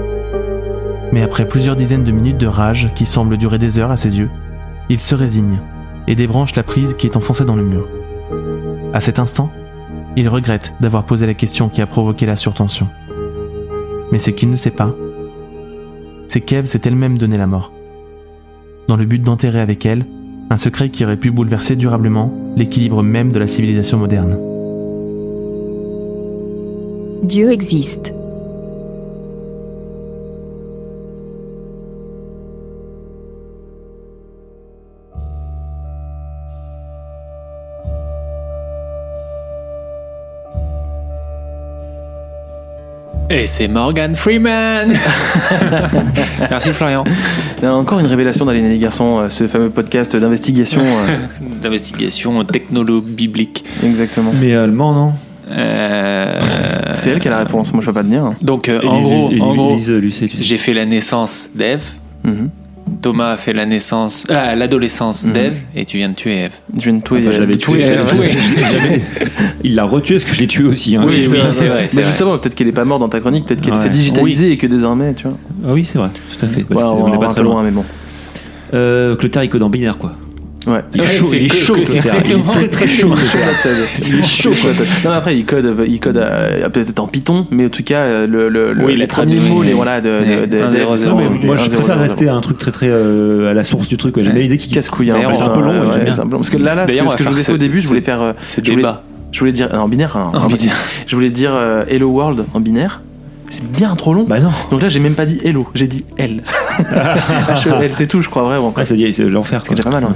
Speaker 7: Mais après plusieurs dizaines de minutes de rage qui semblent durer des heures à ses yeux, il se résigne et débranche la prise qui est enfoncée dans le mur. À cet instant, il regrette d'avoir posé la question qui a provoqué la surtension. Mais ce qu'il ne sait pas, c'est qu'Ève s'est elle-même donné la mort, dans le but d'enterrer avec elle un secret qui aurait pu bouleverser durablement l'équilibre même de la civilisation moderne.
Speaker 6: Dieu existe.
Speaker 3: Et c'est Morgan Freeman. Merci Florian.
Speaker 4: Encore une révélation d'Alain et les garçons, ce fameux podcast d'investigation.
Speaker 3: D'investigation technolo-biblique.
Speaker 4: Exactement.
Speaker 2: Mais allemand, non
Speaker 3: euh...
Speaker 4: C'est elle qui a la réponse, moi je peux pas te dire.
Speaker 3: Donc euh,
Speaker 2: Élise,
Speaker 3: en gros,
Speaker 2: Élise,
Speaker 3: en gros
Speaker 2: Élise, Lucet, tu sais.
Speaker 3: j'ai fait la naissance d'Ève.
Speaker 4: Mm-hmm.
Speaker 3: Thomas a fait la naissance, ah, l'adolescence
Speaker 4: Mhm.
Speaker 3: d'Ève, et tu viens de tuer Ève.
Speaker 4: Je viens de tuer.
Speaker 2: Enfin, je l'avais
Speaker 4: de
Speaker 2: tué,
Speaker 4: tuer,
Speaker 2: j'avais
Speaker 4: ouais.
Speaker 2: tué. J'avais- Il l'a retué parce que je l'ai tué aussi. Hein.
Speaker 4: Oui,
Speaker 3: oui, c'est vrai, c'est
Speaker 4: Mais
Speaker 3: vrai.
Speaker 4: justement, peut-être qu'elle est pas morte dans ta chronique, peut-être qu'elle
Speaker 2: Ouais.
Speaker 4: s'est digitalisée et que désormais, tu vois.
Speaker 2: Ah oui, c'est vrai, tout à fait. Bah,
Speaker 4: Ouais,
Speaker 2: c'est-
Speaker 4: on,
Speaker 2: on n'est
Speaker 4: va
Speaker 2: pas
Speaker 4: un
Speaker 2: très
Speaker 4: peu
Speaker 2: loin.
Speaker 4: loin, mais bon.
Speaker 2: Euh, Clotaire, il code en binaire, quoi.
Speaker 4: Ouais.
Speaker 2: Il est
Speaker 3: Ouais,
Speaker 2: chaud,
Speaker 3: c'est
Speaker 2: il est
Speaker 3: que-
Speaker 2: chaud,
Speaker 3: que c'est
Speaker 2: Clotaire. Il est
Speaker 3: exactement-
Speaker 2: très très chaud.
Speaker 4: Il est chaud, quoi. Non, mais après, il code, il code euh, peut-être en Python, mais en tout cas, euh, le, le, le-
Speaker 3: Oui, il
Speaker 4: les
Speaker 3: a
Speaker 4: premiers
Speaker 3: traduit,
Speaker 4: mots,
Speaker 3: oui.
Speaker 4: les voilà, de, de,
Speaker 3: Ouais,
Speaker 4: de,
Speaker 3: un
Speaker 4: d'Ève
Speaker 3: zéro
Speaker 4: sont-
Speaker 3: zéro.
Speaker 2: Non, mais moi,
Speaker 4: un
Speaker 2: je
Speaker 4: zéro
Speaker 2: préfère
Speaker 4: zéro
Speaker 2: rester à un truc très très euh, à la source du truc. Quoi. J'aime bien l'idée
Speaker 4: C'est
Speaker 2: qu'il
Speaker 4: casse-couille, hein.
Speaker 3: D'ailleurs,
Speaker 2: c'est un peu long.
Speaker 4: Ouais,
Speaker 2: ouais, j'aime bien.
Speaker 4: c'est un peu long. Parce que là, là, ce
Speaker 3: D'ailleurs,
Speaker 4: que,
Speaker 3: on
Speaker 4: ce que
Speaker 3: va
Speaker 4: je voulais
Speaker 3: faire
Speaker 4: faire au
Speaker 3: ce-
Speaker 4: début, je voulais faire. euh,
Speaker 3: Ce
Speaker 4: je voulais-
Speaker 3: débat.
Speaker 4: Je voulais dire. En binaire, hein,
Speaker 3: En
Speaker 4: en
Speaker 3: binaire.
Speaker 4: Je voulais dire euh, Hello World en binaire. C'est bien trop long.
Speaker 2: Bah non.
Speaker 4: Donc là, j'ai même pas dit hello, j'ai dit L. H E L, c'est tout, je crois vraiment. quoi.
Speaker 2: Ouais, ça dit, c'est l'enfer.
Speaker 4: C'est déjà pas mal. Hein.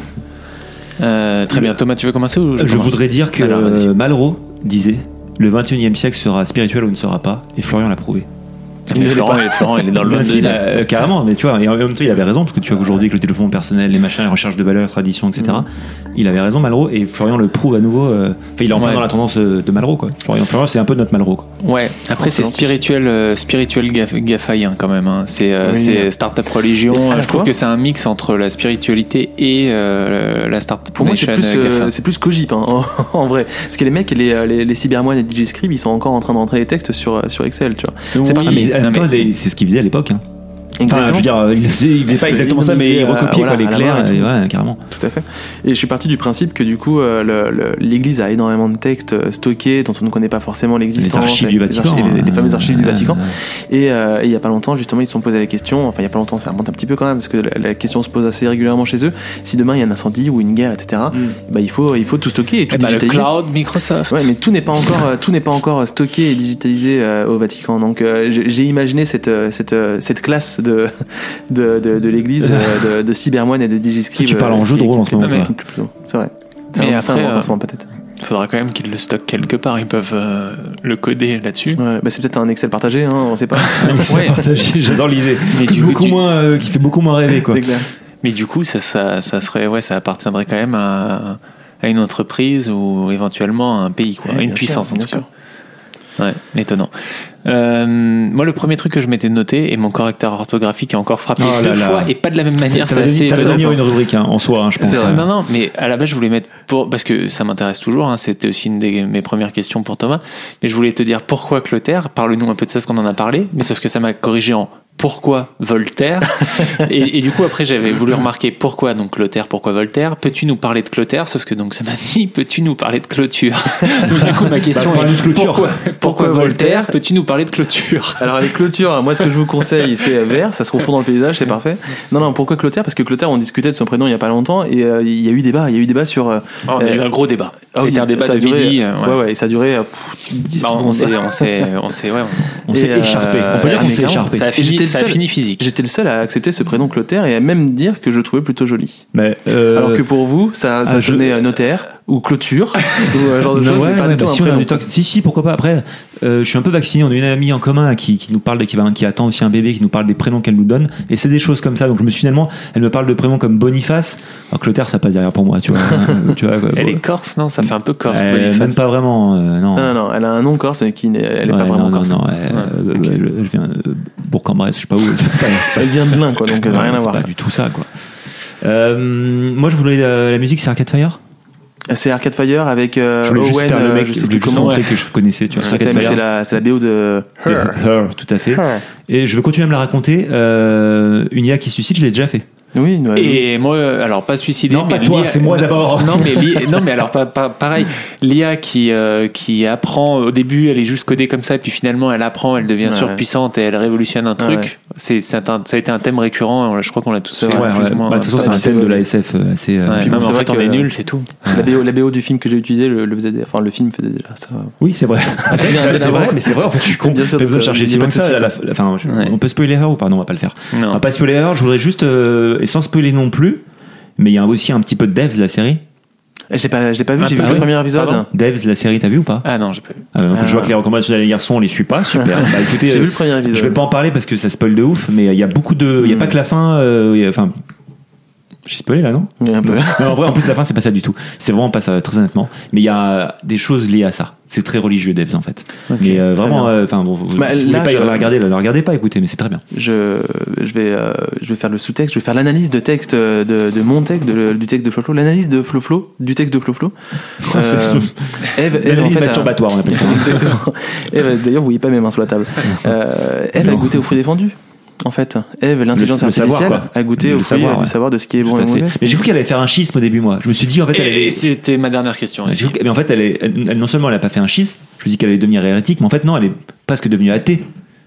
Speaker 3: Euh, très bien, Thomas, tu veux commencer ou
Speaker 2: Je
Speaker 3: commence
Speaker 2: voudrais dire que
Speaker 3: Alors, vas-y.
Speaker 2: euh, Malraux disait le vingt et unième siècle sera spirituel ou ne sera pas, et Florian l'a prouvé.
Speaker 3: Mais
Speaker 4: Il
Speaker 3: Florent,
Speaker 4: l'est
Speaker 3: il est, Florent, il est dans le
Speaker 2: Bah, si,
Speaker 3: vingt-deuxième.
Speaker 2: bah, euh, carrément, mais tu vois, et en même temps, il avait raison, parce que tu vois qu'aujourd'hui, avec le développement personnel, les machins, les recherches de valeurs, traditions, et cetera, il avait raison, Malraux, et Florian le prouve à nouveau. euh, Enfin, il est en plein
Speaker 3: Ouais.
Speaker 2: dans la tendance euh, de Malraux, quoi. Florian, Florian c'est un peu notre Malraux, quoi.
Speaker 3: Ouais, après c'est
Speaker 4: gentil.
Speaker 3: spirituel, euh, spirituel gaf- gafaïen quand même. Hein. C'est euh,
Speaker 4: Oui.
Speaker 3: c'est Startup Religion.
Speaker 4: Mais à la
Speaker 3: Je trouve
Speaker 4: fois-
Speaker 3: que c'est un mix entre la spiritualité et euh, la Startup
Speaker 4: Pour moi, c'est
Speaker 3: Nation
Speaker 4: plus,
Speaker 3: euh,
Speaker 4: euh,
Speaker 3: GAFA.
Speaker 4: c'est plus Cogip, hein, en, en vrai. Parce que les mecs, les, les, les cybermoines et D J Scribe, ils sont encore en train de rentrer les textes sur, sur Excel, tu vois. C'est
Speaker 3: Oui,
Speaker 4: parti.
Speaker 2: mais en
Speaker 3: non,
Speaker 2: même temps,
Speaker 3: mais-
Speaker 2: les- c'est ce qu'il faisait à l'époque. Hein. Enfin,
Speaker 4: Exactement.
Speaker 2: je veux dire, euh, il faisait, il faisait pas exactement
Speaker 4: Il
Speaker 2: ça, mais il
Speaker 4: faisait, euh,
Speaker 2: recopiait
Speaker 4: voilà,
Speaker 2: quoi, les
Speaker 4: à la
Speaker 2: clairs,
Speaker 4: main et
Speaker 2: et
Speaker 4: tout.
Speaker 2: ouais, carrément.
Speaker 4: Tout à fait. Et je suis parti du principe que du coup, euh, le- le- l'Église a énormément de textes euh, stockés dont on ne connaît pas forcément l'existence.
Speaker 2: Les archives
Speaker 4: et-
Speaker 2: du
Speaker 4: les
Speaker 2: Vatican.
Speaker 4: archives- les, les fameuses archives du
Speaker 2: Euh,
Speaker 4: Vatican.
Speaker 2: euh,
Speaker 4: Et euh, et il y a pas longtemps, justement, ils se sont posé la question. Enfin, il y a pas longtemps, ça remonte un petit peu quand même, parce que la, la question se pose assez régulièrement chez eux. Si demain il y a un incendie ou une guerre, et cetera, bah il faut, il faut tout stocker et tout
Speaker 3: Eh ben, le
Speaker 4: digitaliser.
Speaker 3: cloud Microsoft.
Speaker 4: Ouais, mais tout n'est pas encore, euh, tout n'est pas encore stocké et digitalisé euh, au Vatican. Donc, euh, j'ai j'ai imaginé cette, euh, cette, euh, cette classe de, de, de, de l'Église, euh, de, de cybermoine et de digiscribe.
Speaker 2: Tu parles en jeu de rôle en ce moment,
Speaker 3: toi.
Speaker 4: C'est vrai. C'est
Speaker 3: Mais
Speaker 4: un, c'est un
Speaker 3: après,
Speaker 4: bon
Speaker 3: euh,
Speaker 4: lancement, peut-être.
Speaker 3: Faudra quand même qu'ils le stockent quelque part. Ils peuvent euh, le coder là-dessus.
Speaker 4: Ouais, bah c'est peut-être un Excel partagé, hein, on sait pas.
Speaker 2: c'est partagé, j'adore l'idée.
Speaker 3: Mais
Speaker 2: Qui,
Speaker 3: du-
Speaker 2: beaucoup
Speaker 3: du-
Speaker 2: moins, euh, qui fait beaucoup moins rêver, quoi.
Speaker 4: C'est clair.
Speaker 3: Mais du coup, ça, ça, ça serait, ouais, ça appartiendrait quand même à, à une entreprise ou éventuellement à un pays, quoi,
Speaker 4: Ouais,
Speaker 3: à une
Speaker 4: bien
Speaker 3: puissance
Speaker 4: sûr,
Speaker 3: en
Speaker 4: bien
Speaker 3: tout cas.
Speaker 4: sûr.
Speaker 3: Ouais, étonnant. Euh, moi, le premier truc que je m'étais noté, et mon correcteur orthographique a encore frappé
Speaker 2: Oh là
Speaker 3: deux
Speaker 2: là.
Speaker 3: fois, et pas de la même manière,
Speaker 2: ça
Speaker 3: c'est
Speaker 2: va
Speaker 3: assez
Speaker 2: devenir- ça va
Speaker 3: étonnant.
Speaker 2: devenir une rubrique hein, en soi, hein, je pense.
Speaker 4: C'est vrai.
Speaker 2: euh.
Speaker 3: Non, non, mais à la base, je voulais mettre pour, parce que ça m'intéresse toujours, hein, c'était aussi une de mes premières questions pour Thomas, mais je voulais te dire pourquoi Clotaire, parle-nous un peu de ça, ce qu'on en a parlé, mais sauf que ça m'a corrigé en pourquoi Voltaire et, et du coup après j'avais voulu remarquer pourquoi donc Clotaire, pourquoi Voltaire, peux-tu nous parler de Clotaire, sauf que donc ça m'a dit peux-tu nous parler de clôture. Donc du coup ma question
Speaker 2: Bah, parler
Speaker 3: est
Speaker 2: de clôture.
Speaker 3: pourquoi, pourquoi
Speaker 4: Pourquoi
Speaker 3: Voltaire,
Speaker 4: Voltaire
Speaker 3: peux-tu nous parler de clôture.
Speaker 4: Alors les clôtures, moi ce que je vous conseille c'est vert, ça se confond dans le paysage, c'est parfait. Non non, pourquoi Clotaire? Parce que Clotaire, on discutait de son prénom il y a pas longtemps et euh, il y a eu débat, il y a eu débat sur. euh,
Speaker 3: Oh, on a eu un gros débat.
Speaker 4: ah
Speaker 3: C'était
Speaker 4: oui,
Speaker 3: un débat
Speaker 4: ça a
Speaker 3: de
Speaker 4: duré-
Speaker 3: midi. euh, ouais.
Speaker 4: Ouais ouais, et ça a duré euh, pff, dix
Speaker 3: Bah, on
Speaker 4: secondes.
Speaker 3: s'est, on s'est, on s'est, ouais,
Speaker 2: On
Speaker 4: Et,
Speaker 2: s'est
Speaker 4: euh,
Speaker 2: écharpé. On peut
Speaker 4: ah,
Speaker 2: dire qu'on
Speaker 4: mais
Speaker 2: s'est
Speaker 4: clairement,
Speaker 2: écharpé.
Speaker 3: ça a
Speaker 4: Et j'étais
Speaker 3: fini,
Speaker 4: le
Speaker 3: ça a
Speaker 4: seul-
Speaker 3: fini physique.
Speaker 4: J'étais le seul à accepter ce prénom Clotaire et à même dire que je le trouvais plutôt joli.
Speaker 2: Mais, euh,
Speaker 4: Alors que pour vous, ça, ça
Speaker 2: ah, je-
Speaker 4: sonnait notaire ou clôture ou un genre de
Speaker 2: non,
Speaker 4: choses,
Speaker 2: ouais,
Speaker 4: mais pas
Speaker 2: ouais,
Speaker 4: du
Speaker 2: bah,
Speaker 4: tout
Speaker 2: si,
Speaker 4: un
Speaker 2: on a
Speaker 4: prénom.
Speaker 2: du temps- si, si, pourquoi pas. Après, euh, je suis un peu vacciné. On a une amie en commun là, qui, qui nous parle, de- qui, va, qui attend aussi un bébé, qui nous parle des prénoms qu'elle nous donne. Et c'est des choses comme ça. Donc je me suis finalement, elle me parle de prénoms comme Boniface. Alors Clotaire, ça passe derrière pour moi, tu vois. tu vois quoi,
Speaker 3: Elle
Speaker 2: bon.
Speaker 3: est corse, non? Ça fait un peu corse.
Speaker 2: Euh,
Speaker 3: Boniface.
Speaker 2: même pas vraiment. euh, non.
Speaker 4: Non, non, non, elle a un nom corse mais qui n'est, elle est
Speaker 2: Ouais,
Speaker 4: pas vraiment
Speaker 2: non,
Speaker 4: corse.
Speaker 2: Non, non, elle,
Speaker 3: Ouais,
Speaker 2: euh,
Speaker 3: ok.
Speaker 2: elle, elle vient de Bourg-en-Bresse, je sais pas où. C'est pas, c'est pas-
Speaker 4: Elle vient de Blain quoi, donc ça n'a rien à
Speaker 2: c'est
Speaker 4: voir.
Speaker 2: pas du tout ça, quoi. Euh, moi, je voulais la, la musique, c'est Arcade Fire.
Speaker 4: C'est Arcade Fire avec euh,
Speaker 2: Je voulais juste
Speaker 4: Owen,
Speaker 2: faire le
Speaker 4: euh,
Speaker 2: mec,
Speaker 4: je
Speaker 2: je
Speaker 4: sais
Speaker 2: voulais
Speaker 4: plus
Speaker 2: juste
Speaker 4: comment.
Speaker 2: montrer que je connaissais, tu vois.
Speaker 4: Tout à fait,
Speaker 2: Arcade
Speaker 4: mais
Speaker 2: Fire,
Speaker 4: c'est la, c'est la B O de
Speaker 2: de
Speaker 4: Her.
Speaker 2: Her, tout à fait. Et je veux continuer à me la raconter. Euh, une I A qui se suicide, je l'ai déjà fait.
Speaker 4: Oui, Noël.
Speaker 3: Et moi, alors pas suicidé,
Speaker 2: Non,
Speaker 3: mais
Speaker 2: pas toi,
Speaker 3: l'I A
Speaker 2: c'est moi d'abord.
Speaker 3: Non, mais l'I A non, mais alors pas, pas pareil. L'I A qui euh, qui apprend au début, elle est juste codée comme ça, et puis finalement, elle apprend, elle devient
Speaker 4: Ouais.
Speaker 3: surpuissante et elle révolutionne un truc.
Speaker 4: Ouais.
Speaker 3: C'est, c'est un, ça a été un thème récurrent. Je crois qu'on l'a tous fait.
Speaker 2: Ouais,
Speaker 3: plus
Speaker 2: ouais.
Speaker 3: ou moins.
Speaker 2: Bah, de toute façon, c'est un thème de la S F euh, assez. euh,
Speaker 3: Ouais,
Speaker 4: Puis
Speaker 3: même
Speaker 4: bon, c'est
Speaker 3: en
Speaker 4: vrai
Speaker 3: fait, on
Speaker 4: que-
Speaker 3: est nul, c'est tout.
Speaker 4: La B O, la B O du film que j'ai utilisé le, le faisait, dé- enfin le film faisait déjà ça.
Speaker 2: Oui, c'est vrai. Ah, c'est
Speaker 4: bien
Speaker 2: c'est
Speaker 4: avant.
Speaker 2: vrai, mais c'est vrai. En fait, je suis con.
Speaker 4: Bien sûr,
Speaker 2: Pas besoin de
Speaker 4: donc,
Speaker 2: chercher
Speaker 4: euh,
Speaker 2: si
Speaker 4: il y a
Speaker 2: loin
Speaker 4: pas
Speaker 2: que
Speaker 4: de
Speaker 2: ça.
Speaker 4: souci.
Speaker 2: la- la- Enfin, je-
Speaker 3: Ouais.
Speaker 2: on peut spoiler l'erreur ou pas? Non, on va pas le faire. On
Speaker 3: Non.
Speaker 2: va pas spoiler l'erreur. Je voudrais juste, euh, et sans spoiler non plus, mais il y a aussi un petit peu de Devs, la série.
Speaker 4: Je l'ai pas, je l'ai pas vu,
Speaker 3: Ah,
Speaker 4: j'ai vu
Speaker 3: ah
Speaker 4: que le
Speaker 3: oui.
Speaker 4: premier épisode.
Speaker 3: Pardon
Speaker 2: Devs, la série, t'as vu ou pas?
Speaker 3: Ah non, j'ai pas vu.
Speaker 2: Ah, donc,
Speaker 4: Ah.
Speaker 2: Je vois que les recommandations des garçons, on les suit pas. Super. Bah, écoutez,
Speaker 4: J'ai
Speaker 2: euh,
Speaker 4: vu le premier épisode.
Speaker 2: je vais pas en parler parce que ça spoil de ouf, mais il y a beaucoup de. Il y a
Speaker 4: Mm.
Speaker 2: pas que la fin. euh, il y a- Enfin. J'ai spoilé là, non?
Speaker 4: Oui, un peu.
Speaker 2: Non, en vrai, en plus, la fin, c'est pas ça du tout. C'est vraiment pas ça, très honnêtement. Mais il y a des choses liées à ça. C'est très religieux, Devs, en fait. mais euh,
Speaker 4: très
Speaker 2: vraiment,
Speaker 4: bien.
Speaker 2: euh, enfin, bon, vous,
Speaker 4: Bah,
Speaker 2: si vous voulez
Speaker 4: là,
Speaker 2: pas
Speaker 4: je-
Speaker 2: la regarder, ne la regardez pas, écoutez, mais c'est très bien.
Speaker 4: Je, je vais, euh, je vais faire le sous-texte, je vais faire l'analyse de texte euh, de, de mon texte, de- du texte de Flo-Flo, l'analyse de Flo-Flo, du texte de Flo-Flo. Euh, Eve, Eve, en
Speaker 2: L'analyse
Speaker 4: fait, a-
Speaker 2: masturbatoire, on appelle ça.
Speaker 4: Exactement. Eve, d'ailleurs, vous voyez pas mes mains sous la table. Euh, Eve a
Speaker 2: Non.
Speaker 4: goûté au fruit défendu. En fait, Eve, l'intelligence
Speaker 2: Le- le savoir,
Speaker 4: artificielle,
Speaker 2: quoi.
Speaker 4: a goûté
Speaker 2: Le
Speaker 4: au fruit
Speaker 2: savoir,
Speaker 4: du
Speaker 2: ouais.
Speaker 4: savoir de ce qui est bon
Speaker 2: Tout
Speaker 4: et
Speaker 2: à fait.
Speaker 4: mauvais.
Speaker 2: Mais j'ai cru qu'elle allait faire un schisme au début, moi. Je me suis dit, en fait, elle
Speaker 3: Et
Speaker 2: allait.
Speaker 3: c'était ma dernière question
Speaker 2: J'ai
Speaker 3: aussi.
Speaker 2: cru que- Mais en fait, elle est, elle- elle- non seulement elle a pas fait un schisme, je me dis qu'elle allait devenir hérétique, mais en fait, non, elle est presque devenue athée.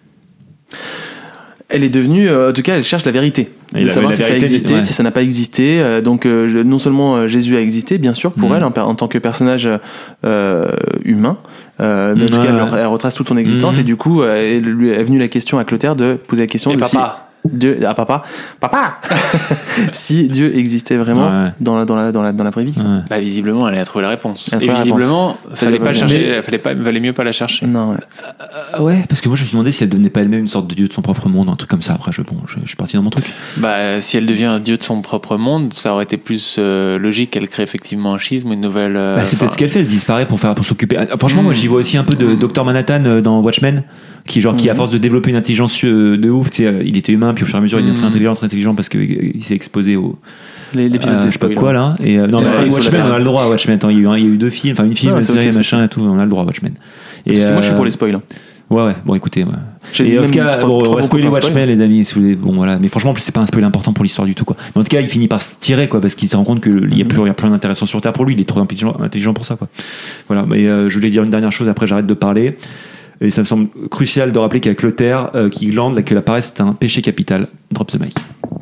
Speaker 4: Elle est devenue, euh, en tout cas, elle cherche la vérité.
Speaker 2: Et
Speaker 4: de
Speaker 2: la-
Speaker 4: savoir
Speaker 2: la
Speaker 4: si ça a
Speaker 2: vérité,
Speaker 4: existé,
Speaker 2: ouais.
Speaker 4: si ça n'a pas existé. Euh, donc, euh, je- non seulement euh, Jésus a existé, bien sûr, pour
Speaker 2: Mhm.
Speaker 4: elle, en, en tant que personnage euh, humain, euh, mais en tout
Speaker 2: Ouais,
Speaker 4: cas, elle,
Speaker 2: ouais.
Speaker 4: elle retrace toute son existence.
Speaker 2: Mhm.
Speaker 4: Et du coup, euh, elle lui est venue la question à Clotaire de poser la question
Speaker 3: Et
Speaker 4: de
Speaker 3: papa.
Speaker 4: si Dieu, ah papa, papa, si Dieu existait vraiment
Speaker 2: Ouais.
Speaker 4: dans la dans la dans la dans la vraie vie.
Speaker 2: Ouais.
Speaker 3: Bah visiblement, elle a trouvé la réponse.
Speaker 4: Elle a
Speaker 3: Et
Speaker 4: trouvé la
Speaker 3: visiblement, fallait
Speaker 4: Ça
Speaker 3: pas
Speaker 4: lui va
Speaker 3: chercher,
Speaker 2: bien.
Speaker 3: fallait pas, valait mieux pas la chercher.
Speaker 4: Non, ouais.
Speaker 2: Ah ouais, parce que moi, je me suis demandé si elle devenait pas elle-même une sorte de dieu de son propre monde, un truc comme ça. Après, je, bon, je, je suis parti dans mon truc.
Speaker 3: Bah, si elle devient un dieu de son propre monde, ça aurait été plus euh, logique qu'elle crée effectivement un schisme, une nouvelle. euh,
Speaker 2: Bah, c'est peut-être
Speaker 3: enfin,
Speaker 2: ce qu'elle fait, elle disparaît pour faire pour s'occuper. Ah, franchement,
Speaker 3: Mm.
Speaker 2: moi j'y vois aussi un peu de docteur Manhattan euh, dans Watchmen, qui genre qui à
Speaker 4: Mhm.
Speaker 2: force de développer une intelligence euh, de ouf, tu sais, euh, il était humain, puis au fur et à mesure il devient très
Speaker 3: Mm.
Speaker 2: intelligent, très intelligent parce qu'il s'est exposé au
Speaker 4: Les- L'épisode
Speaker 2: euh,
Speaker 4: des
Speaker 2: je sais pas
Speaker 4: spoils.
Speaker 2: quoi là. Et euh, non,
Speaker 4: Et
Speaker 2: mais
Speaker 4: la
Speaker 2: enfin,
Speaker 4: fin, ils sont
Speaker 2: Watchmen,
Speaker 4: la
Speaker 2: on a le droit. Watchmen, attends, il y a eu, un- il y a eu deux films, enfin une film,
Speaker 4: Non,
Speaker 2: une
Speaker 4: c'est
Speaker 2: série,
Speaker 4: ok, c'est
Speaker 2: machin et tout, on a le droit Watchmen. Et
Speaker 4: Moi, je suis
Speaker 2: euh,
Speaker 4: pour les spoils. hein.
Speaker 2: Ouais, ouais. Bon, écoutez. Ouais.
Speaker 4: J'ai
Speaker 2: Et en
Speaker 4: même
Speaker 2: tout cas,
Speaker 4: trois-
Speaker 2: bon,
Speaker 4: trois
Speaker 2: on va
Speaker 4: bons
Speaker 2: spoiler
Speaker 4: copains spoil.
Speaker 2: Watchmen, les amis. Si vous voulez. Bon, voilà. Mais franchement, en plus, c'est pas un spoil important pour l'histoire du tout, quoi. Mais en tout cas, il finit par se tirer, quoi, parce qu'il se rend compte qu'il y a plus, il y a plus rien d'intéressant sur Terre pour lui. Il est trop intelligent, intelligent pour ça, quoi. Voilà. Mais euh, je voulais dire une dernière chose. Après, j'arrête de parler. Et ça me semble crucial de rappeler qu'avec Clotaire, euh, qui glande, là, que la paresse, c'est un péché capital. Drop the mic.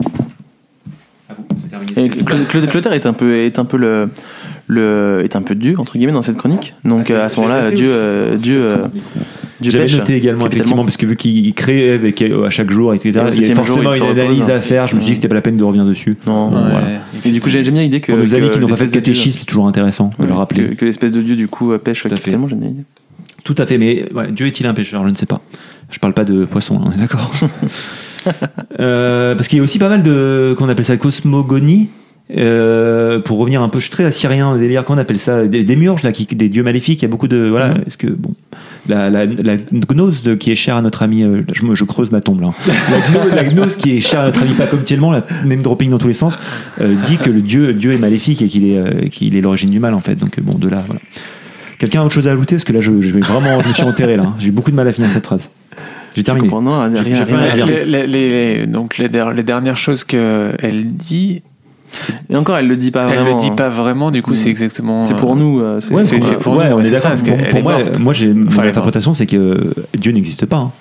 Speaker 2: À vous. C'est terminé.
Speaker 4: Et Cl- Cl- Clotaire est un peu est un peu le le est un peu Dieu entre guillemets dans cette chronique. Donc euh, à ce moment-là, Dieu euh, Dieu euh, Dieu
Speaker 2: J'avais
Speaker 4: pêche.
Speaker 2: noté également,
Speaker 4: capitalement.
Speaker 2: effectivement, parce que vu qu'il crée Eve et qu'à chaque jour, et cetera,
Speaker 4: Et le
Speaker 2: il y a
Speaker 4: septième jour,
Speaker 2: forcément
Speaker 4: il se
Speaker 2: une analyse
Speaker 4: repose.
Speaker 2: à faire. Je me suis dit que c'était pas la peine de revenir dessus.
Speaker 4: Non.
Speaker 3: ouais.
Speaker 2: voilà.
Speaker 4: Et du coup, j'ai- j'aime bien l'idée que
Speaker 2: Pour nos amis
Speaker 4: que
Speaker 2: qui n'ont pas fait de
Speaker 4: l'espèce Dieu-
Speaker 2: catéchisme, c'est toujours intéressant de
Speaker 4: Ouais,
Speaker 2: le rappeler.
Speaker 4: que, que l'espèce de Dieu du coup euh, pêche
Speaker 2: Tout à fait.
Speaker 4: capitalement. J'aime bien l'idée.
Speaker 2: Tout à fait, mais ouais, Dieu est-il un pêcheur? Je ne sais pas. Je parle pas de poisson, on est d'accord. Euh, parce qu'il y a aussi pas mal de, qu'on appelle ça cosmogonie. Euh, pour revenir un peu, je suis très assyrien, délire, qu'on appelle ça, des, des murges, là, qui, des dieux maléfiques. Il y a beaucoup de, voilà.
Speaker 4: Mhm.
Speaker 2: Est-ce que bon, la, la, la gnose de- qui est chère à notre ami, euh, je, me- je creuse ma tombe là. La, gno- la gnose qui est chère à notre ami, pas comme Tielman, la name dropping dans tous les sens, euh, dit que le dieu, Dieu est maléfique et qu'il est, euh, qu'il est l'origine du mal en fait. Donc bon, de là, voilà. Quelqu'un a autre chose à ajouter parce que là, je, je vais vraiment, je me suis enterré là. J'ai beaucoup de mal à finir cette phrase. J'ai
Speaker 4: Je
Speaker 2: terminé.
Speaker 4: comprends. Non, rien,
Speaker 2: J'ai- j'ai
Speaker 4: rien
Speaker 2: pas
Speaker 4: à
Speaker 2: à
Speaker 4: dire.
Speaker 2: dire.
Speaker 3: Les, les- les- donc les, der- les dernières choses qu'elle dit,
Speaker 4: Et encore, elle le dit pas
Speaker 3: elle
Speaker 4: vraiment.
Speaker 3: le dit pas vraiment. Du coup,
Speaker 4: Mm.
Speaker 3: c'est exactement.
Speaker 4: C'est pour nous. euh, c'est-
Speaker 2: Ouais,
Speaker 3: c'est-
Speaker 2: pour-
Speaker 3: c'est pour
Speaker 2: ouais,
Speaker 3: nous,
Speaker 2: on
Speaker 3: ouais,
Speaker 2: est
Speaker 3: c'est
Speaker 2: d'accord.
Speaker 3: ça, parce
Speaker 2: Pour,
Speaker 3: qu'elle
Speaker 2: pour
Speaker 3: est
Speaker 2: moi,
Speaker 3: morte.
Speaker 2: moi, j'ai mon
Speaker 3: Enfin, elle est
Speaker 2: interprétation, c'est que Dieu n'existe pas. Hein.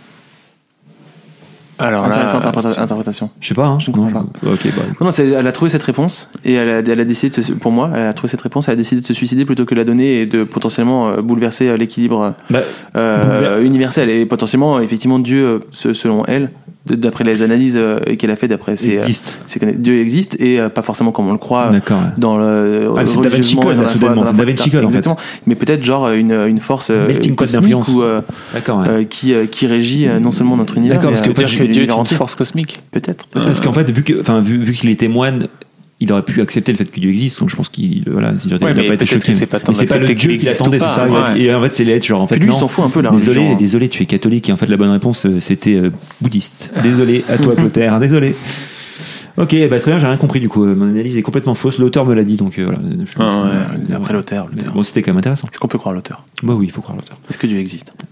Speaker 3: Alors là,
Speaker 4: Intéressante interpréta- interprétation.
Speaker 2: Je sais pas. Hein.
Speaker 4: Je ne comprends
Speaker 2: Non, je- Ok, bah.
Speaker 4: Non, non, c'est- elle a trouvé cette réponse et elle a, elle a décidé, de se- pour moi, elle a trouvé cette réponse, elle a décidé de se suicider plutôt que de la donner et de potentiellement euh, bouleverser euh, l'équilibre
Speaker 2: Bah,
Speaker 4: euh, universel et potentiellement, effectivement, Dieu, euh, se- selon elle, de- d'après les analyses euh, qu'elle a fait, d'après ses, euh,
Speaker 2: existe.
Speaker 4: ses conna- Dieu existe et euh, pas forcément comme on le croit.
Speaker 2: D'accord. ouais.
Speaker 4: Dans le
Speaker 2: Ah, mais c'est Da Vinci
Speaker 4: religieusement
Speaker 2: Code,
Speaker 4: et dans
Speaker 2: là,
Speaker 4: la foi-
Speaker 2: soudainement,
Speaker 4: dans la
Speaker 2: c'est
Speaker 4: foi,
Speaker 2: Da Vinci
Speaker 4: et cetera.
Speaker 2: Code, en fait.
Speaker 4: Exactement. Mais peut-être genre une, une force euh,
Speaker 2: Melting pot
Speaker 4: cosmique
Speaker 2: d'influence.
Speaker 4: ou euh,
Speaker 2: D'accord. ouais.
Speaker 4: euh, qui euh, qui régit euh, non seulement notre univers,
Speaker 2: D'accord,
Speaker 4: mais,
Speaker 2: parce que
Speaker 4: euh,
Speaker 2: en fait,
Speaker 3: dire que Dieu est
Speaker 4: l'univers
Speaker 3: une
Speaker 4: entier.
Speaker 3: force cosmique.
Speaker 4: Peut-être.
Speaker 2: Parce qu'en fait, vu que, enfin, vu, vu qu'il était moine, il aurait pu accepter le fait que Dieu existe. Donc je pense qu'il, voilà, il aurait
Speaker 3: Ouais,
Speaker 2: il a
Speaker 3: mais
Speaker 2: pas été
Speaker 3: peut-être
Speaker 2: choqué.
Speaker 3: que c'est pas tant
Speaker 2: Mais c'est pas le
Speaker 3: d'accepter
Speaker 2: Dieu
Speaker 3: qu'il
Speaker 2: qu'il
Speaker 3: existe
Speaker 2: attendait,
Speaker 3: ou
Speaker 2: c'est
Speaker 3: pas,
Speaker 2: ça.
Speaker 3: ouais.
Speaker 2: Et en fait, c'est l'être, genre, en fait,
Speaker 4: Puis lui, il
Speaker 2: non.
Speaker 4: s'en fout un peu la
Speaker 2: Désolé,
Speaker 4: religion.
Speaker 2: désolé, tu es catholique et en fait la bonne réponse euh, c'était euh, bouddhiste. Désolé à toi Clotaire, désolé. Ok, bah très bien, j'ai rien compris du coup. Euh, Mon analyse est complètement fausse. L'auteur me l'a dit, donc euh, voilà. Je-
Speaker 3: Ah ouais.
Speaker 4: Euh, Après l'auteur,
Speaker 2: Mais
Speaker 4: l'auteur.
Speaker 2: bon, c'était quand même intéressant.
Speaker 4: Est-ce qu'on peut croire l'auteur?
Speaker 2: Bah oui, il faut croire l'auteur.
Speaker 4: Est-ce que Dieu existe?
Speaker 2: Bah,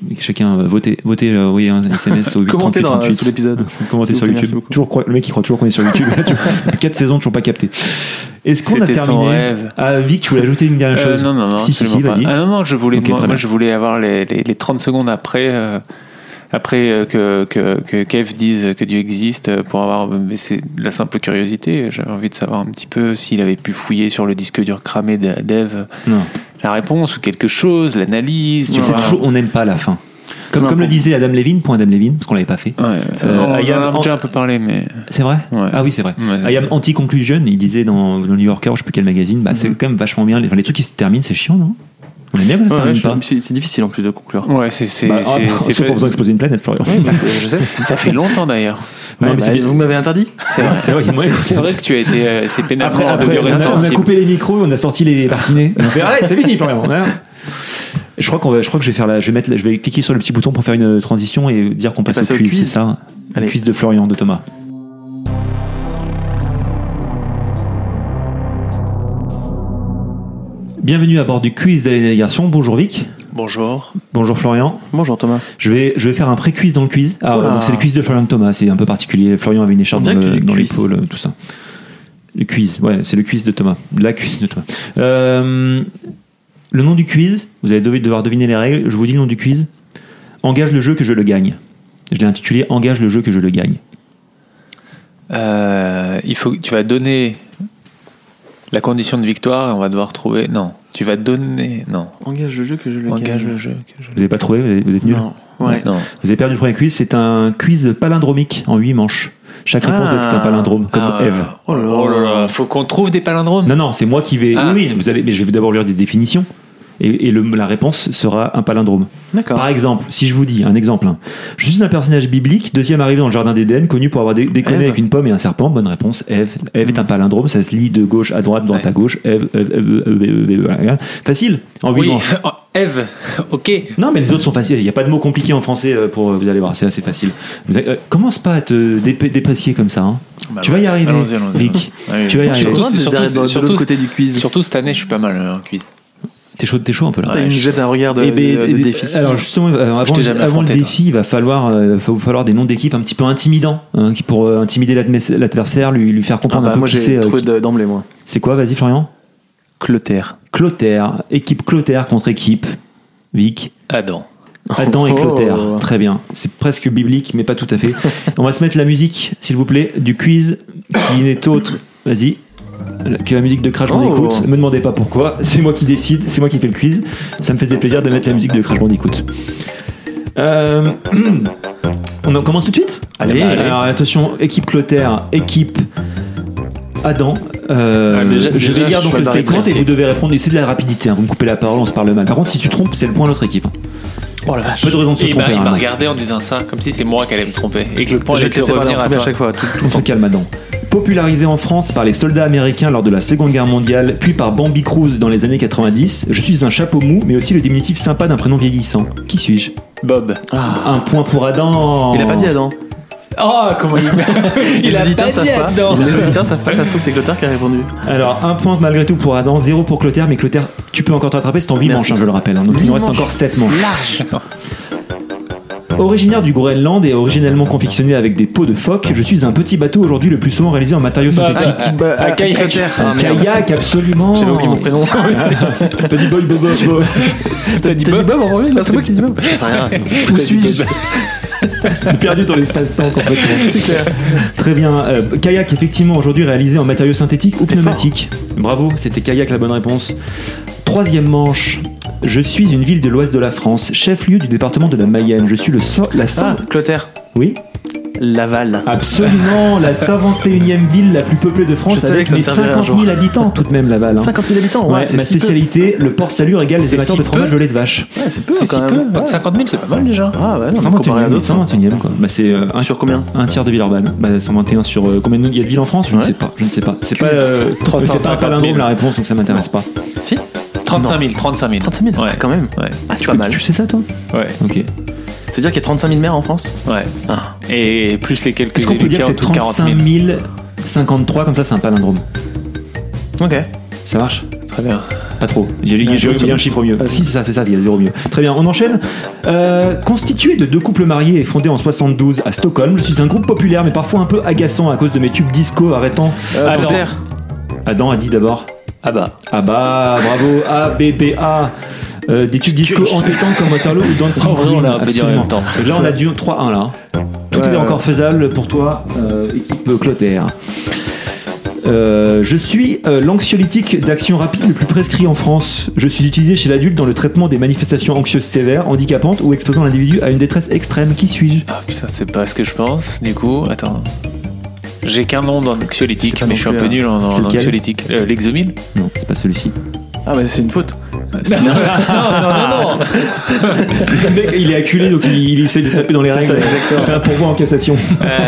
Speaker 2: Chacun euh, votez, votez, euh, oui, un S M S au huit
Speaker 4: Commentez
Speaker 2: trente-huit
Speaker 4: dans,
Speaker 2: trente-huit.
Speaker 4: sous l'épisode.
Speaker 2: Commentez
Speaker 4: S'il
Speaker 2: sur
Speaker 4: vous plaît, merci
Speaker 2: YouTube.
Speaker 4: beaucoup.
Speaker 2: Toujours, croire- le mec il croit toujours qu'on est sur YouTube. Depuis quatre saisons, toujours pas capté. Est-ce qu'on a
Speaker 3: C'était son
Speaker 2: terminé
Speaker 3: rêve.
Speaker 2: Ah, Vic, tu voulais ajouter une dernière
Speaker 3: Euh,
Speaker 2: chose
Speaker 3: non, non, non.
Speaker 2: Si, si, si,
Speaker 3: absolument
Speaker 2: vas-y.
Speaker 3: pas. Ah non, non, je voulais,
Speaker 2: Ok,
Speaker 3: moi,
Speaker 2: très
Speaker 3: moi,
Speaker 2: bien.
Speaker 3: je voulais avoir les, les, les trente secondes après, euh, après euh, que, que, que Kev dise que Dieu existe euh, pour avoir, mais c'est de la simple curiosité. J'avais envie de savoir un petit peu s'il avait pu fouiller sur le disque dur cramé de- d'Ève
Speaker 2: Non.
Speaker 3: la réponse ou quelque chose, l'analyse. tu
Speaker 2: C'est
Speaker 3: vois.
Speaker 2: toujours, on n'aime pas la fin. Comme,
Speaker 4: Non,
Speaker 2: comme le
Speaker 4: pour-
Speaker 2: disait Adam Levine, point Adam Levine, parce qu'on l'avait pas fait.
Speaker 3: Ouais,
Speaker 2: Euh,
Speaker 3: on en
Speaker 2: I am
Speaker 3: a
Speaker 2: en-
Speaker 3: déjà un peu parlé, mais.
Speaker 2: C'est vrai
Speaker 3: Ouais.
Speaker 2: Ah oui, c'est vrai.
Speaker 3: Ouais,
Speaker 2: I am anti-conclusion, il disait dans le New Yorker, je sais plus quel magazine, bah, c'est quand même vachement bien. Les, enfin, les trucs qui se terminent, c'est chiant, non On aime bien que ça se
Speaker 4: Ouais,
Speaker 2: termine
Speaker 4: je-
Speaker 2: pas.
Speaker 4: c'est c'est difficile en plus de conclure.
Speaker 3: Ouais, c'est. c'est,
Speaker 2: Bah,
Speaker 3: c'est,
Speaker 2: ah,
Speaker 3: c'est
Speaker 2: sauf
Speaker 3: fait-
Speaker 2: en faisant exploser une planète, Florian.
Speaker 4: Bah, c'est- je sais.
Speaker 3: ça fait longtemps d'ailleurs.
Speaker 2: Non,
Speaker 4: Ouais,
Speaker 2: mais
Speaker 4: bah,
Speaker 2: c'est bien.
Speaker 4: vous m'avez interdit.
Speaker 3: C'est vrai,
Speaker 2: C'est vrai, moi,
Speaker 3: c'est, c'est vrai que tu as été. euh, c'est pénalement
Speaker 2: Après, après,
Speaker 3: de
Speaker 2: on,
Speaker 3: durée
Speaker 2: a, on a
Speaker 3: intensive.
Speaker 2: coupé les micros, on a sorti les martinets. On fait, arrête, c'est fini, Florian. Hein. Je crois qu'on va, je crois que je vais faire la, je vais mettre, la- je vais cliquer sur le petit bouton pour faire une transition et dire qu'on passe au
Speaker 4: passer au
Speaker 2: quiz,
Speaker 4: quiz.
Speaker 2: c'est ça.
Speaker 4: Allez.
Speaker 2: Le quiz de Florian, de Thomas. Bienvenue à bord du quiz d'Hélène et Garçon. Bonjour Vic.
Speaker 3: Bonjour.
Speaker 2: Bonjour Florian.
Speaker 4: Bonjour Thomas.
Speaker 2: Je vais, je vais faire un pré-quiz dans le quiz. Ah,
Speaker 4: Oh là.
Speaker 2: donc c'est le quiz de Florian Thomas, c'est un peu particulier. Florian avait une écharpe
Speaker 4: On
Speaker 2: dans,
Speaker 4: dirait que
Speaker 2: le-
Speaker 4: tu dis
Speaker 2: dans
Speaker 4: quiz.
Speaker 2: l'épaule, tout ça. Le quiz, ouais, c'est le quiz de Thomas. La quiz de Thomas. Euh, le nom du quiz, vous allez devoir devoir deviner les règles. Je vous dis le nom du quiz. Engage le jeu que je le gagne. Je l'ai intitulé Engage le jeu que je le gagne.
Speaker 3: Euh, il faut que tu vas donner la condition de victoire et on va devoir trouver. Non, tu vas donner. Non,
Speaker 4: Engage le jeu que je le
Speaker 3: engage
Speaker 4: gagne.
Speaker 3: le jeu. que je-
Speaker 2: Vous n'avez pas trouvé, vous êtes- vous êtes nuls.
Speaker 4: Non. Ouais.
Speaker 3: Non.
Speaker 2: Vous avez perdu le premier quiz. C'est un quiz palindromique en huit manches. Chaque réponse
Speaker 4: Ah.
Speaker 2: doit être un palindrome, comme
Speaker 3: Ah,
Speaker 2: Eve.
Speaker 4: Oh là là.
Speaker 3: oh là là, faut qu'on trouve des palindromes.
Speaker 2: Non, non, c'est moi qui vais.
Speaker 3: Ah.
Speaker 2: Oui, oui, vous allez, mais je vais d'abord lire des définitions. Et, et le- la réponse sera un palindrome.
Speaker 4: D'accord.
Speaker 2: Par exemple, si je vous dis un exemple, hein. Je suis un personnage biblique, deuxième arrivé dans le jardin d'Éden, connu pour avoir dé- déconné
Speaker 4: Ève.
Speaker 2: avec une pomme et un serpent. Bonne réponse, Ève. Ève est un palindrome, ça se lit de gauche à droite, droite
Speaker 3: Ouais.
Speaker 2: à gauche. Ève, Ève, Ève, Ève, Ève, Ève, Ève. Facile, en huit
Speaker 3: Oui,
Speaker 2: manches.
Speaker 3: Oh, Eve, ok.
Speaker 2: Non, mais les autres sont faciles. Il n'y a pas de mots compliqués en français euh, pour. Vous allez voir, c'est assez facile. Vous avez- euh, commence pas à te dé- déprécier comme ça. hein.
Speaker 3: Bah,
Speaker 2: Tu vas y
Speaker 3: allons-y,
Speaker 2: arriver,
Speaker 3: allons-y, allons-y.
Speaker 2: Vic.
Speaker 3: Ouais,
Speaker 2: Tu vas y arriver.
Speaker 3: Surtout,
Speaker 4: Surtout,
Speaker 3: c'est- surtout,
Speaker 4: de
Speaker 3: surtout,
Speaker 4: l'autre côté du quiz.
Speaker 3: surtout cette année, je suis pas mal euh, en quiz.
Speaker 2: T'es chaud, t'es chaud un peu là.
Speaker 4: T'as
Speaker 3: Ouais,
Speaker 4: une
Speaker 3: je-
Speaker 4: jette un regard de,
Speaker 2: Eh ben,
Speaker 4: de
Speaker 2: eh ben,
Speaker 4: défi.
Speaker 2: Alors justement, euh, avant,
Speaker 3: t'ai jamais
Speaker 2: avant le
Speaker 3: affronté,
Speaker 2: défi, il va falloir, euh, va falloir des noms d'équipes un petit peu intimidants, hein, qui pour euh, intimider l'admess- l'adversaire, lui, lui faire
Speaker 4: Ah
Speaker 2: comprendre
Speaker 4: bah,
Speaker 2: un peu
Speaker 4: moi
Speaker 2: qui
Speaker 4: j'ai
Speaker 2: c'est. euh,
Speaker 4: trouvé
Speaker 2: qui-
Speaker 4: de- d'emblée moi.
Speaker 2: C'est quoi, vas-y Florian.
Speaker 4: Clotaire.
Speaker 2: Clotaire, équipe Clotaire contre équipe Vic.
Speaker 3: Adam.
Speaker 2: Adam et
Speaker 4: Oh.
Speaker 2: Clotaire, très bien. C'est presque biblique, mais pas tout à fait. On va se mettre la musique, s'il vous plaît, du quiz qui n'est autre. Vas-y. Que la musique de Crash
Speaker 4: Oh.
Speaker 2: Bandicoot. Ne me demandez pas pourquoi. C'est moi qui décide. C'est moi qui fais le quiz. Ça me faisait plaisir de mettre la musique de Crash Bandicoot. Euh, on en commence tout de suite.
Speaker 4: Allez.
Speaker 2: Alors attention, équipe Clotaire, équipe Adam. Euh,
Speaker 3: Ah, déjà-
Speaker 2: je
Speaker 3: déjà,
Speaker 2: vais lire
Speaker 3: je
Speaker 2: donc
Speaker 3: suis
Speaker 2: le
Speaker 3: pas
Speaker 2: statement et
Speaker 3: apprécié.
Speaker 2: vous devez répondre. Et c'est de la rapidité. hein. Vous me coupez la parole, on se parle mal. Par contre, si tu trompes, c'est le point à l'autre équipe.
Speaker 4: Oh la vache.
Speaker 2: Peu de raison de se
Speaker 3: Et il m'a,
Speaker 2: tromper.
Speaker 3: il m'a
Speaker 2: hein.
Speaker 3: regardé en disant ça, comme si c'est moi qui allais me tromper. Et que le point
Speaker 4: Je vais
Speaker 3: allait
Speaker 4: te
Speaker 3: te
Speaker 4: laisser parler en
Speaker 3: revenir à
Speaker 4: premier
Speaker 3: toi.
Speaker 4: à chaque fois. Tout, tout
Speaker 2: On
Speaker 4: le
Speaker 2: se
Speaker 4: temps.
Speaker 2: calme Adam. Popularisé en France par les soldats américains lors de la Seconde Guerre mondiale, puis par Bambi Cruz dans les années quatre-vingt-dix, je suis un chapeau mou, mais aussi le diminutif sympa d'un prénom vieillissant. Qui suis-je?
Speaker 3: Bob.
Speaker 2: Un point pour Adam.
Speaker 4: Il a pas dit Adam.
Speaker 3: Oh, comment il Il
Speaker 4: Les
Speaker 3: a
Speaker 4: auditeurs
Speaker 3: pas
Speaker 4: savent
Speaker 3: dit
Speaker 4: pas.
Speaker 3: Adam.
Speaker 4: Les auditeurs savent pas, ça se trouve c'est Clotaire qui a répondu.
Speaker 2: Alors, un point malgré tout pour Adam, zéro pour Clotaire, mais Clotaire, tu peux encore te rattraper, c'est en huit
Speaker 4: Merci.
Speaker 2: manches, hein, je le rappelle. hein. donc il
Speaker 4: Huit
Speaker 2: nous reste
Speaker 4: manches.
Speaker 2: encore sept manches.
Speaker 4: Large.
Speaker 2: Originaire du Groenland et originellement confectionné avec des peaux de phoque, je suis un petit bateau aujourd'hui le plus souvent réalisé en matériaux synthétiques.
Speaker 3: ah,
Speaker 4: Bah,
Speaker 3: ah, kayak.
Speaker 4: Clotaire.
Speaker 2: Un
Speaker 4: Ah, merde.
Speaker 2: kayak, absolument.
Speaker 4: J'avais oublié mon prénom.
Speaker 2: T'as dit boy, boy, boy, boy.
Speaker 4: T'as dit Bob en premier? Non, c'est moi qui dis Bob. Ça sert à rien. Où suis-je?
Speaker 2: Perdu dans l'espace-temps complètement.
Speaker 4: C'est clair.
Speaker 2: Très bien. Euh, kayak, effectivement, aujourd'hui réalisé en matériaux synthétiques ou
Speaker 4: C'était
Speaker 2: pneumatiques. Bravo, c'était kayak la bonne réponse. Troisième manche. Je suis une ville de l'ouest de la France, chef-lieu du département de la Mayenne. Je suis le so- la cent-
Speaker 4: Ah, Clotaire.
Speaker 2: Oui,
Speaker 4: Laval.
Speaker 2: absolument, la cent vingt et unième ville la plus peuplée de France
Speaker 4: Je savais
Speaker 2: avec
Speaker 4: que ça me
Speaker 2: mes
Speaker 4: servirait un
Speaker 2: cinquante
Speaker 4: jour.
Speaker 2: mille habitants tout de même Laval. hein.
Speaker 4: cinquante mille habitants, ouais,
Speaker 2: Ouais,
Speaker 4: c'est
Speaker 2: ma
Speaker 4: si peu.
Speaker 2: spécialité, le port salut régale les
Speaker 3: C'est
Speaker 2: amateurs
Speaker 3: si
Speaker 2: de fromage
Speaker 3: peu.
Speaker 2: au lait de vache.
Speaker 4: Ouais, c'est peu
Speaker 3: C'est
Speaker 4: quand
Speaker 3: si
Speaker 4: même.
Speaker 3: peu.
Speaker 4: Ouais.
Speaker 3: cinquante mille, c'est pas mal déjà.
Speaker 4: Ah ouais, non, mais comparé à d'autres.
Speaker 2: cent vingt et unième quoi. Bah, c'est euh, un,
Speaker 4: Sur combien?
Speaker 2: un tiers de Villeurbanne. Bah, cent vingt et un sur euh, combien de- il y a de villes en France? Je ne
Speaker 4: Ouais.
Speaker 2: sais pas. Je ne sais pas. C'est
Speaker 4: Tu-
Speaker 2: pas euh,
Speaker 3: trois cent
Speaker 2: c'est pas un
Speaker 3: cinquante
Speaker 2: palindrome
Speaker 3: mille.
Speaker 2: la réponse donc ça m'intéresse pas.
Speaker 4: Si?
Speaker 3: trente-cinq mille, trente-cinq mille.
Speaker 4: trente-cinq mille.
Speaker 3: Ouais.
Speaker 4: Ah, quand même.
Speaker 3: Ouais.
Speaker 4: Ah, c'est pas mal.
Speaker 2: Tu sais ça toi?
Speaker 3: Ouais.
Speaker 2: Ok.
Speaker 4: C'est-à-dire qu'il y a trente-cinq mille maires en France?
Speaker 3: Ouais.
Speaker 4: Ah.
Speaker 3: Et plus les quelques
Speaker 2: Est-ce qu'on peut
Speaker 3: élus
Speaker 2: dire
Speaker 3: qui
Speaker 2: que
Speaker 3: ont
Speaker 2: c'est
Speaker 3: tout quarante
Speaker 2: trente-cinq
Speaker 3: mille.
Speaker 2: mille cinquante-trois comme ça c'est un palindrome?
Speaker 4: Ok.
Speaker 2: Ça marche?
Speaker 3: Très bien.
Speaker 2: Pas trop. J'ai
Speaker 4: Ouais,
Speaker 2: j'ai oublié un chiffre mieux. Si, c'est ça, c'est ça, il y a zéro mieux. Très bien, on enchaîne. Euh, constitué de deux couples mariés et fondé en soixante-douze à Stockholm, je suis un groupe populaire mais parfois un peu agaçant à cause de mes tubes disco arrêtant.
Speaker 4: Euh,
Speaker 3: Adam.
Speaker 4: Claire.
Speaker 2: Adam a dit d'abord.
Speaker 3: Ah bah.
Speaker 2: Ah bah, bravo. A, B, P, A. Euh, des tubes disco entêtants comme Waterloo ou Dancing
Speaker 3: En vrai, on
Speaker 2: Queen.
Speaker 3: l'a un peu dit en
Speaker 2: Absolument.
Speaker 3: même temps.
Speaker 2: Là, on a du trois un là. Tout
Speaker 4: Ouais,
Speaker 2: est
Speaker 4: ouais.
Speaker 2: encore faisable pour toi, euh, équipe Clotaire. Euh, je suis euh, l'anxiolytique d'action rapide le plus prescrit en France. Je suis utilisé chez l'adulte dans le traitement des manifestations anxieuses sévères, handicapantes ou exposant l'individu à une détresse extrême. Qui suis-je?
Speaker 3: Ah putain, c'est pas ce que je pense. Du coup, attends. J'ai qu'un nom dans l'anxiolytique,
Speaker 4: C'est pas
Speaker 3: mais
Speaker 4: non
Speaker 3: je suis un
Speaker 4: plus,
Speaker 3: peu
Speaker 4: hein.
Speaker 3: nul en,
Speaker 2: C'est
Speaker 3: en
Speaker 2: lequel
Speaker 3: anxiolytique. Euh, L'exomil.
Speaker 2: Non, c'est pas celui-ci.
Speaker 4: Ah, mais c'est une faute.
Speaker 3: Non, non, non, non.
Speaker 2: Le mec, il est acculé donc il, il essaie de taper dans les
Speaker 4: C'est
Speaker 2: règles.
Speaker 4: ça, exactement.
Speaker 2: Il fait un pourvoi en cassation.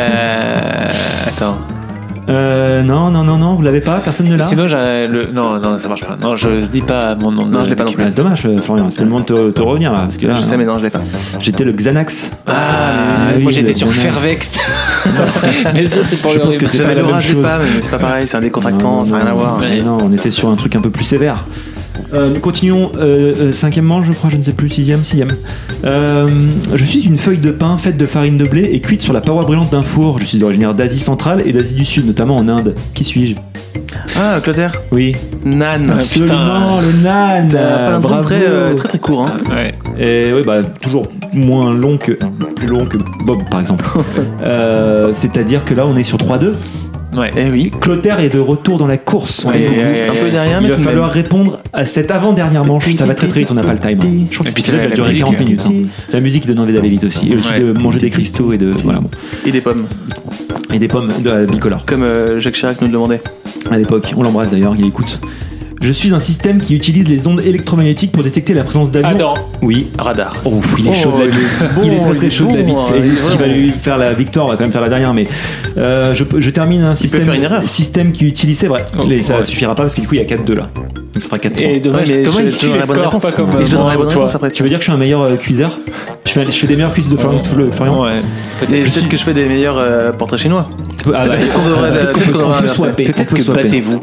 Speaker 3: Euh, attends.
Speaker 2: Euh, non, non, non, non, vous l'avez pas? Personne ne l'a?
Speaker 3: Sinon, j'ai le. Non, non, ça marche pas. Non, je dis pas mon nom.
Speaker 4: Non,
Speaker 3: de-
Speaker 4: je l'ai pas non
Speaker 3: d'équipe.
Speaker 4: plus.
Speaker 2: Ah, c'est dommage, euh, Florian. C'était le moment de te, te revenir là. Parce que là,
Speaker 4: Je sais, mais non, je l'ai pas.
Speaker 2: j'étais le Xanax.
Speaker 3: Ah,
Speaker 2: oui,
Speaker 3: moi
Speaker 2: oui,
Speaker 3: j'étais
Speaker 2: le
Speaker 3: sur
Speaker 2: Xanax.
Speaker 3: Fervex. Mais ça, c'est pour
Speaker 2: Je
Speaker 3: le
Speaker 2: pense que c'est
Speaker 4: J'avais
Speaker 2: pas la
Speaker 4: le
Speaker 2: même
Speaker 4: rage
Speaker 2: chose.
Speaker 4: pas, mais c'est pas pareil, c'est un décontractant, ça n'a rien à voir.
Speaker 3: Ouais.
Speaker 2: Non, on était sur un truc un peu plus sévère. Euh, nous continuons. Euh, euh, cinquième manche, je crois, je ne sais plus. Sixième, sixième. Euh, je suis une feuille de pain faite de farine de blé et cuite sur la paroi brûlante d'un four. Je suis originaire d'Asie centrale et d'Asie du Sud, notamment en Inde. Qui suis-je?
Speaker 4: Ah, Clotaire.
Speaker 2: Oui.
Speaker 4: Nan.
Speaker 3: Ah,
Speaker 2: Absolument, le nan.
Speaker 4: T'as un palindrome
Speaker 2: Bravo.
Speaker 4: très, euh, très très court. Hein.
Speaker 3: Ouais.
Speaker 2: Et oui, bah, toujours moins long que, plus long que Bob, par exemple. Euh, c'est-à-dire que là, on est sur trois deux.
Speaker 3: Ouais.
Speaker 4: Eh oui.
Speaker 2: Clotaire est de retour dans la course.
Speaker 3: Ouais,
Speaker 2: Et
Speaker 3: ouais, ouais,
Speaker 4: Un peu
Speaker 3: ouais.
Speaker 4: derrière,
Speaker 2: il
Speaker 4: mais
Speaker 2: va
Speaker 4: tout de même.
Speaker 2: falloir répondre à cette avant-dernière manche. Ça va très très vite, on n'a pas le time. hein. Je crois
Speaker 3: Et
Speaker 2: que
Speaker 3: puis
Speaker 2: cet
Speaker 3: c'est
Speaker 2: épisode
Speaker 3: la-
Speaker 2: va
Speaker 3: la
Speaker 2: durer
Speaker 3: musique,
Speaker 2: quarante
Speaker 3: hein.
Speaker 2: minutes. hein. La musique donne envie d'aller vite aussi. Et aussi
Speaker 3: Ouais.
Speaker 2: de manger des cristaux et de. Voilà, bon.
Speaker 4: Et des pommes.
Speaker 2: Et des pommes de la bicolore.
Speaker 4: Comme euh, Jacques Chirac nous le demandait.
Speaker 2: À l'époque, on l'embrasse d'ailleurs, il écoute. Je suis un système qui utilise les ondes électromagnétiques pour détecter la présence d'avions.
Speaker 3: Adam.
Speaker 2: Oui.
Speaker 3: Radar.
Speaker 2: Oh, il est chaud de la
Speaker 4: il
Speaker 2: bite.
Speaker 4: est bon,
Speaker 2: il est très très
Speaker 4: il est
Speaker 2: chaud de la
Speaker 4: bon,
Speaker 2: bite.
Speaker 4: il est
Speaker 2: Et ce qui va
Speaker 4: vraiment-
Speaker 2: lui faire la victoire va quand même faire la dernière. Mais euh, je, peux- je termine un système,
Speaker 4: faire une erreur.
Speaker 2: système qui utilise. C'est vrai.
Speaker 3: Oh,
Speaker 2: Mais ça
Speaker 3: ouais.
Speaker 2: suffira pas parce que du coup il y a quatre deux là. Donc ça fera quatre trois.
Speaker 3: Et dommage,
Speaker 4: Ouais, mais
Speaker 3: Thomas
Speaker 4: je-
Speaker 3: il
Speaker 4: je
Speaker 3: suit
Speaker 4: donnerai
Speaker 3: les
Speaker 4: la bonne
Speaker 3: scores,
Speaker 4: réponse.
Speaker 3: pas comme
Speaker 4: Et je donnerai la
Speaker 3: moi
Speaker 4: bonne
Speaker 3: ou toi.
Speaker 4: réponse après.
Speaker 2: Tu veux dire que je suis un meilleur euh, cuiseur je fais, je fais des meilleurs quiz de Florian.
Speaker 3: Ouais.
Speaker 2: Florian.
Speaker 3: Ouais.
Speaker 4: Et
Speaker 3: Peut-être
Speaker 2: Je
Speaker 4: peut-être
Speaker 2: suis-
Speaker 4: que je fais des meilleurs euh, portraits chinois.
Speaker 2: Ah, bah,
Speaker 4: Peut-être qu'on devrait-
Speaker 2: peut-être qu'on
Speaker 4: peut-être
Speaker 2: peut-
Speaker 4: qu'on devrait
Speaker 2: on peut
Speaker 4: inverser.
Speaker 2: swapper. On
Speaker 3: peut-être
Speaker 2: peut
Speaker 3: que
Speaker 2: swapper.
Speaker 3: battez-vous.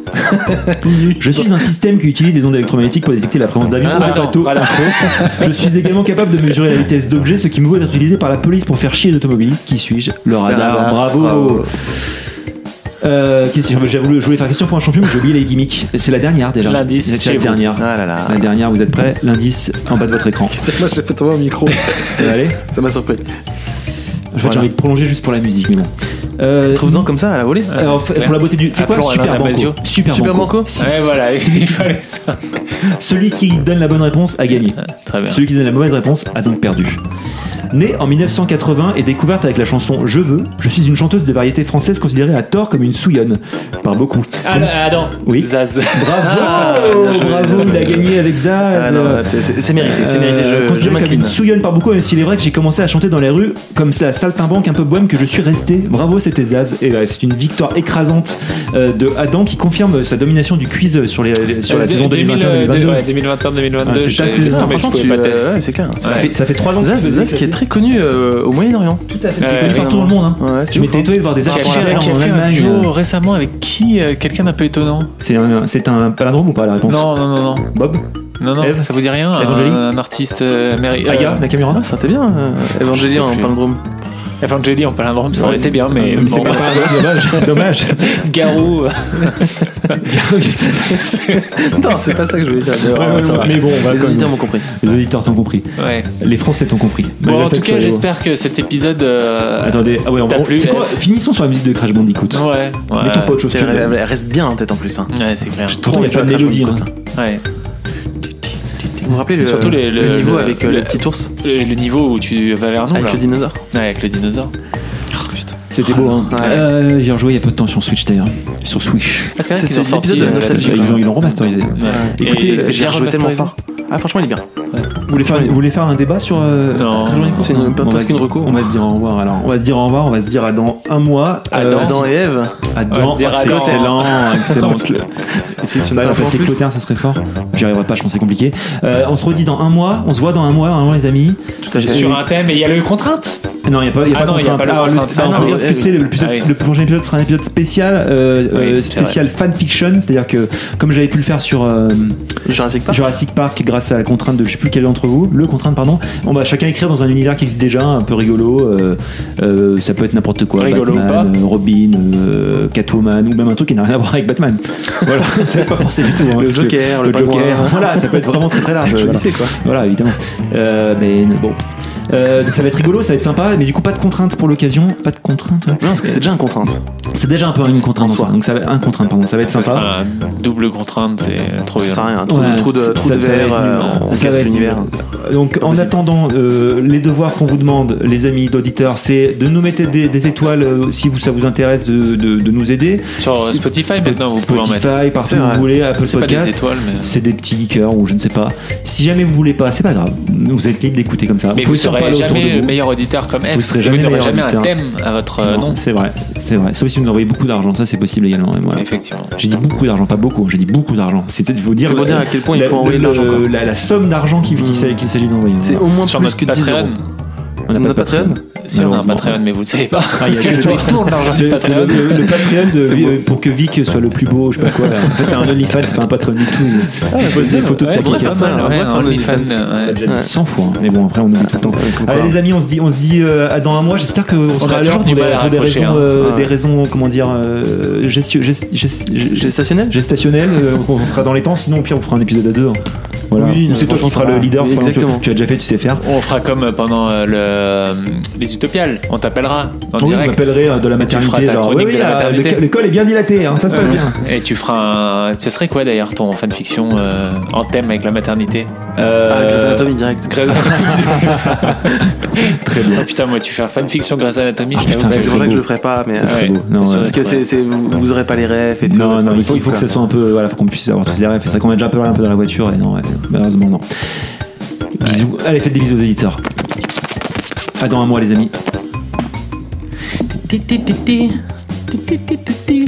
Speaker 2: Je suis un système qui utilise des ondes électromagnétiques pour détecter la présence d'avions
Speaker 4: Ah,
Speaker 2: ou de
Speaker 3: Adam.
Speaker 2: bateaux.
Speaker 3: Voilà.
Speaker 2: Je suis également capable de mesurer la vitesse d'objets, ce qui me vaut d'être utilisé par la police pour faire chier les automobilistes. Qui suis-je? Le radar.
Speaker 4: radar.
Speaker 2: Bravo.
Speaker 4: Bravo.
Speaker 2: Euh, question, j'ai voulu- je voulais faire question pour un champion, mais j'ai oublié les gimmicks. C'est la dernière déjà.
Speaker 3: L'indice
Speaker 2: C'est
Speaker 3: chez
Speaker 2: la
Speaker 3: vous.
Speaker 2: dernière.
Speaker 4: Ah là là.
Speaker 2: La dernière, vous êtes prêts? L'indice en bas de votre écran.
Speaker 4: Moi j'ai fait tomber au micro.
Speaker 2: Ça va aller?
Speaker 4: Ça m'a surpris.
Speaker 2: En fait,
Speaker 4: Voilà.
Speaker 2: j'ai envie de prolonger juste pour la musique, mais bon. Euh,
Speaker 4: Trouve-en comme ça à la volée.
Speaker 2: alors,
Speaker 3: c'est
Speaker 2: pour
Speaker 3: clair.
Speaker 2: la beauté du. C'est quoi?
Speaker 3: Appelons Alain
Speaker 2: Super
Speaker 3: Damasio.
Speaker 2: Banco. Super,
Speaker 4: Super Banco
Speaker 2: Six.
Speaker 3: Ouais, voilà, il fallait ça.
Speaker 2: Celui qui donne la bonne réponse a gagné.
Speaker 3: Très bien.
Speaker 2: Celui qui donne la mauvaise réponse a donc perdu. Née en mille neuf cent quatre-vingts et découverte avec la chanson Je veux, je suis une chanteuse de variété française considérée à tort comme une souillonne. Par beaucoup.
Speaker 3: Ah,
Speaker 2: Même si-
Speaker 3: Adam.
Speaker 2: Oui.
Speaker 3: Zaz.
Speaker 2: Bravo,
Speaker 4: bien joué,
Speaker 2: bravo,
Speaker 4: bien joué.
Speaker 2: il a gagné avec Zaz.
Speaker 4: Ah non, c'est c'est mérité, c'est mérité.
Speaker 2: Euh,
Speaker 4: Je, je
Speaker 2: considéré comme
Speaker 4: m'incline.
Speaker 2: une souillonne par beaucoup, même s'il est vrai que j'ai commencé à chanter dans les rues comme c'est la saltimbanque un peu bohème que je suis resté. Bravo, c'était Zaz. Et euh, c'est une victoire écrasante euh, de Adam qui confirme sa domination du quiz sur, les, sur la
Speaker 3: Euh,
Speaker 2: saison deux mille vingt et un deux mille vingt-deux.
Speaker 3: Ouais, deux mille vingt et un deux mille vingt-deux.
Speaker 2: Ah, c'est
Speaker 3: j'ai
Speaker 2: assez-
Speaker 3: testé,
Speaker 2: non,
Speaker 3: mais je
Speaker 4: Franchement,
Speaker 3: pouvais
Speaker 4: tu,
Speaker 3: pas
Speaker 4: euh,
Speaker 3: tester.
Speaker 4: ouais, c'est clair.
Speaker 2: Ça,
Speaker 3: Ouais.
Speaker 2: fait, ça fait trois ans que
Speaker 4: Zaz,
Speaker 2: tu
Speaker 4: Zaz qui est très connu euh, au Moyen-Orient.
Speaker 2: tout à fait
Speaker 3: Ouais,
Speaker 2: connu par
Speaker 4: ouais,
Speaker 2: tout le monde. Hein.
Speaker 4: Ouais, c'est
Speaker 2: Je
Speaker 4: ouf,
Speaker 2: m'étais
Speaker 4: hein.
Speaker 2: étonné de voir des
Speaker 3: Qui a
Speaker 2: artistes
Speaker 3: fait, qui a
Speaker 2: en
Speaker 3: fait un
Speaker 2: Allemagne.
Speaker 3: duo récemment avec qui euh, Quelqu'un d'un peu étonnant.
Speaker 2: C'est un, c'est un palindrome ou pas la réponse?
Speaker 3: Non, non, non, non.
Speaker 2: Bob?
Speaker 3: Non, non,
Speaker 2: Eve
Speaker 3: ça vous dit rien
Speaker 2: Evangeli
Speaker 3: un, un artiste euh, américain.
Speaker 2: Aya Nakamura?
Speaker 4: Ah, ça t'est bien, euh,
Speaker 3: Je
Speaker 4: Evangélie
Speaker 3: sais
Speaker 4: en
Speaker 3: plus.
Speaker 4: palindrome.
Speaker 3: Evangeli en palindrome, ça aurait été bien, mais,
Speaker 2: Mais c'est
Speaker 3: bon,
Speaker 2: pas un dommage. Dommage.
Speaker 3: Garou.
Speaker 4: Non, c'est pas ça que je voulais dire.
Speaker 2: Ouais, ouais,
Speaker 4: Ça
Speaker 2: ouais,
Speaker 4: va.
Speaker 2: mais bon, on va
Speaker 4: Les
Speaker 2: quand même-
Speaker 4: auditeurs m'ont compris.
Speaker 2: Les auditeurs t'ont compris.
Speaker 3: Ouais.
Speaker 2: Les Français t'ont compris.
Speaker 3: Bon,
Speaker 2: Malgré
Speaker 3: en
Speaker 2: le fait
Speaker 3: tout
Speaker 2: que
Speaker 3: cas,
Speaker 2: ce soit-
Speaker 3: j'espère que cet épisode. euh,
Speaker 2: Attendez, ah ouais, on
Speaker 3: T'as
Speaker 2: va.
Speaker 3: plu,
Speaker 2: C'est quoi
Speaker 3: eh.
Speaker 2: Finissons sur la musique de Crash Bandicoot.
Speaker 3: Ouais, ouais.
Speaker 2: Mettons pas autre chose que.
Speaker 4: Elle, elle- elle reste bien en tête en plus. Hein.
Speaker 3: Ouais, c'est clair.
Speaker 2: Pourtant, il y a pas de mélodie. hein.
Speaker 3: Ouais.
Speaker 4: Vous vous rappelez le,
Speaker 3: Surtout les-
Speaker 4: le
Speaker 3: le-
Speaker 4: niveau
Speaker 3: le-
Speaker 4: avec euh,
Speaker 3: le-
Speaker 4: le petit ours
Speaker 3: Le, le niveau où tu vas vers nous,
Speaker 4: avec
Speaker 3: là.
Speaker 4: le dinosaure?
Speaker 3: Ouais, avec le dinosaure. Oh, putain.
Speaker 2: C'était beau, hein.
Speaker 4: Ouais.
Speaker 2: Euh, J'ai rejoué il y a peu de temps sur Switch d'ailleurs. Sur Switch.
Speaker 3: Ah, c'est vrai
Speaker 4: C'est-
Speaker 3: qu'ils ont
Speaker 4: c'est
Speaker 3: sorti
Speaker 4: l'épisode de la
Speaker 3: euh,
Speaker 4: nostalgie.
Speaker 2: Ils l'ont ils l'ont remasterisé.
Speaker 3: Ouais.
Speaker 2: Écoutez,
Speaker 3: Et c'est
Speaker 4: J'ai
Speaker 3: bien
Speaker 4: rejoué tellement
Speaker 3: remasterisé.
Speaker 4: fort. Ah, franchement, il est bien.
Speaker 2: Vous voulez faire, vous voulez faire un débat sur. euh,
Speaker 3: Non.
Speaker 2: Crash Bandicoot
Speaker 4: C'est une-
Speaker 2: Non.
Speaker 4: pas-
Speaker 2: On va
Speaker 4: presque
Speaker 2: se-
Speaker 4: une reco.
Speaker 2: On va se dire au revoir alors. On va se dire au revoir, on va se dire à dans un mois.
Speaker 3: Adam.
Speaker 4: Adam et Ève.
Speaker 2: Adam,
Speaker 3: On va se dire
Speaker 2: oh, c'est
Speaker 3: Adam.
Speaker 2: excellent, excellent. Essayez de
Speaker 4: Bah,
Speaker 2: faire
Speaker 4: en
Speaker 2: passer
Speaker 4: plus-
Speaker 2: Clotaire, ça serait fort. J'y arriverai pas, je pense que c'est compliqué. Euh, on se redit dans un mois, on se voit dans un mois, un mois les amis.
Speaker 4: Tout à fait.
Speaker 3: Sur un thème, et il y a le contrainte.
Speaker 2: Non, il n'y a pas, y a
Speaker 3: Ah
Speaker 2: pas
Speaker 3: non,
Speaker 2: de
Speaker 3: y a
Speaker 2: contrainte.
Speaker 3: pas de
Speaker 2: Alors, le-
Speaker 3: contrainte.
Speaker 2: alors,
Speaker 3: Ah
Speaker 2: on peut
Speaker 3: non,
Speaker 2: dire ce que
Speaker 3: oui,
Speaker 2: c'est.
Speaker 3: oui.
Speaker 2: Le, épisode-
Speaker 3: Ah oui.
Speaker 2: le prochain épisode sera un épisode spécial, euh,
Speaker 3: Oui,
Speaker 2: euh,
Speaker 3: c'est vrai.
Speaker 2: spécial fanfiction, c'est-à-dire que comme j'avais pu le faire sur euh,
Speaker 4: Jurassic Park.
Speaker 2: Jurassic Park, grâce à la contrainte de je sais plus quel d'entre vous, le contrainte pardon, on va chacun écrire dans un univers qui existe déjà, un peu rigolo. euh, euh, ça peut être n'importe quoi,
Speaker 3: Rigolo ou
Speaker 2: Batman, euh, Robin, euh, Catwoman, ou même un truc qui n'a rien à voir avec Batman. Voilà, c'est pas forcément du tout. hein,
Speaker 4: Le
Speaker 2: parce que-
Speaker 4: Joker, le
Speaker 2: le
Speaker 4: Pingouin.
Speaker 2: Joker. Voilà, ça peut être vraiment très très large.
Speaker 4: Je
Speaker 2: voilà.
Speaker 4: disais, quoi.
Speaker 2: Voilà, évidemment. Euh, mais bon. Euh, donc ça va être rigolo, ça va être sympa, mais du coup pas de contrainte pour l'occasion, pas de contrainte. Ouais.
Speaker 4: Non, parce que c'est déjà une contrainte.
Speaker 2: C'est déjà un peu une contrainte
Speaker 4: En
Speaker 2: en soi.
Speaker 4: soi.
Speaker 2: Donc ça va un contrainte, pardon, ça va être
Speaker 3: Ça
Speaker 2: sympa.
Speaker 3: sera un double contrainte, c'est trop
Speaker 4: Ça
Speaker 3: bien.
Speaker 4: sert à rien. Trou,
Speaker 2: Ouais,
Speaker 4: trou de,
Speaker 2: ça-
Speaker 4: trou
Speaker 2: ça-
Speaker 4: de
Speaker 2: ça va
Speaker 4: verre,
Speaker 2: être
Speaker 4: euh,
Speaker 2: nul.
Speaker 4: on
Speaker 2: Ça va
Speaker 4: casse
Speaker 2: être
Speaker 4: l'univers.
Speaker 2: nul. Donc en attendant, euh, les devoirs qu'on vous demande, les amis d'auditeurs, c'est de nous mettre des, des étoiles euh, si vous, ça vous intéresse de, de, de nous aider.
Speaker 3: Sur euh,
Speaker 2: Si-
Speaker 3: Spotify,
Speaker 2: Spo-
Speaker 3: maintenant, vous pouvez en mettre.
Speaker 2: Spotify, partout
Speaker 4: C'est
Speaker 2: où vous
Speaker 4: vrai.
Speaker 2: voulez, Apple
Speaker 3: C'est pas des
Speaker 2: Podcast.
Speaker 3: étoiles, mais.
Speaker 2: C'est des petits cœurs ou je ne sais pas. Si jamais vous voulez pas, c'est pas grave. Vous êtes libre d'écouter comme ça.
Speaker 3: Mais vous
Speaker 2: pouvez en
Speaker 3: serez
Speaker 2: parler autour de
Speaker 3: jamais
Speaker 2: vous.
Speaker 3: le meilleur auditeur comme elle.
Speaker 2: Vous serez
Speaker 3: Et
Speaker 2: jamais le
Speaker 3: n'aurez
Speaker 2: meilleur
Speaker 3: jamais un
Speaker 2: auditeur.
Speaker 3: thème à votre euh, nom.
Speaker 2: C'est vrai, c'est vrai. Sauf si vous nous envoyez beaucoup d'argent, ça c'est possible également. Et moi,
Speaker 3: Effectivement.
Speaker 2: j'ai dit beaucoup d'argent, pas beaucoup. J'ai dit beaucoup d'argent. C'était de vous dire.
Speaker 4: C'est pour
Speaker 2: la-
Speaker 4: dire à quel point il
Speaker 2: la-
Speaker 4: faut envoyer de
Speaker 2: le-
Speaker 4: l'argent, quoi.
Speaker 2: La, la somme d'argent qu'il qu'il s'agit qu'il s'agit d'envoyer.
Speaker 4: C'est au moins
Speaker 3: Sur
Speaker 4: plus
Speaker 3: notre
Speaker 4: que dix euros.
Speaker 3: Patreon.
Speaker 2: On
Speaker 4: On
Speaker 2: n'a
Speaker 4: a Patreon.
Speaker 3: Si on a un
Speaker 2: Malheureusement.
Speaker 3: Patreon, mais vous ne savez pas.
Speaker 2: Ah,
Speaker 3: Parce
Speaker 2: il y a
Speaker 3: que je
Speaker 2: que toi.
Speaker 3: détourne l'argent du
Speaker 2: C'est c'est le,
Speaker 3: Patreon.
Speaker 2: le- le Patreon de,
Speaker 4: C'est
Speaker 2: Vi-
Speaker 4: bon.
Speaker 2: euh, pour que Vic soit le plus beau, je sais pas quoi. Là. En fait, c'est un OnlyFans, c'est pas un Patreon du tout. Il pose des photos de
Speaker 3: Ouais,
Speaker 2: sa
Speaker 3: c'est
Speaker 2: Vic.
Speaker 3: pas mal,
Speaker 4: on
Speaker 3: ouais,
Speaker 4: devrait faire
Speaker 3: un
Speaker 4: un
Speaker 3: OnlyFans.
Speaker 4: OnlyFans.
Speaker 3: ouais.
Speaker 2: Il s'en fout, hein. Mais bon, après on oublie tout le temps.
Speaker 4: Comme
Speaker 2: Allez
Speaker 4: quoi.
Speaker 2: les amis, on se dit, on se dit euh, à dans un mois. J'espère qu'on sera
Speaker 3: a
Speaker 2: à l'heure
Speaker 3: toujours
Speaker 2: pour,
Speaker 3: du
Speaker 2: des,
Speaker 3: mal à
Speaker 2: pour des
Speaker 3: raccrocher,
Speaker 2: raisons,
Speaker 3: hein.
Speaker 2: euh,
Speaker 4: Ouais.
Speaker 2: des raisons, comment dire, euh, gestio- gest- gest- gest-
Speaker 4: Gestationnel.
Speaker 2: gestationnelles. euh, on sera dans les temps. Sinon, au pire, on fera un épisode à deux. hein. Voilà.
Speaker 4: Oui,
Speaker 2: Ou
Speaker 4: non,
Speaker 2: c'est toi qui
Speaker 4: franchement,
Speaker 2: feras
Speaker 4: ça
Speaker 2: le
Speaker 4: va.
Speaker 2: leader.
Speaker 4: Oui,
Speaker 2: Florian, tu-
Speaker 4: exactement.
Speaker 2: Tu as déjà fait, tu sais faire.
Speaker 3: On fera comme pendant euh, le, euh, les Utopiales. On t'appellera en
Speaker 2: Oui, on
Speaker 3: direct.
Speaker 2: m'appellerait euh, de la
Speaker 3: Tu feras
Speaker 2: maternité.
Speaker 3: ta
Speaker 2: genre,
Speaker 3: chronique
Speaker 2: oui,
Speaker 3: de la
Speaker 2: oui, euh,
Speaker 3: maternité.
Speaker 2: le- L'école est bien dilatée, hein, ça se passe bien.
Speaker 3: Et tu feras un... Ce serait quoi d'ailleurs ton fanfiction euh, en thème avec la maternité
Speaker 2: Euh,
Speaker 4: Ah, Grey's Anatomy direct.
Speaker 3: Grey's Anatomy.
Speaker 2: Très bien.
Speaker 3: Oh putain, moi tu fais un fanfiction Grey's Anatomy, je
Speaker 2: putain,
Speaker 3: t'avoue.
Speaker 2: ça
Speaker 4: C'est
Speaker 2: serait
Speaker 4: pour ça que
Speaker 2: beau.
Speaker 4: je le ferai pas, mais
Speaker 2: Ça
Speaker 4: euh,
Speaker 2: serait
Speaker 3: Ouais,
Speaker 2: beau. Non,
Speaker 3: bien sûr.
Speaker 2: ouais.
Speaker 4: parce que c'est, c'est- vous, vous aurez pas les refs et tout.
Speaker 2: Non,
Speaker 4: c'est
Speaker 2: non,
Speaker 4: pas
Speaker 2: il faut, il faut
Speaker 4: possible,
Speaker 2: que ça
Speaker 4: quoi.
Speaker 2: soit un peu. Voilà, faut qu'on puisse avoir tous les rêves. C'est vrai qu'on a déjà un peu un peu dans la voiture et non, ouais, malheureusement, non. Bisous. Allez, faites des bisous aux éditeurs. À dans un mois, les amis.
Speaker 4: Ti, ti, ti, ti. Ti, ti, ti, ti, ti.